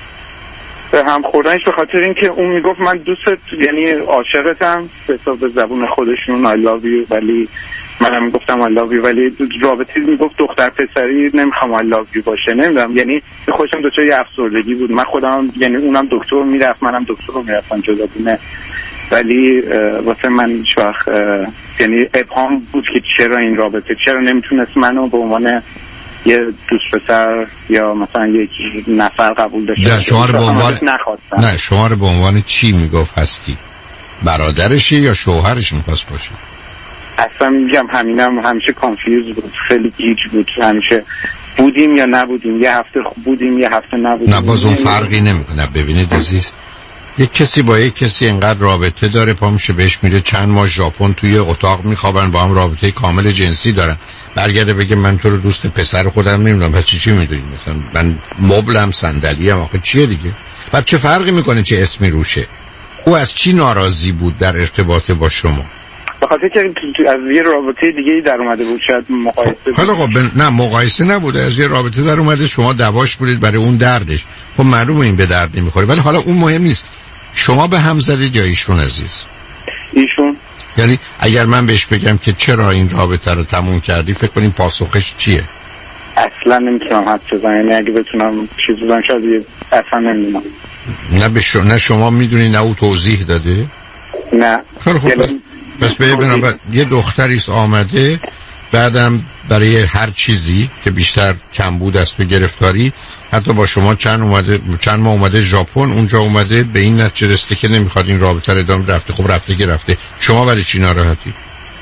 R: به هم خوردنش به خاطر اینکه اون میگفت من دوستت، یعنی عاشقتم به حساب زبون خودشون I love you، ولی منم میگفتم I love you، ولی رابطه میگفت دختر پسری نمیخوام I love you باشه. نمیدونم، یعنی خودم دچار یه افسردگی بود. من خودم، یعنی اونم دکتر میرفت، منم دکتر رو میرفتم جداگونه، ولی واسه من هیچ وقت یعنی ابهام بود که چرا این رابطه، چرا نمیتونست منو به عنوان یه دوست پسر یا مثلا یک نفر قبول داشته.
B: نه شما رو به عنوان چی میگفت هستی؟ برادرشی یا شوهرش میخواست باشه؟
R: اصلا میگم همینم همیشه کانفیوز بود، خیلی گیج بود. همیشه بودیم یا نبودیم، یه هفته بودیم یه هفته نبودیم.
B: نه باز اون فرقی نمیکنه. ببینید عزیز، یک کسی با یک کسی اینقدر رابطه داره، پا میشه بهش میره چند ماه ژاپن توی اتاق میخوابن، با هم رابطه کامل جنسی دارن، برگرده بگه من تو رو دوست پسر خودم نمیدونم، پس چی میدونی؟ مثلا من مبلم، صندلیم، آخه چیه دیگه؟ بعد چه فرقی میکنه چه اسمی روشه؟ او از چی ناراضی بود در ارتباط با شما؟
R: بخاطر که از یه رابطه دیگه در اومده بود، شاید مقایسه.
B: خب نه مقایسه نبوده، از یه رابطه در اومده، شما دواش بودید برای اون دردش. خب معلومه این به درد نمیخوره، ولی حالا اون مهم نیست. شما به هم زدید یا ایشون عزیز؟
R: ایشون.
B: یعنی اگر من بهش بگم که چرا این رابطه رو تموم کردی، فکر کنیم پاسخش چیه؟
R: اصلا نمیتونم حد بزنم، یعنی اگه بتونم چیز بزنم شاید اصلا نمیدونم.
B: نه شما میدونی نه او توضیح داده؟
R: نه.
B: خب بس ببینم یه دختریست آمده، بعدم برای هر چیزی که بیشتر کمبود است به گرفتاری، حتی با شما چند ماه اومده ژاپن، اونجا اومده به این نتیجه رسیده که نمیخواد این رابطه رو ادامه رفته. خب رفته که رفته، شما برای چی ناراحتی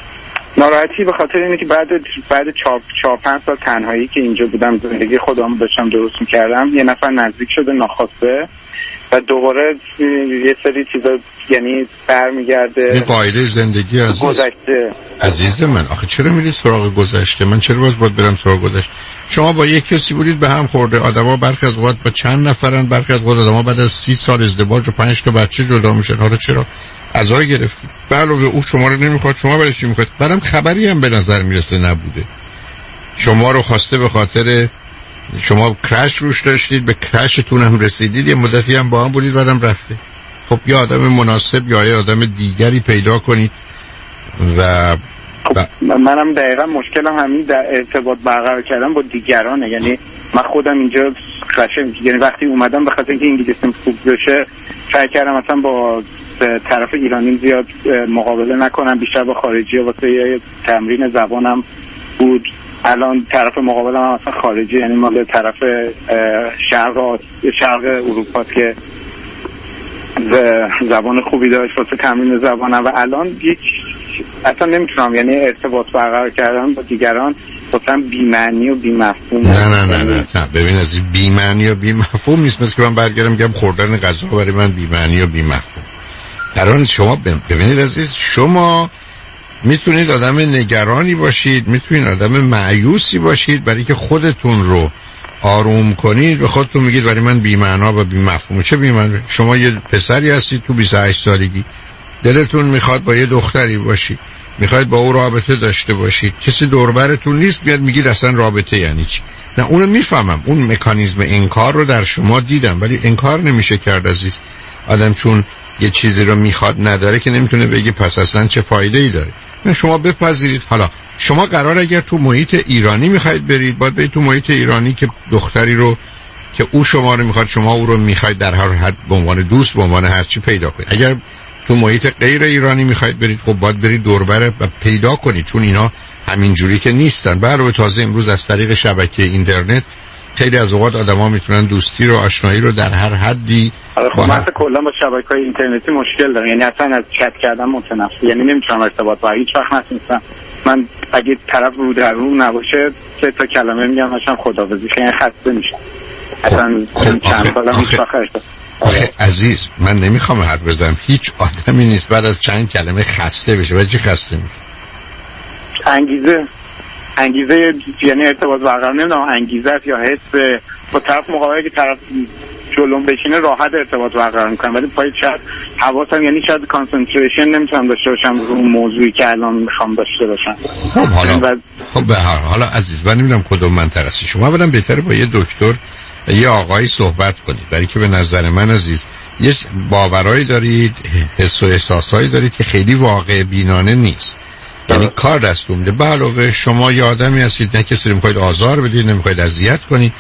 R: به خاطر اینه که بعد 4-5 سال تنهایی که اینجا بودم، زندگی خودم داشتم درست میکردم، یه نفر نزدیک شده ناخواسته و دوباره یه سری چیزا یعنی برمیگرده.
B: این قاعده زندگی عزیز من. آخه چرا میرید سراغ گذشته؟ من چرا باید برم سراغ گذشته؟ شما با یک کسی بودید به هم خورده. آدما برخی از اوقات با چند نفرن، برخی از اوقات آدما بعد از 30 سال ازدواج و 5 تا بچه جدا میشن. حالا چرا عزای گرفتید؟ به علاوه او شما رو نمیخواد، شما برای چی میخواید؟ بعدم خبری هم به نظر میرسه نبوده. شما رو خواسته به خاطر شما کرش روش داشتید، به کرشتون هم رسیدید، یه مدتی هم با هم بودید، بعدم رفته. خب یا آدم مناسب یا یه آدم دیگری پیدا کنید. و
R: منم دقیقا مشکلم همین در ارتباط برقرار کردن با دیگرانه. یعنی من خودم اینجا یعنی وقتی اومدم به خاطر اینکه انگلیسیم خوب بشه سعی کردم مثلا با طرف ایرانی زیاد مقابله نکنم، بیشتر با خارجی ها واسه تمرین زبانم بود. الان طرف مقابلم هم مثلا خارجی، یعنی مال طرف شرق اروپا که زبان خوبی داشت واسه تمرین زبانم و الان اصلا نمیتونم یعنی ارتباط برقرار کردن با دیگران واسه بی‌معنی و بی‌مفهوم.
B: نه ببین از بی‌معنی و بی‌مفهوم نیست. مثل که من برگردم میگم خوردن غذا برای من بی‌معنی و بی‌مفهوم. الان شما ببینید عزیز، شما میتونید آدم نگرانی باشید، میتونید آدم مایوسی باشید برای که خودتون رو آروم کنید. به خودتون میگید برای من بی‌معنا و بی‌مفهوم. چه بی‌معنی؟ شما یه پسری هستید تو 28 سالگی، دلتون میخواد با یه دختری باشی، میخواید با او رابطه داشته باشید، کسی دوربرتون نیست، بیاد میگید اصلا رابطه یعنی چی. نه اونو میفهمم، اون مکانیزم انکار رو در شما دیدم، ولی انکار نمیشه کرد عزیز. آدم چون یه چیزی رو میخواد نداره که نمیتونه بگه پس اصلا چه فایده ای داره. نه شما بپذیرید. حالا شما قرار اگر تو محیط ایرانی میخواید برید، باید برید تو محیط ایرانی که دختری رو که او شما رو میخواد، شما او رو میخواید در هر حد به عنوان دوست، به عنوان هر چی پیدا کنید. اگر تو محیط غیر ایرانی میخواید برید، خب باید برید دوربر و پیدا کنید، چون اینا همین جوری که نیستن. علاوه تازه امروز از طریق شبکه اینترنت خیلی از اوقات آدما میتونن دوستی رو، آشنایی رو در هر حدی
R: خب من کلا با شبکه‌های اینترنتی مشکل دارم، یعنی اصلا از چت کردن متنفرم، یعنی نمیتونم ارتباط با هیچ وقت نتونستم. من اگه طرف رو در رو نباشه 3 تا کلمه میگم مثلا خداحافظی، خیلی خسته میشم. اصلا چند سالم هیچ وقت
B: عزیز من نمیخوام حرف بزنم، هیچ آدمی نیست بعد از چند کلمه خسته بشه. و چی خسته میشه؟
R: انگیزه یعنی ارتباط برقرار نمیدونم انگیزه یا حس با طرف مقابل که طرف جلوم بشینه راحت ارتباط برقرار میکنم، ولی پای شاید حواسم یعنی شاید کانسنتریشن نمیتونم داشته باشم رو موضوعی که الان میخوام داشته باشم.
B: خب حالا عزیز من نمیدونم کدوم منطقه هستی شما، اولا بهتره با یه دکتر یه آقایی صحبت کنید، برای که به نظر من عزیز یه باورایی دارید، حس و احساسایی دارید که خیلی واقع بینانه نیست. یعنی کار دستتون میده. به علاوه شما یه آدمی هستید نه کسی رو میخواید آزار بدید، نمیخواید اذیت کنید.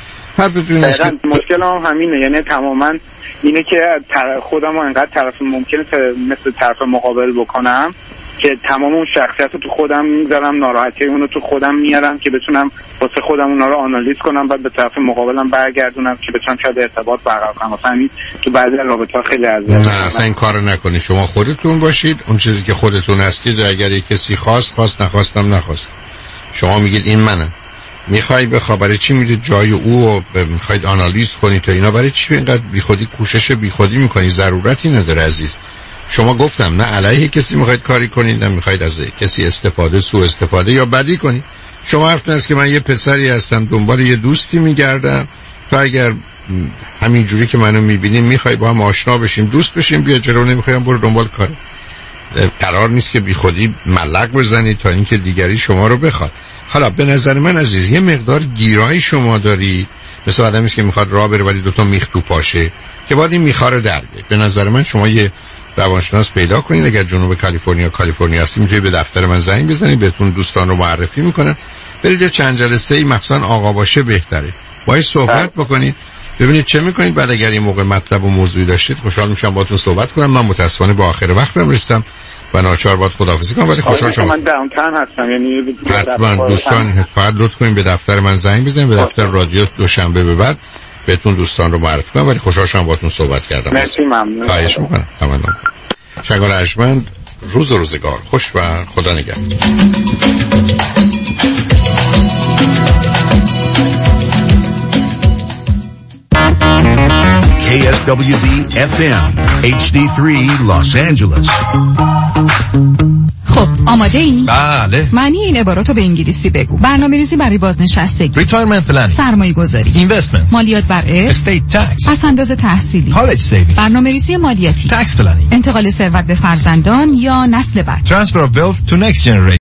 R: مشکل هم همینه، یعنی تماما اینه که خودم رو انقدر طرف ممکنه مثل طرف مقابل بکنم که تمام اون شخصیت رو تو خودم میذارم، ناراحتی اون رو تو خودم میارم که بتونم واسه خودم اونا رو آنالیز کنم، بعد به طرف مقابلم برگردونم که بتونم شاید ارتباط برقرار کنم. مثلا همین تو بعضی رابطه‌ها خیلی اذیت.
B: نه اصلا این کارو نکنید. شما خودتون باشید، اون چیزی که خودتون هستید. اگر یک کسی خواست نخواست. شما میگید این منم. میخوای بخوای برای چی میرید جای او و میخواید آنالیز کنید تا اینا؟ برای چی اینقدر بیخودی کوشش بیخودی میکنی؟ ضرورتی نداره عزیز. شما گفتم نه علیه کسی میخواید کاری کنید، نه میخواید از کسی استفاده، سوء استفاده یا بدی کنید. شما حرفتون است که من یه پسری هستم دنبال یه دوستی میگردم، تو اگر همین جوری که منو میبینیم میخوای با هم آشنا بشیم، دوست بشیم، بیا جلو، نمیخوایم برو دنبال کار. قرار نیست که بیخودی ملق بزنید تا اینکه دیگری شما رو بخواد. حالا به نظر من عزیز یه مقدار گیرایی شما داری، مثل آدمی که میخواد راه بره ولی 2 میخ تو پاشه که بعد این میخا رو درده. به نظر من شما یه روانشناس پیدا کنید. اگر جنوب کالیفرنیا هستید میتونید به دفتر من زنگ بزنید، بهتون دوستان رو معرفی میکنن، برید چند جلسه‌ای مخصوصا آقا باشه بهتره، باهاش صحبت بکنید ببینید چه میکنید. بعد اگر این موقع مطلب و موضوعی داشتید خوشحال میشم باهاتون صحبت کنم. من متاسفانه با آخر وقتم رسیدم و ناچار باید خداحافظی کنم، ولی خوشحال شدم.
R: من داونتاون هستم، یعنی
B: حتما دوستان فقط لطف کنید به دفتر من زنگ بزنید، به دفتر رادیو دوشنبه به بعد بهتون دوستان رو معرفی کنم، ولی خوشحال شدم باهاتون صحبت کردم.
R: مرسی، ممنون.
B: خواهش میکنم. تمام. شنگار ارجمند، روز و روزگار خوش و خدا نگهدار.
T: KSWB FM HD3 Los Angeles.
P: خب آماده ای؟
H: بله.
P: معنی این عباراتو به انگلیسی بگو. برنامه‌ریزی برای بازنشستگی،
H: Retirement planning،
P: سرمایه‌گذاری،
H: Investment،
P: مالیات بر ارث،
H: Estate tax،
P: پس‌انداز تحصیلی،
H: College saving،
P: برنامه‌ریزی مالیاتی،
H: Tax planning،
P: انتقال ثروت به فرزندان یا نسل بعد،
H: Transfer of wealth to next generation.